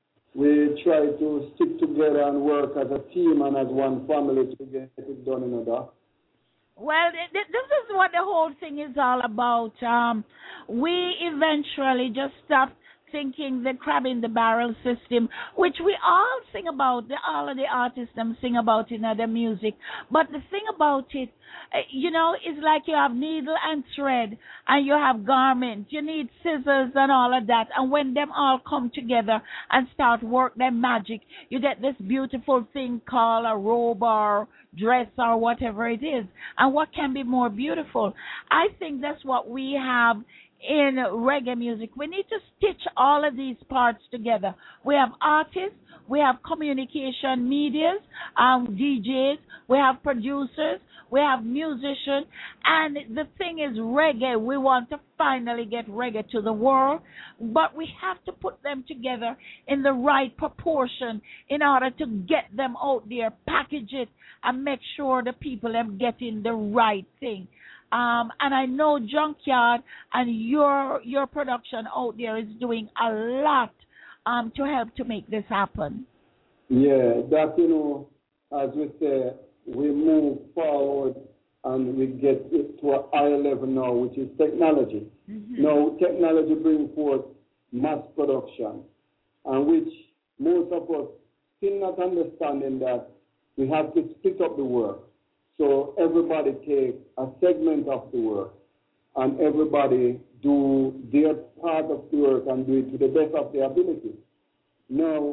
we try to stick together and work as a team and as one family to get it done, you know, Doc. Well, th- th- this is what the whole thing is all about. Um, we eventually just stopped thinking the crab in the barrel system, which we all sing about, the, all of the artists them sing about in their music. But the thing about it, uh, you know, is like you have needle and thread and you have garment. You need scissors and all of that. And when them all come together and start work their magic, you get this beautiful thing called a robe or dress or whatever it is. And what can be more beautiful? I think that's what we have in reggae music. We need to stitch all of these parts together. We have artists, we have communication medias, um, D Js, we have producers, we have musicians, and the thing is reggae, we want to finally get reggae to the world, but we have to put them together in the right proportion in order to get them out there, package it, and make sure the people are getting the right thing. Um, and I know Junkyard and your your production out there is doing a lot um, to help to make this happen. Yeah, that, you know, as we say, we move forward and we get it to a higher level now, which is technology. Mm-hmm. Now, technology brings forth mass production, and which most of us still not understanding that we have to split up the work. So everybody take a segment of the work and everybody do their part of the work and do it to the best of their ability. Now,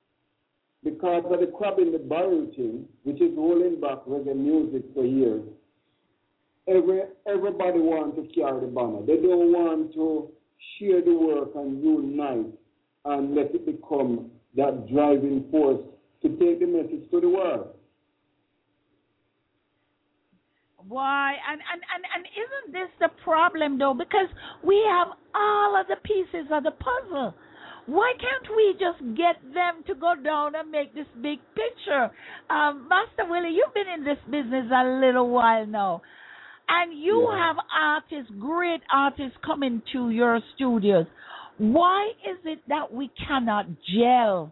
because of the crab in the barrel thing, which is holding back reggae music for years, every, everybody wants to carry the banner. They don't want to share the work and unite and let it become that driving force to take the message to the world. Why? And, and, and, and isn't this the problem, though? Because we have all of the pieces of the puzzle. Why can't we just get them to go down and make this big picture? Um, Master Willie, you've been in this business a little while now. And you yeah. have artists, great artists coming to your studios. Why is it that we cannot gel?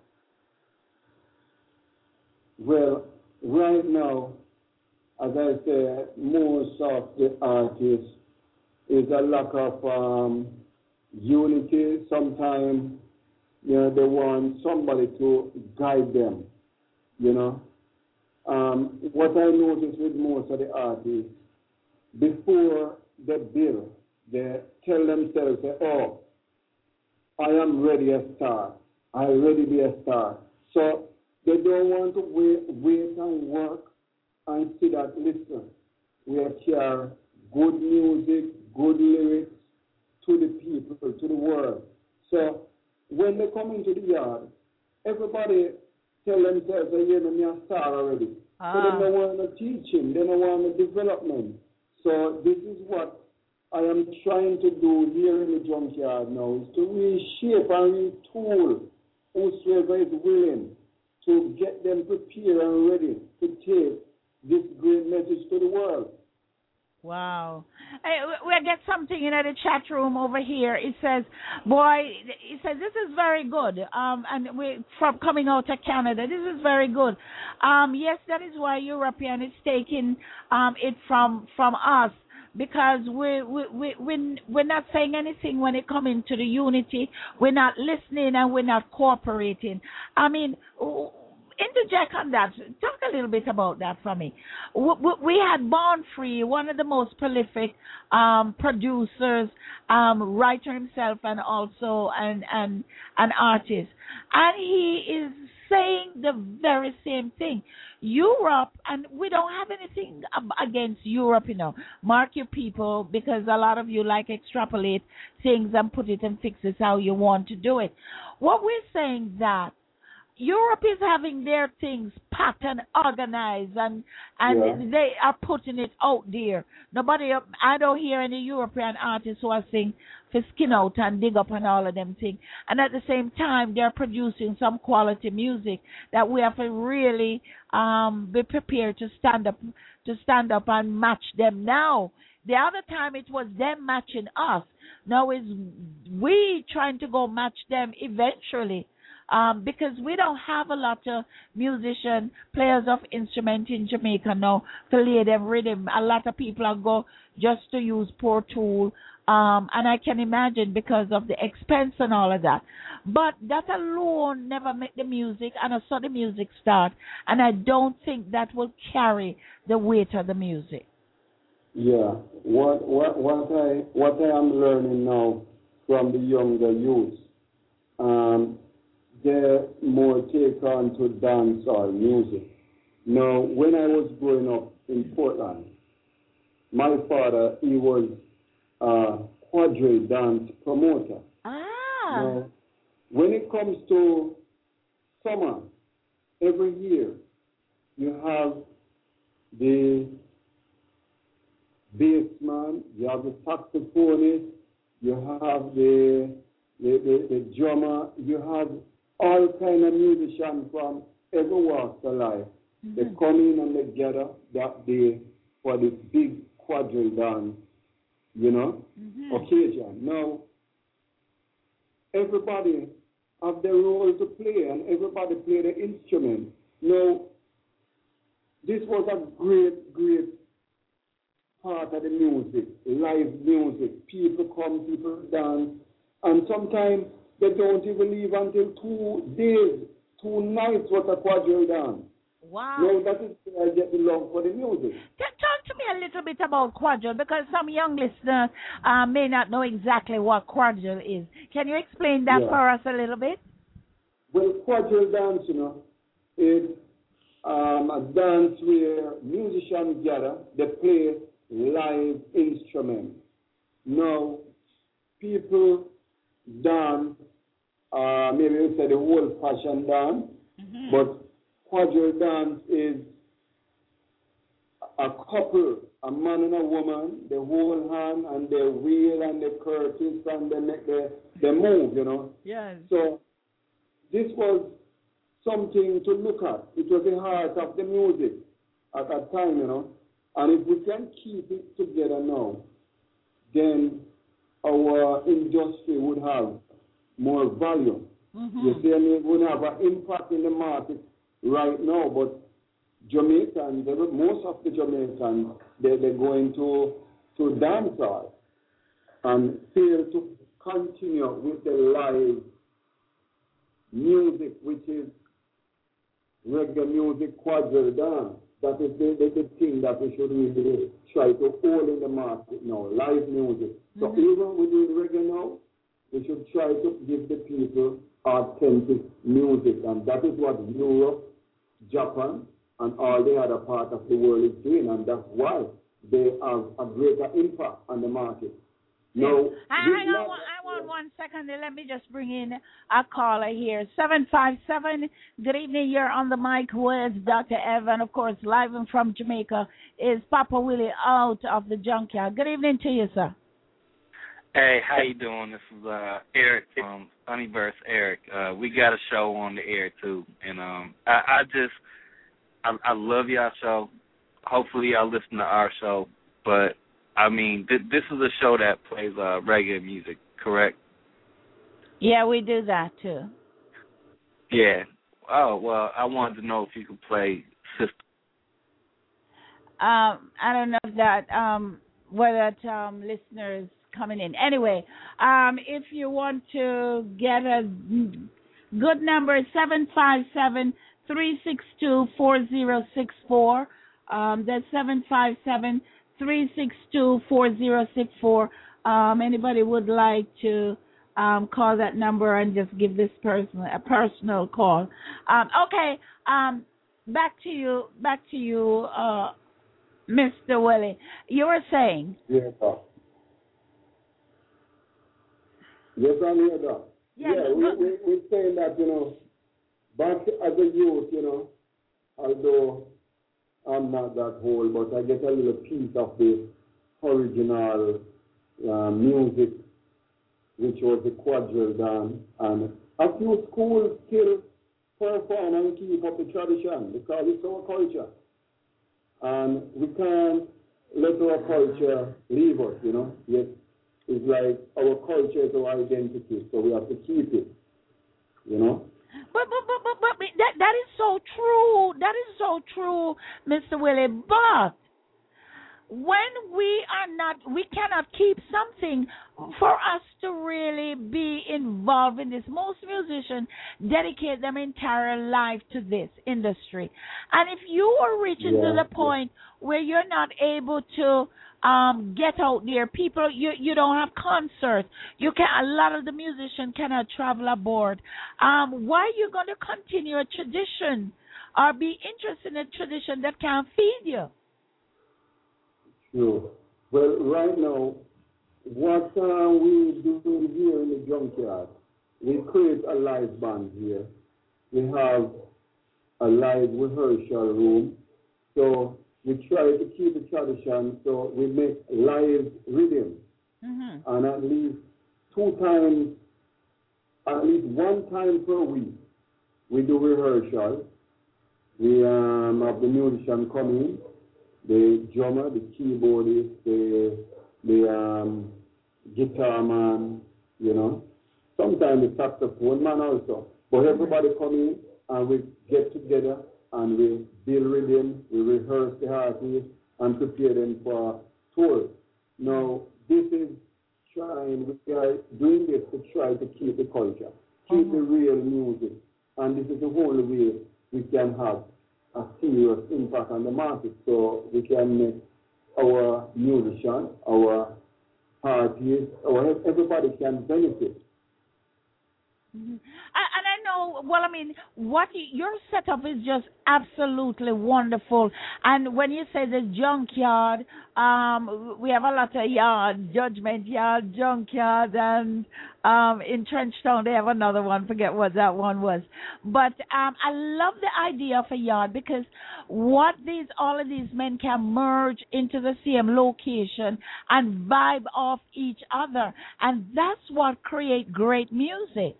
Well, right now, as I say, most of the artists is a lack of um, unity. Sometimes, you know, they want somebody to guide them, you know. Um, what I notice with most of the artists, before they build, they tell themselves, oh, I am ready a star. I ready be a star. So they don't want to wait, wait and work and see that, listen, we share good music, good lyrics to the people, to the world. So when they come into the yard, everybody tell themselves, I hear me a star already. Ah. So they don't want the teaching, they don't want the development. So this is what I am trying to do here in the junkyard now, is to reshape and retool whosoever is willing to get them prepared and ready to take this great message to the world. Wow. Hey, we'll get something in the chat room over here. It says, boy, it says, this is very good. Um, and we from coming out of Canada, this is very good. Um, yes, that is why European is taking um, it from from us. Because we, we, we, we, we're not saying anything when it comes into the unity. We're not listening and we're not cooperating. I mean, interject on that. Talk a little bit about that for me. We, we had Born Free, one of the most prolific um, producers, um, writer himself, and also an, an, an artist. And he is saying the very same thing. Europe, and we don't have anything against Europe, you know. Mark your people, because a lot of you like extrapolate things and put it and fix it how you want to do it. What we're saying that Europe is having their things packed and organized, and and yeah. they are putting it out there. Nobody, I don't hear any European artists who are saying for skin out and dig up and all of them things. And at the same time, they're producing some quality music that we have to really um, be prepared to stand up to stand up and match them now. The other time it was them matching us. Now it's we trying to go match them eventually. Um, because we don't have a lot of musician, players of instrument in Jamaica now to lay them rhythm. A lot of people are go just to use Pro Tool, um, and I can imagine because of the expense and all of that. But that alone never make the music, and I saw the music start, and I don't think that will carry the weight of the music. Yeah, what what what I what I am learning now from the younger youth. Um, They're more take on to dancehall music. Now, when I was growing up in Portland, my father, he was a quadrille dance promoter. Ah. Now, when it comes to summer, every year, you have the bassman, you have the saxophonist, you have the the, the, the drummer, you have all kind of musicians from every walk of life. Mm-hmm. They come in and they gather that day for this big quadrille dance, you know, mm-hmm. occasion. Now, everybody have their role to play, and everybody play the instrument. Now, this was a great, great part of the music, live music. People come, people dance, and sometimes they don't even leave until two days, two nights worth of quadrille dance. Wow. No, that is where I get the love for the music. Talk to me a little bit about quadrille, because some young listeners uh, may not know exactly what quadrille is. Can you explain that yeah. for us a little bit? Well, quadrille dance, you know, is um, a dance where musicians gather, they play live instruments. Now, people dance, uh, maybe we say the old-fashioned dance, mm-hmm. but quadrille dance is a couple, a man and a woman, they hold hand and they wheel and they curtis and they make the, they move, you know. Yes. So this was something to look at. It was the heart of the music at that time, you know. And if we can keep it together now, then our industry would have more value. Mm-hmm. You see, I mean, it would have an impact in the market right now, but Jamaicans, most of the Jamaicans, they, they're going to, to dancehall and fail to continue with the live music, which is reggae music, quadrille dance. That is the, the, the thing that we should really try to hold in the market now, live music. Mm-hmm. So even we do reggae now, we should try to give the people authentic music, and that is what Europe, Japan, and all the other parts of the world is doing, and that's why they have a greater impact on the market. No, hang on, one, I want one second. Let me just bring in a caller here. seven five seven, good evening. You're on the mic with Doctor Evan. Of course, live and from Jamaica is Papa Willie out of the junkyard. Good evening to you, sir. Hey, how you doing? This is uh, Eric from Sunnyburst. Eric, uh, we got a show on the air, too. And um, I, I just, I, I love y'all show. Hopefully y'all listen to our show. But I mean, th- this is a show that plays uh, reggae music, correct? Yeah, we do that too. Yeah. Oh, well, I wanted to know if you could play Sister. Um, I don't know if that, um, whether that um, listeners coming in. Anyway, um, if you want to get a good number, seven five seven, three six two, four zero six four. Um, that's seven five seven, three six two, four zero six four. Um, anybody would like to um, call that number and just give this person a personal call. Um, okay, um, back to you, back to you, uh, Mister Willie. You were saying? Yes, sir. Yes, I'm here, Doc. Yeah, yeah we, we, we're saying that, you know, back as a youth, you know, although I'm not that old, but I get a little piece of the original uh, music, which was the quadrille dance, and a few schools still perform and keep up the tradition because it's our culture. And we can't let our culture leave us, you know. Yes, it's like our culture is our identity, so we have to keep it, you know. But, but, but, but, but that, that is so true. That is so true, Mister Willie. But when we are not, we cannot keep something for us to really be involved in this. Most musicians dedicate their entire life to this industry. And if you are reaching yeah, to the point yeah. where you're not able to um, get out there, people, you you don't have concerts. You can a lot of the musicians cannot travel aboard. Um, why are you going to continue a tradition or be interested in a tradition that can't feed you? Sure. Well, right now, what uh, we do here in the junkyard, we create a live band here. We have a live rehearsal room. So we try to keep the tradition, so we make live rhythm. Mm-hmm. And at least two times, at least one time per week, we do rehearsal. We um, have the musician coming, the drummer, the keyboardist, the the um, guitar man, you know. Sometimes the saxophone man also. But everybody come in and we get together and we build rhythm, we rehearse the artists and prepare them for tours. Now, this is trying, we are doing this to try to keep the culture, keep mm-hmm. the real music. And this is the only way we can have a serious impact on the market, so we can make our musicians, our artists, our everybody can benefit. Mm-hmm. And I know, well, I mean, what you, your setup is just absolutely wonderful. And when you say the junkyard, um, we have a lot of yards, Judgment Yard, Junkyard, and um, in Trenchtown they have another one. Forget what that one was. But um, I love the idea of a yard because what these all of these men can merge into the same location and vibe off each other, and that's what creates great music.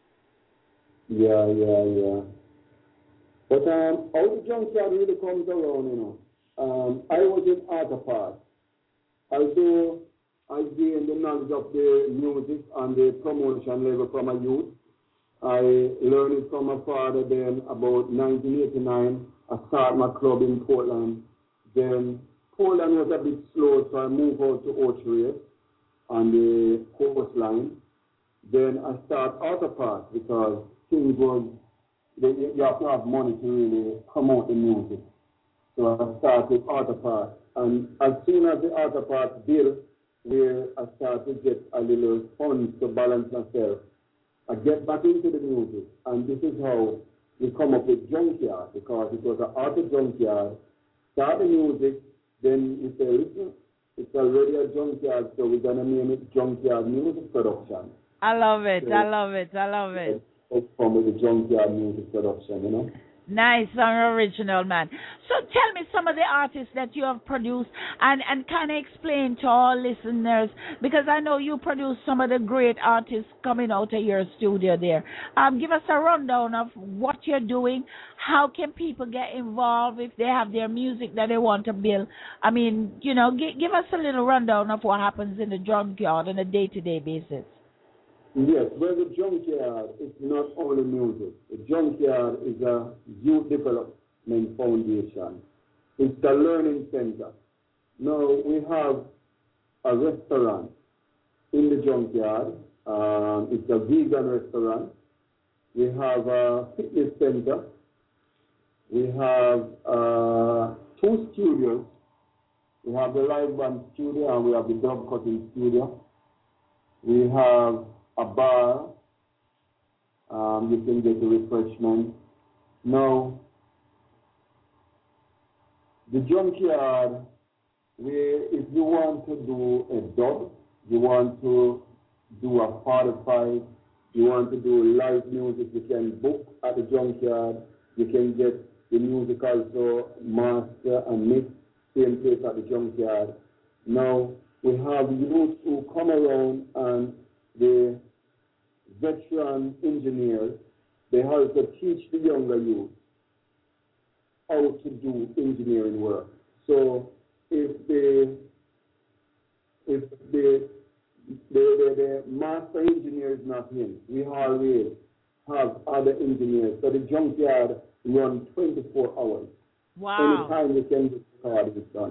Yeah, yeah, yeah. But um, how the junkyard really comes around, you know. Um, I was in Arthur. Although I gained the knowledge of the music and the promotion level from a youth, I learned it from my father. Then about nineteen eighty-nine, I started my club in Portland. Then Portland was a bit slow, so I moved out to Ocho on the coastline. Then I started Arthur Park because things was, you have to have money to really promote the music. So I started Arthur Park. And as soon as the Arthur Park built, where I start to get a little funds to balance myself. I get back into the music, and this is how we come up with Junkyard, because it was an art of Junkyard. Start the music, then we say, listen, it's already a Junkyard, so we're going to name it Junkyard Music Production. I love it, So, I love it, I love it. It's come with the Junkyard Music Production, you know? Nice and original, man. So tell me some of the artists that you have produced, and, and kind of explain to all listeners, because I know you produce some of the great artists coming out of your studio there. Um, give us a rundown of what you're doing. How can people get involved if they have their music that they want to build? I mean, you know, g- give us a little rundown of what happens in the junkyard on a day-to-day basis. Yes, well, the Junkyard is not only music. The Junkyard is a youth development foundation. It's a learning center. Now, we have a restaurant in the Junkyard. Um, it's a vegan restaurant. We have a fitness center. We have uh, two studios. We have the live band studio and we have the dub cutting studio. We have a bar, um, you can get the refreshment. Now, the Junkyard, where if you want to do a dub, you want to do a forty-five, you want to do live music, you can book at the Junkyard. You can get the music also master and mix, same place at the Junkyard. Now, we have youth who come around, and the veteran engineers, they have to teach the younger youth how to do engineering work. So if the if the the, the, the master engineer is not in, we always have other engineers. So the Junkyard runs twenty-four hours. Wow. Anytime you can record is done.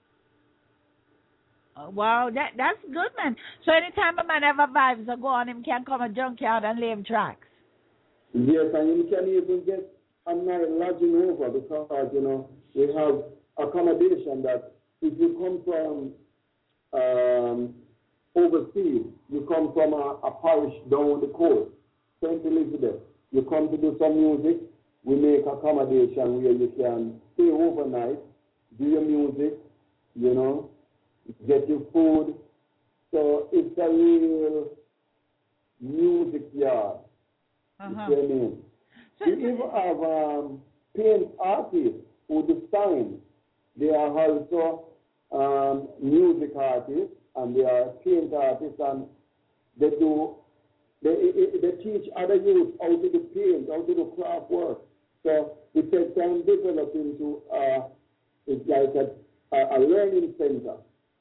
Uh, Wow, that that's good, man. So anytime a man ever vibes or go on, him can come a junkyard and lay him tracks. Yes, and you can even get a night lodging over, because, you know, we have accommodation that if you come from um, overseas, you come from a, a parish down the coast, Saint Elizabeth, you come to do some music, we make accommodation where you can stay overnight, do your music, you know, get your food. So it's a real music yard. Uh-huh. You see what I mean? So, We even have um, paint artists who design. They are also um, music artists, and they are paint artists, and they do they, they teach other youth how to do paint, how to do craft work. So we take time developing to uh, it's like a, a, a learning center.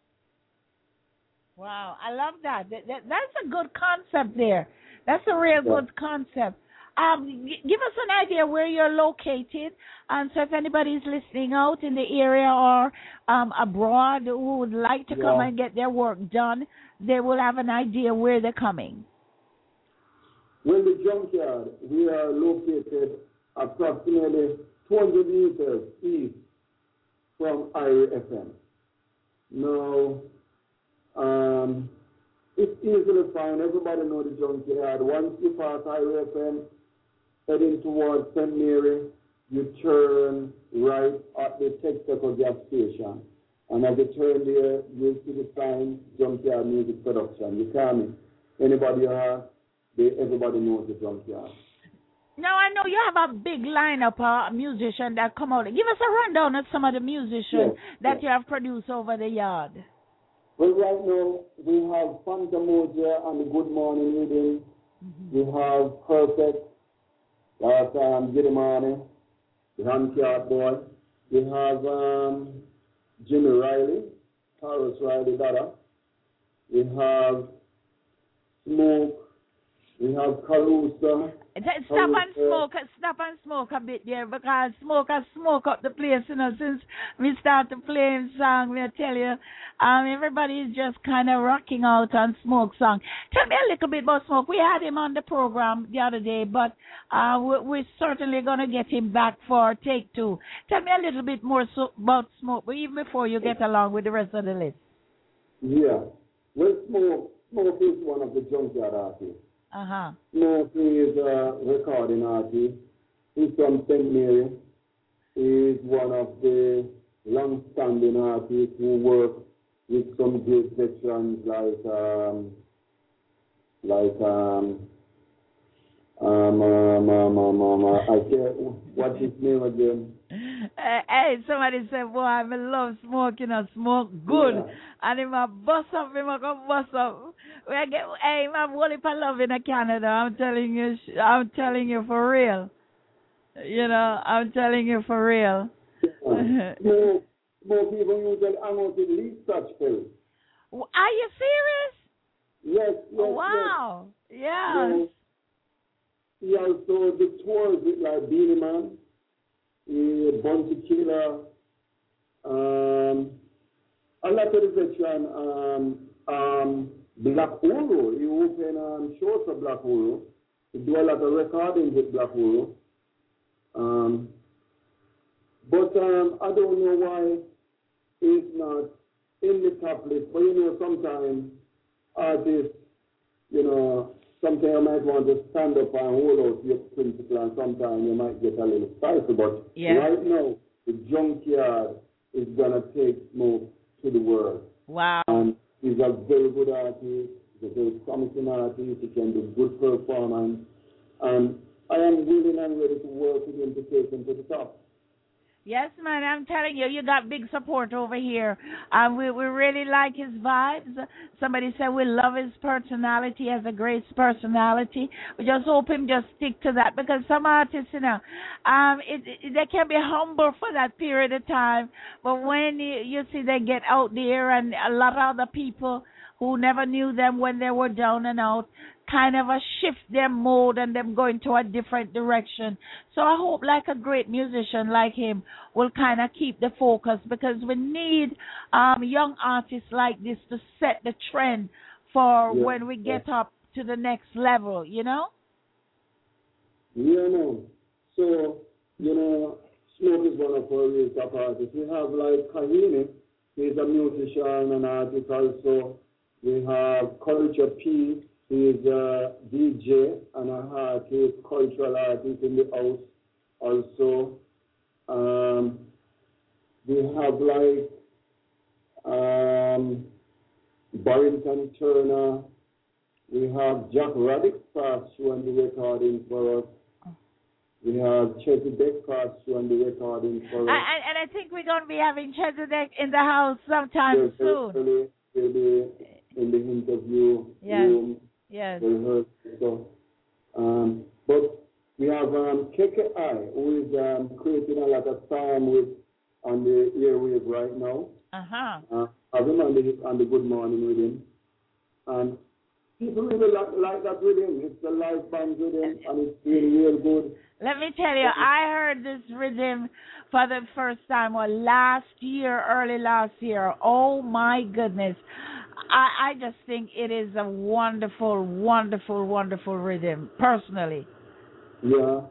wow, I love that. That, that. That's a good concept there. That's a real Yeah. good concept. Um, g- give us an idea where you're located, and so if anybody's listening out in the area or um, abroad who would like to come Yeah. and get their work done, they will have an idea where they're coming. Well, the Junkyard, we are located approximately two hundred meters east from I R F M. Now, um, it's easily found. Everybody knows the Junkyard. Once you pass I R F M, heading towards Saint Mary, you turn right at the Texaco gas station. And as you turn there, you'll see the sign, Junkyard Music Production. You come in. Anybody you have, they, everybody knows the Junkyard. Now, I know you have a big lineup of musicians that come out. Give us a rundown of some of the musicians Yes, that yes. you have produced over the yard. Well, right now, we have Fanta Moja and the Good Morning Rhythm. We have Perfect, that's um, Giddimani, the Junkyard Boy. We have um, Jimmy Riley, Taurus Riley Dada. We have Smoke. We have Caruso. Th- Stop and Caruso. smoke, stop and smoke a bit there, because smoke has smoke up the place, you know, since we start to play him song, I tell you, um, everybody is just kind of rocking out on Smoke song. Tell me a little bit about Smoke. We had him on the program the other day, but uh, we- we're certainly going to get him back for take two. Tell me a little bit more so about Smoke, but even before you get along with the rest of the list. Yeah. Well, Smoke, Smoke is one of the junkyard artists. Uh-huh. Smoke is a recording artist. He's from Saint Mary. He's one of the long-standing artists who work with some great veterans like um, like um, um, um, um, um, um, uh, I can't, what's his name again? Uh, hey, somebody said, boy, I love smoking and smoke good. Yeah. And if I bust up, if I go bust up. We get, hey, I'm only for love in Canada. I'm telling you, I'm telling you for real. You know, I'm telling you for real. Yeah. Smoke, Smoke even usually hang out with Lee Satchfeld. Are you serious? Yes, yes, wow. yes. Yes. He also the tours with like Beanie Man, a Bounty Killer, um, a lot of the veteran, um, um, Black Uhuru. He opened um, shows for Black Uhuru. He do a lot of recordings with Black Uhuru. Um, but um, I don't know why it's not in the top list. But you know, sometimes artists, you know, sometimes you might want to stand up and hold out your principle, and sometimes you might get a little spicy. But yeah. right now, the junkyard is going to take Smoke to the world. Wow. And he's a very good artist. He's a very promising artist. He can do good performance. And I am willing and ready to work with him to take him to the top. Yes, man, I'm telling you, you got big support over here. Um, we we really like his vibes. Somebody said we love his personality. He has a great personality. We just hope him just stick to that, because some artists, you know, um, it, it, they can be humble for that period of time, but when you, you see they get out there, and a lot of other people who never knew them when they were down and out kind of a shift their mode and them going to a different direction. So I hope like a great musician like him will kind of keep the focus, because we need um, young artists like this to set the trend for yeah. when we get up to the next level, you know? Yeah, no. So, you know, Smoke is one of our real top artists. We have like Kahini, he's a musician and artist also. We have Culture P. He is a D J and a artist, cultural artist in the house also. Um, we have like um, Barrington Turner. We have Jack Raddick fast doing the recording for us. We have Chesedek fast doing the recording for us. And, and I think we're going to be having Chesedek in the house sometime yeah, soon. They'll be in the interview yes. room. Yes. So, um, but we have um, K K I, who is um, creating a lot of time with on the airwaves right now. Uh-huh. Uh, have him on the, on the Good Morning with him. And people really like, like that with him. It's a live band with him, and it's doing real good. Let me tell you, I heard this rhythm for the first time, well, last year, early last year. Oh, my goodness. I, I just think it is a wonderful, wonderful, wonderful rhythm, personally. Yeah.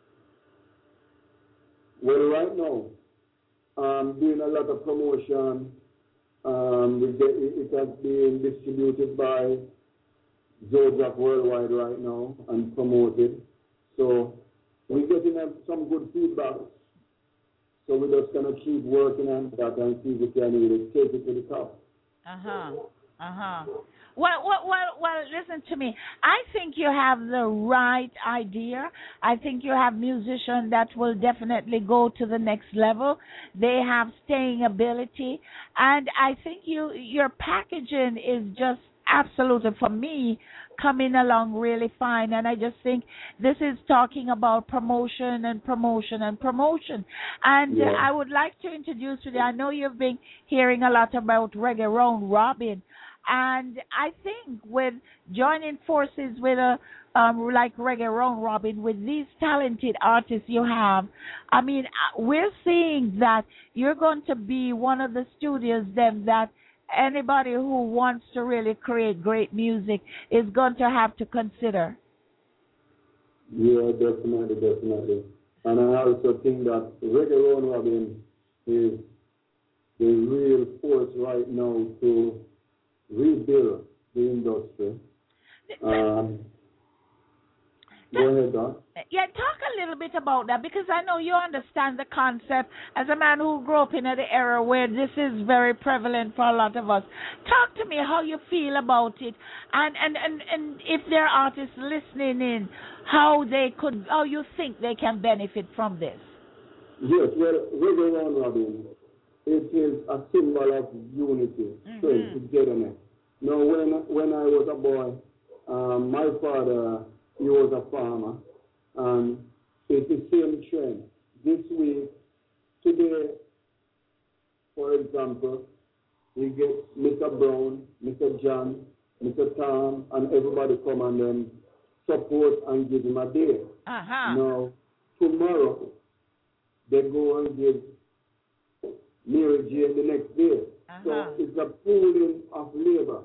Well, right now, I'm doing a lot of promotion. Um, we get, it, it has been distributed by Zodiac Worldwide right now and promoted. So we're getting some good feedback. So we're just going to keep working on that and see if we can really take it to the top. Uh-huh. Uh-huh. Well, well, well, well, listen to me. I think you have the right idea. I think you have musicians that will definitely go to the next level. They have staying ability. And I think you your packaging is just absolutely, for me, coming along really fine. And I just think this is talking about promotion and promotion and promotion. And yeah. uh, I would like to introduce today, I know you've been hearing a lot about Reggae Round Robin. And I think with joining forces with a um, like Reggae Round Robin, with these talented artists you have, I mean, we're seeing that you're going to be one of the studios then that anybody who wants to really create great music is going to have to consider. Yeah, definitely, definitely. And I also think that Reggae Round Robin is the real force right now to rebuild the industry. Um, go ahead, Doc. Yeah, talk a little bit about that because I know you understand the concept as a man who grew up in an era where this is very prevalent for a lot of us. Talk to me how you feel about it, and and, and, and if there are artists listening in, how they could, how you think they can benefit from this. Yes, well, Reggae Round Robin, it is a symbol of unity, strength, mm-hmm. togetherness. Now, when when I was a boy, um, my father, he was a farmer, and it's the same trend. This week, today, for example, we get Mister Brown, Mister John, Mister Tom, and everybody come and then support and give him a day. Uh-huh. Now, tomorrow, they go and give Mary Jane the next day. Uh-huh. So it's a pooling of labor.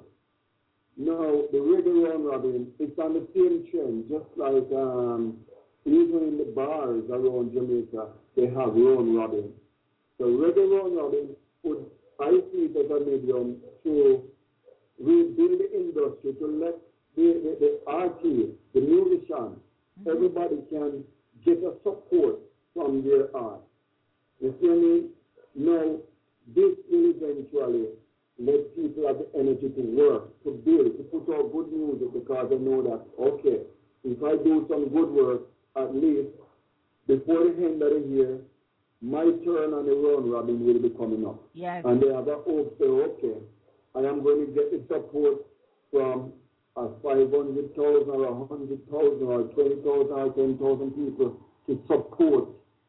Now, the Reggae Round Robin, it's on the same trend, just like um, even in the bars around Jamaica, they have Round Robin. So Reggae Round Robin, would, I see it as a medium to rebuild the industry, to let the, the, the artists, the musicians, mm-hmm. everybody can get a support from their art. You see what I mean? Now, this will eventually let people have the energy to work, to build, to put out good music because they know that, okay, if I do some good work, at least before the end of the year, my turn on the round robin will be coming up. Yes. And they have a hope, say, okay, I am going to get the support from a five hundred thousand or one hundred thousand or twenty thousand or ten thousand people to support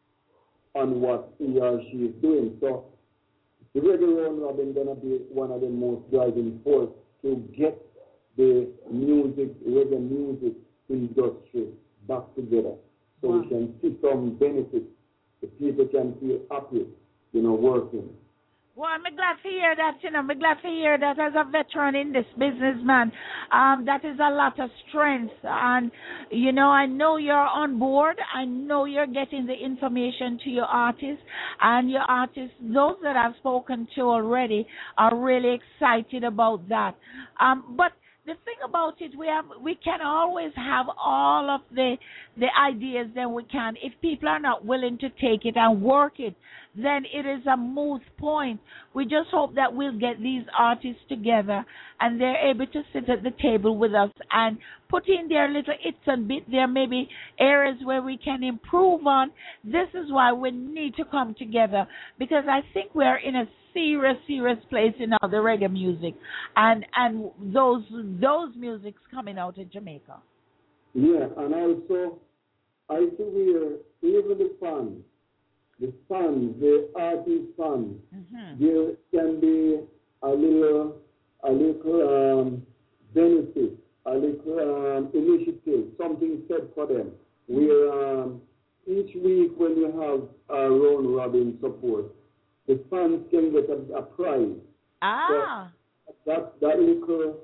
on what he or she is doing. So the Reggae Round Robin is going to be one of the most driving force to get the music, reggae music industry back together so wow. we can see some benefits. The people can feel happy, you know, working. Well, I'm glad to hear that, you know, I'm glad to hear that as a veteran in this business, man. Um, that is a lot of strength. And, you know, I know you're on board. I know you're getting the information to your artists. And your artists, those that I've spoken to already, are really excited about that. Um, but the thing about it, we have we can always have all of the the ideas that we can. If people are not willing to take it and work it, then it is a moot point. We just hope that we'll get these artists together and they're able to sit at the table with us and put in their little its and bit. There may be areas where we can improve on. This is why we need to come together, because I think we're in a serious, serious place in all the reggae music and and those those musics coming out of Jamaica. Yeah, and also I see where even the fans, the fans, the artist fans, mm-hmm. there can be a little a little um, benefit, a little um, initiative, something said for them. Where um, each week when you have a round robin support, the fans can get a, a prize. Ah. So that that little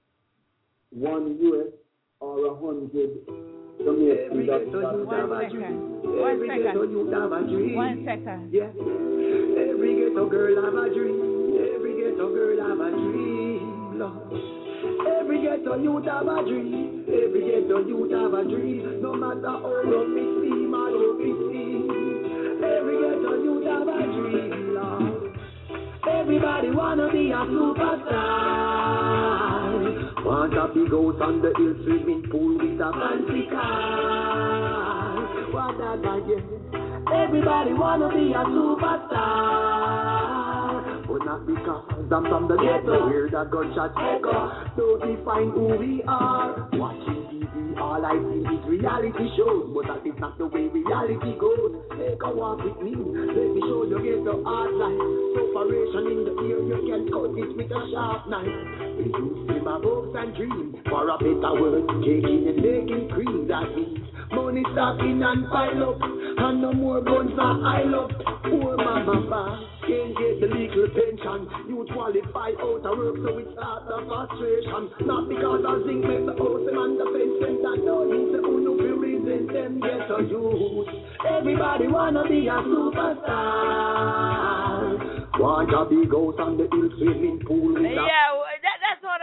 one U S or a hundred Jamaican. That, that, one second. One second. One second. Yeah. Every ghetto girl have a dream. Every ghetto girl have a dream. Lord. Every ghetto youth have a dream. Every ghetto youth have a dream. No matter how rough it seem or how it seem. Every ghetto youth have a dream, Lord. Everybody wanna be a superstar. Want a big house on the hill, swimming pool with a fancy car. What that I get? Everybody wanna be a superstar. But not because I'm from the ghetto, where the gunshots echo. Don't define who we are. Watching T V, all I see is reality shows, but that is not the way reality goes. Take a walk with me, let me show you ghetto art life. Operation in the ear, you can cut it with a sharp knife. We use them our hopes and dreams for a better world, caking and making cream. That means money stacking and pile up, and no more guns are pile up. Poor mama, pa, can't get the legal pension. You qualify out of work, so it's start the frustration. Not because I think make the house and the fence, and that don't mean the uno will reason them get a youth. Everybody wanna be a superstar. Want a big house on the hill, swimming pool with yeah, that, that's what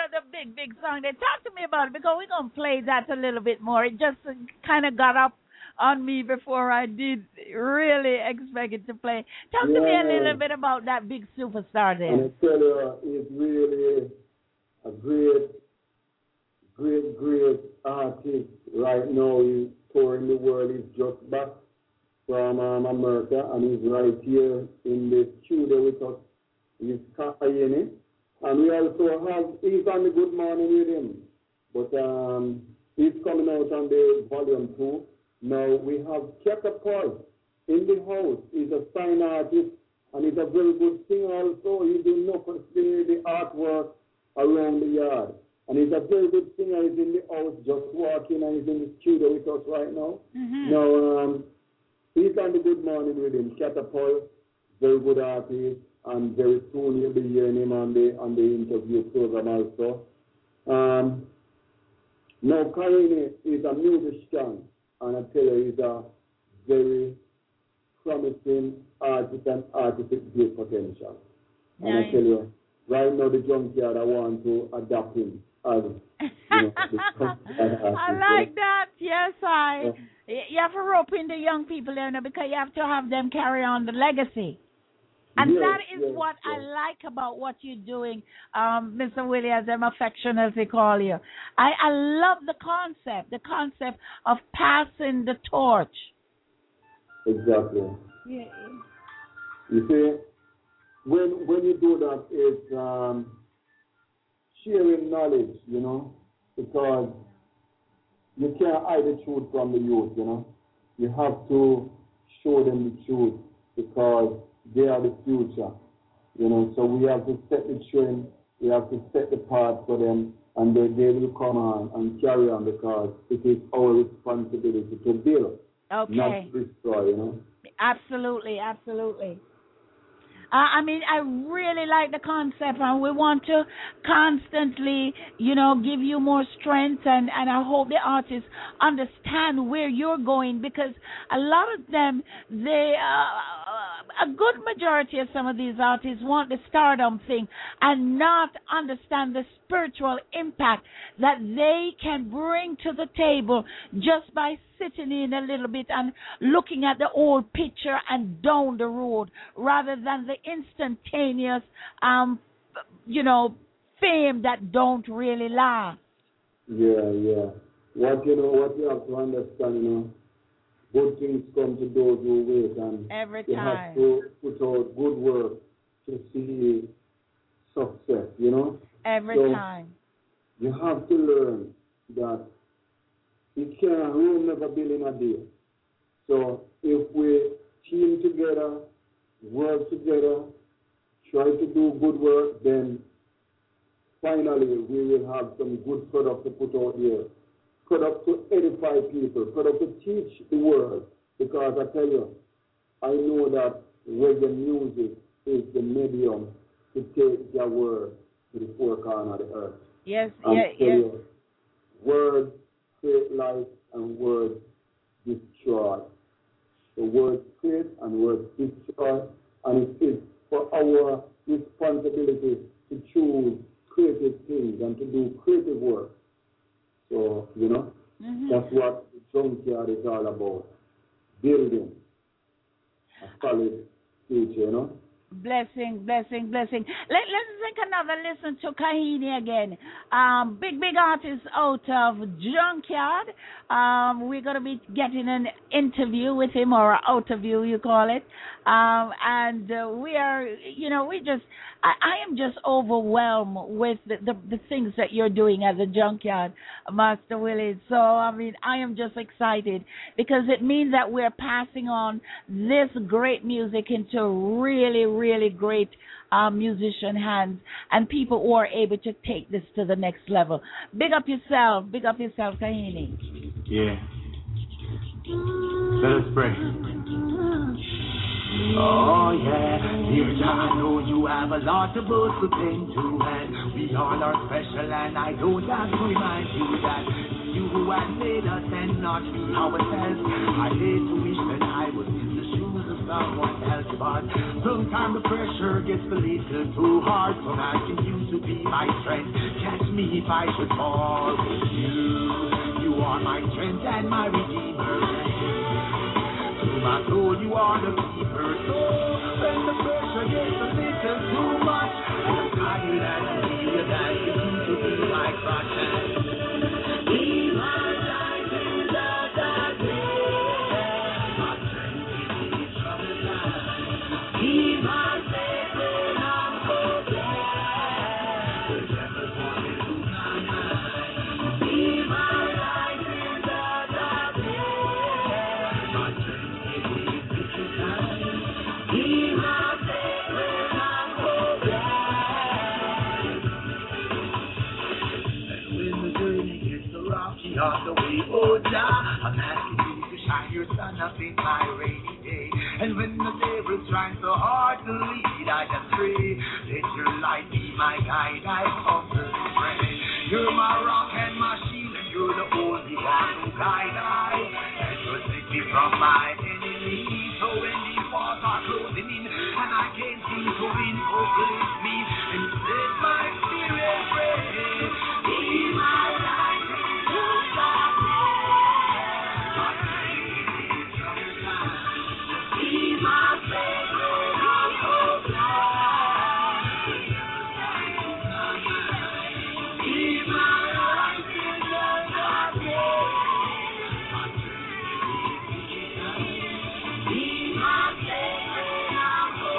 big, big song there. Talk to me about it because we're going to play that a little bit more. It just uh, kind of got up on me before I did really expect it to play. Talk yeah. to me a little bit about that big superstar there. And I tell you, he's really a great, great, great artist right now. He's touring the world. He's just back from um, America, and he's right here in the studio with us. He's Kahini. And we also have, he's on the Good Morning with him. But um, he's coming out on the volume two. Now we have Catapult in the house. He's a fine artist, and he's a very good singer also. He's doing enough for the, the artwork around the yard. And he's a very good singer. He's in the house just walking, and he's in the studio with us right now. Mm-hmm. Now, um, he's on the Good Morning with him. Catapult, very good artist, and very soon you'll be hearing him on the on the interview program also. Um, now, Kahini is a musician, and I tell you, he's a very promising artist and artist with great potential. Nice. And I tell you, right now, the junkyard, I want to adopt him as, you know, the junkyard artist. I like that. Yes, I. Yeah. You have to rope in the young people there now because you have to have them carry on the legacy. And Yes, that is yes, what yes. I like about what you're doing, um, Mister Willie, as I'm affectionately call you. I, I love the concept, the concept of passing the torch. Exactly. Yeah. You see, when when you do that, it's um, sharing knowledge, you know, because you can't hide the truth from the youth, you know. You have to show them the truth because they are the future, you know. So we have to set the trend, we have to set the path for them, and they, they will come on and carry on because it is our responsibility to build, Okay. not destroy, you know. Absolutely, absolutely. Uh, I mean, I really like the concept, and we want to constantly, you know, give you more strength, and, and I hope the artists understand where you're going, because a lot of them, they, uh, a good majority of some of these artists want the stardom thing and not understand the spiritual impact that they can bring to the table just by sitting in a little bit and looking at the old picture and down the road, rather than the instantaneous, um, you know, fame that don't really last. Yeah, yeah. What you know, what you have to understand, you know, good things come to those who wait, and Every you time. have to put out good work to see success, you know. Every so time. You have to learn that you can't rule never build in a day. So if we team together, work together, try to do good work, then finally we will have some good product to put out there. Product to edify people, product to teach the world. Because I tell you, I know that reggae music is the medium to take their word to the four corners of the earth. Yes, And yeah, tell yes. you, words create life and words destroy. The words create and words destroy, and it is for our responsibility to choose creative things and to do creative work. So, you know, Mm-hmm. that's what the junkyard is all about. Building a solid future, you know. Blessing, blessing, blessing. Let, let's take another listen to Kahini again. Um, big, big artist out of Junkyard. Um, we're going to be getting an interview with him, or an interview, you call it. Um, and uh, we are, you know, we just, I, I am just overwhelmed with the, the, the things that you're doing at the Junkyard, Master Willie. So, I mean, I am just excited because it means that we're passing on this great music into really, really great uh, musician hands and people who are able to take this to the next level. Big up yourself. Big up yourself, Kahini. Yeah. Let us pray. Oh yeah, dear Jah, I know you have a lot of us to tend to, and we all are special, and I don't have to remind you that you who have made us and not we ourselves. I hate to wish that I was in the shoes of someone else, but sometimes the pressure gets a little too hard. So asking you to be my strength, catch me if I should fall with you. You are my strength and my redeemer. To my soul, you are the keeper. So when the pressure gets a little too much, I'm tired and I feel that you need to be my crutch. Be my light in the darkness, my strength in these troubled times. Be my faith when I'm so glad. The devil's wanting to lose my mind. Be my light in the darkness, my strength in these difficult times. Be my faith when I'm so glad. And when the journey gets so rocky on the way, oh Jah, I'm asking you to shine your sun up in my rainy day. And when the devil's trying so hard to lead I astray, let your light be my guide, I humbly pray. You're my rock and my shield, and you're the only one who guide I, and protect me from my enemies. So when these walls are closing in, and I can't seem to win, oh bless me, and set my spirit free. Be my light in the darkness, my strength in these troubled times. Be my faith when I'm so glad. Be my light in the darkness, my strength in these wicked times. Be my faith when I'm so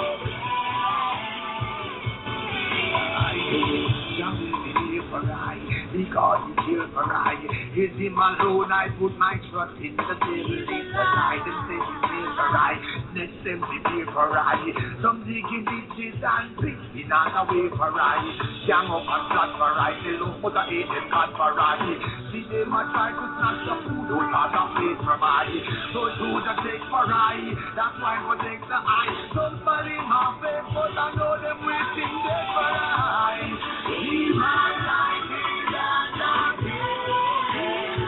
glad. I know Jah will be here for I, because He's here for I. It's Him alone I put my trust in. The devil is a lie, them say He's here for I. Let them be here for I. Some digging ditches and picking on a way for I. Gang up and flat for I. They look for the hate them God for I. See them a try to snatch the food out of the place for I. So do the take for I. That's why I protect the eye. Some fall in my faith, but I know them waiting there for I. Be my light in the darkness,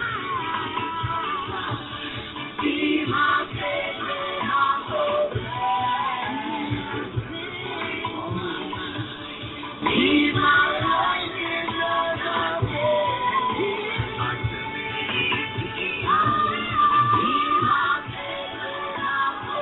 be my faith when I'm so glad. Be my light in the darkness, be my faith when I'm so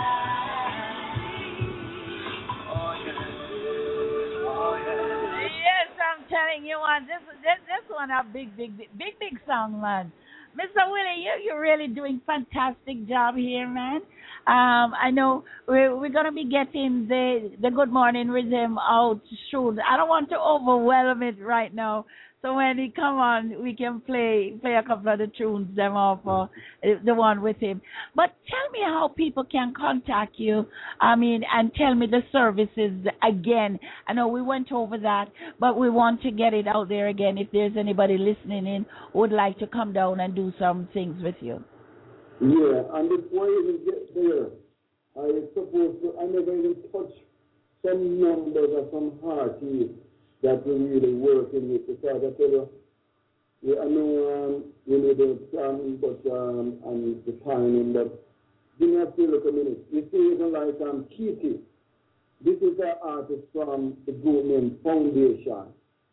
glad. Oh yeah, oh yeah. Yes, I'm telling you what, this this this one a big big big big big song, man. Mister Willie, you you're really doing fantastic job here, man. Um, I know we're we're gonna be getting the the Good Morning Rhythm out soon. I don't want to overwhelm it right now. So when he come on, we can play play a couple of the tunes them off uh, the one with him. But tell me how people can contact you. I mean, and tell me the services again. I know we went over that, but we want to get it out there again. If there's anybody listening in who would like to come down and do some things with you. Yeah, and before you even get there, I suppose to, I never even touch some numbers or some hearties that we're really working with. Because I tell you, we, I know um, we need the plan but, um, and the timing, but give me a few little minutes. You see, even like um, Kitty, this is an artist from the group named Foundation.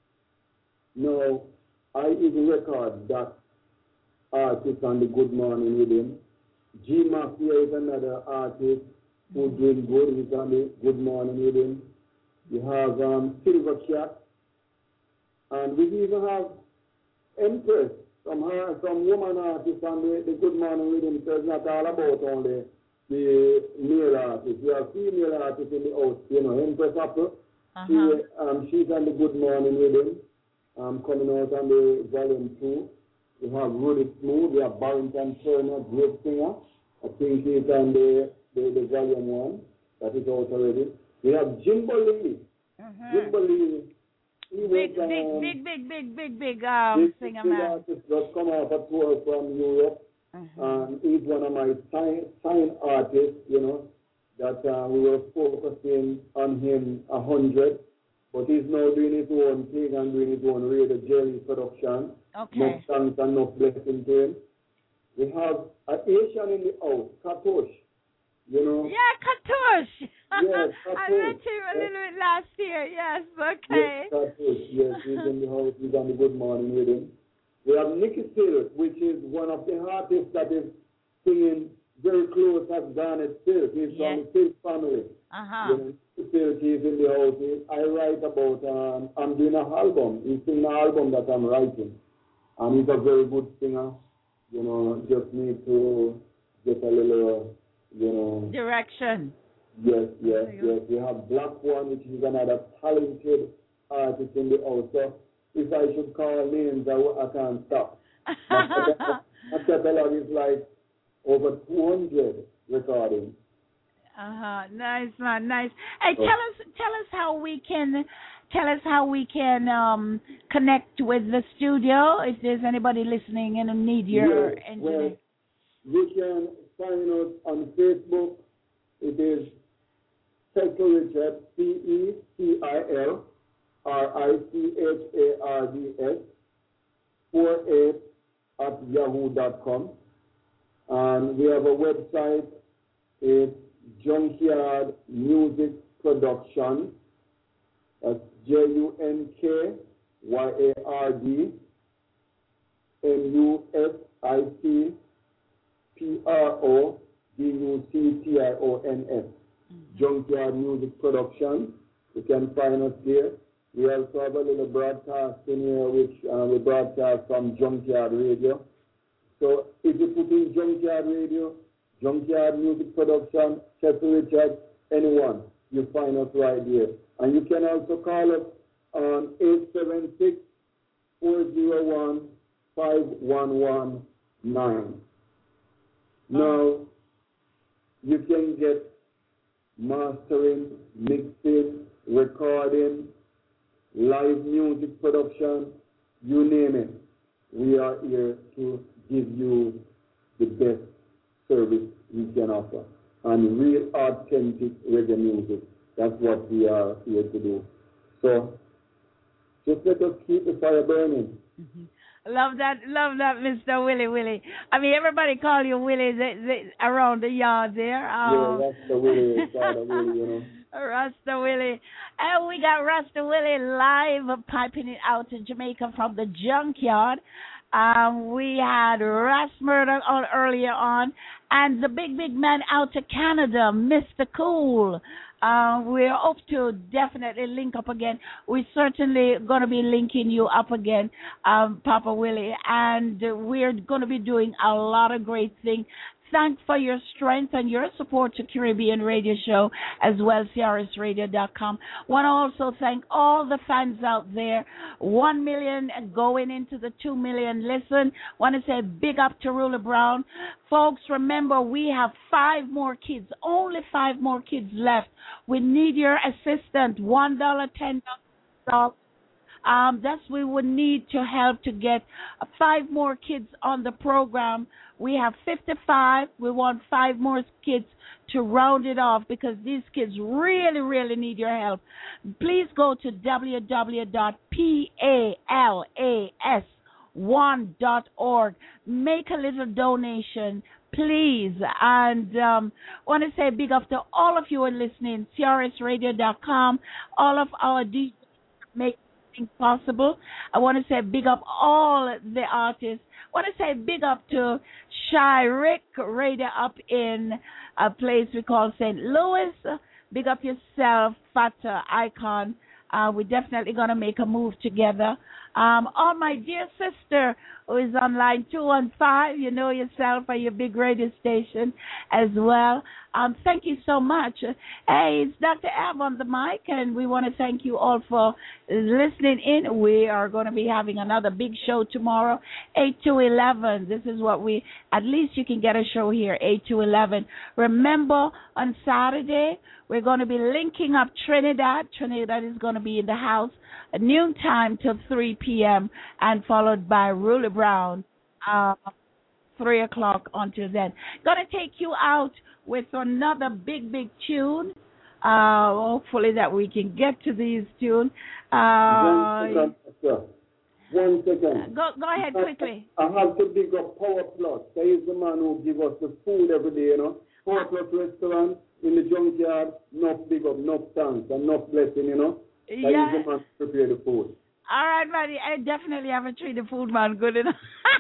Now, I even record that artist on the Good Morning Rhythm. G Mafia is another artist who's doing good. He's on the Good Morning Rhythm. You have um, Silver Cat, and we even have Empress, some her, some woman artists on the, the Good Morning Rhythm. So it's not all about only the male artists. We have female artists in the house. You know, Empress Apple. Uh-huh. She, um, she's on the Good Morning Rhythm, um, coming out on the volume two. We have Rudy Smooth. We have Barrington Turner, great singer. I think he's on the, the, the volume one. That is out already. We have Jimbo Lee. Uh-huh. Jimbo Lee. He big, was, um, big, big, big, big, big, big, um, big, singer big man. artist just come off a tour from Europe. Uh-huh. And he's one of my sign, sign artists, you know, that uh, we were focusing on him a hundred. But he's now doing his own thing and doing his own radio journey production. Okay. Enough thanks and enough blessing to him. We have an Asian in the house, Katosh. you know. Yeah, Katush. Yes, I Katush. met him a little bit last year. Yes, Yes, okay. Katush. Yes, he's in the house. He's on the good morning with him. We have Nikki Still, which is one of the artists that is singing very close as Garnet Still. He's Yes. from the Still family. Uh-huh. You know, Still, he's in the house. He- I write about, um, I'm doing an album. He's singing an album that I'm writing. And he's a very good singer. You know, just need to get a little, you know. Direction. Yes, yes, There you go. yes. We have Black One, which is another talented artist in the house. So if I should call names, I, I can't stop. My catalog is like over two hundred recordings. Uh-huh. Nice, man. Nice. Hey, Oh. tell us, tell us how we can, tell us how we can um, connect with the studio. If there's anybody listening and need your Yes, engineer. well, you can find us on Facebook. It is Cecil Richard, C E C I L R I C H A R D S, four eight at yahoo dot com. And we have a website. It's Junkyard Music Production. That's J U N K Y A R D M U S I C P R O D U C T I O N S. Junkyard Music Production. You can find us there. We also have a little broadcast in here, which uh, we broadcast from Junkyard Radio. So if you put in Junkyard Radio, Junkyard Music Production, Cecil Richard, anyone, you find us right there. And you can also call us on eight seven six, four zero one, five one one nine. Now, you can get mastering, mixing, recording, live music production, you name it. We are here to give you the best service we can offer. And real authentic reggae music. That's what we are here to do. So just let us keep the fire burning. Mm-hmm. Love that, love that, Mister Willie Willie. I mean, everybody call you Willie they, they, around the yard there. Um, yeah, Rasta Willie, Father Willie, you know. Rasta Willie. And we got Rasta Willie live piping it out to Jamaica from the junkyard. Um, we had Ras Murder on earlier on, and the big, big man out to Canada, Mister Cool. Uh, we're up to definitely link up again. We're certainly going to be linking you up again, um, Papa Willie, and we're going to be doing a lot of great things. Thanks for your strength and your support to Caribbean Radio Show as well, C R S radio dot com. Want to also thank all the fans out there. One million going into the two million. Listen, want to say big up to Ruler Brown. Folks, remember we have five more kids, only five more kids left. We need your assistance, one dollar, ten dollars. Um, that's we would need to help to get uh, five more kids on the program. We have fifty-five. We want five more kids to round it off because these kids really, really need your help. Please go to w w w dot palas one dot org. Make a little donation, please. And um, want to say big up to all of you who are listening, C R S radio dot com, all of our D Js make possible. I want to say big up all the artists. I want to say big up to Shy Rick Radio up in a place we call Saint Louis. Big up yourself, Fata Icon. Uh, we're definitely going to make a move together. Um, all my dear sister who is on line two one five, you know yourself at your big radio station as well. Um, thank you so much. Hey, it's Doctor Ab on the mic, and we want to thank you all for listening in. We are going to be having another big show tomorrow, eight to eleven. This is what we, at least you can get a show here, eight to eleven. Remember, on Saturday, we're going to be linking up Trinidad. Trinidad is going to be in the house at noontime till three p.m. and followed by Ruler Brown, uh, three o'clock until then. Going to take you out with another big, big tune. Uh, hopefully that we can get to these tunes. Uh, One second. Go go ahead quickly. I, I have to big up Power Plus. There is the man who give us the food every day, you know. Power Plus restaurant in the junkyard, enough big up, enough thanks, enough blessing, you know. There Yeah. is the man to prepare the food. All right, buddy. I definitely have to treat the food man good enough.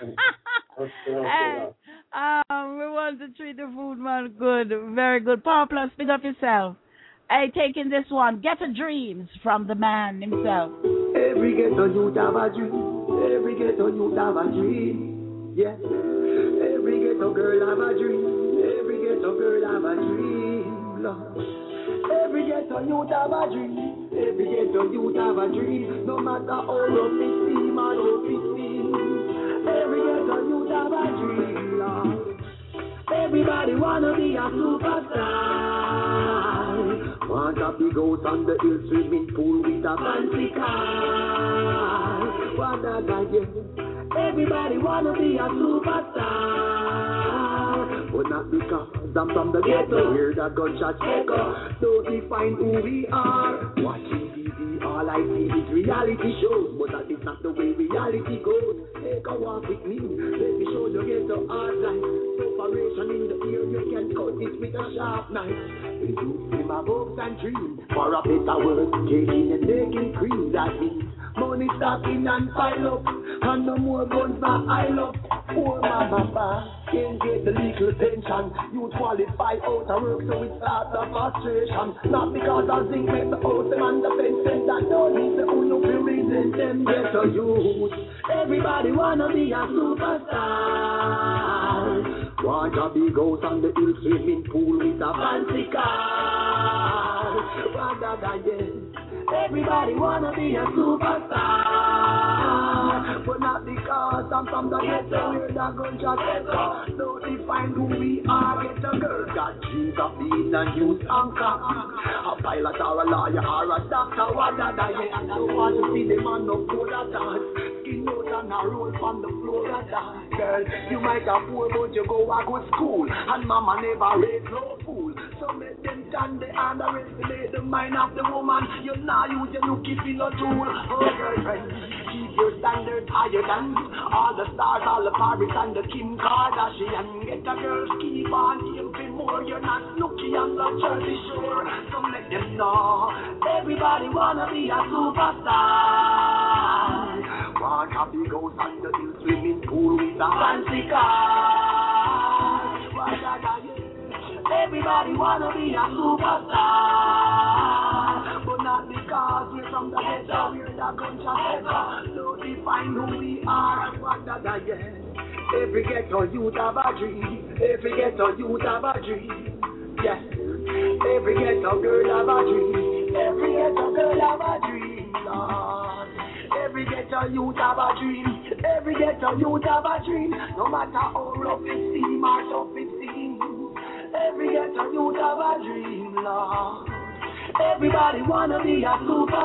Hey, um, we want to treat the food man good. Very good. Power Plus, pick up yourself. Hey, taking this one. Ghetto Dreams from the man himself. Every ghetto youth have a dream. Every ghetto youth have a dream. Yeah. Every ghetto girl have a dream. Every ghetto girl have a dream. Lord. Every ghetto youth have a dream. Every ghetto youth have a dream. No matter how rough it seems or how it seems. Every ghetto youth have a dream, Lord. Everybody wanna be a superstar. Want a big house on the hill swimming pool with a fancy car. What a guy, everybody wanna be a superstar. But not because I'm from the ghetto, hear the gunshots echo. Don't define who we are. Watching T V, all I see is reality shows, but that is not the way reality goes. Take a walk with me, let me show you ghetto art life. Operation in the ear, you can cut it with a sharp knife. We do dream of hopes and dreams for a better world, caking and making cream. That means money stacking and pile up, and no more guns for Isle up. Poor mama, papa, can't get the legal pension. You qualify out of work, so it starts a frustration. Not because I think make the house them and the fence, that don't mean the who you feel reason them get a youth. Everybody wanna be a superstar. Want a big house on the hill swimming pool with a fancy car. Rather than yes, everybody wanna be a superstar. But not because I'm from the ghetto, where the gunshot echo. Don't define who we are. Get a girl got dreams of being a youth anchor, a pilot or a lawyer or a doctor. Rather than yes, I don't want to see them on the floor that dance. Skin out and a roll from the floor that dance. Girl, you might have poor, but you go a good school, and mama never raised no fool. So make them stand there and underestimate the mind of the woman. You now use your look if you no tool. Oh girlfriend, keep your standards higher than all the stars, all the Paris and the Kim Kardashian. Get a girl, keep on aim for more. You're not looking on the Jersey Shore. So let them know everybody wanna be a superstar. Want a big house on the hill swimming pool with a fancy car. Everybody wanna be a superstar, but not because we're from the ghetto, we're the gunshot echo. Don't define who we are. What that I get? Every ghetto youth have a dream. Every ghetto youth have a dream. Yes. Every ghetto girl have a dream. Every ghetto girl have a dream, Lord. Every ghetto youth have a dream. Every ghetto youth have a dream. No matter how rough it seems or tough it seems. Every ghetto youth have a dream, Lord. Everybody wanna be a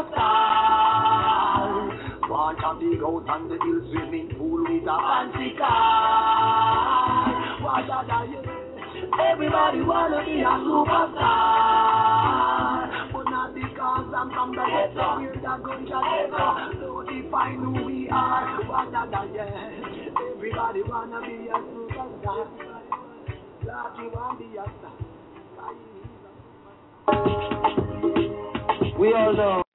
superstar. Want a big house on the hill swimming pool with a fancy car. What a day. Everybody wanna be a superstar, but not because I'm from the ghetto, we're the gunshot echo. Don't define who we are. What a day. Everybody wanna be a superstar. We all know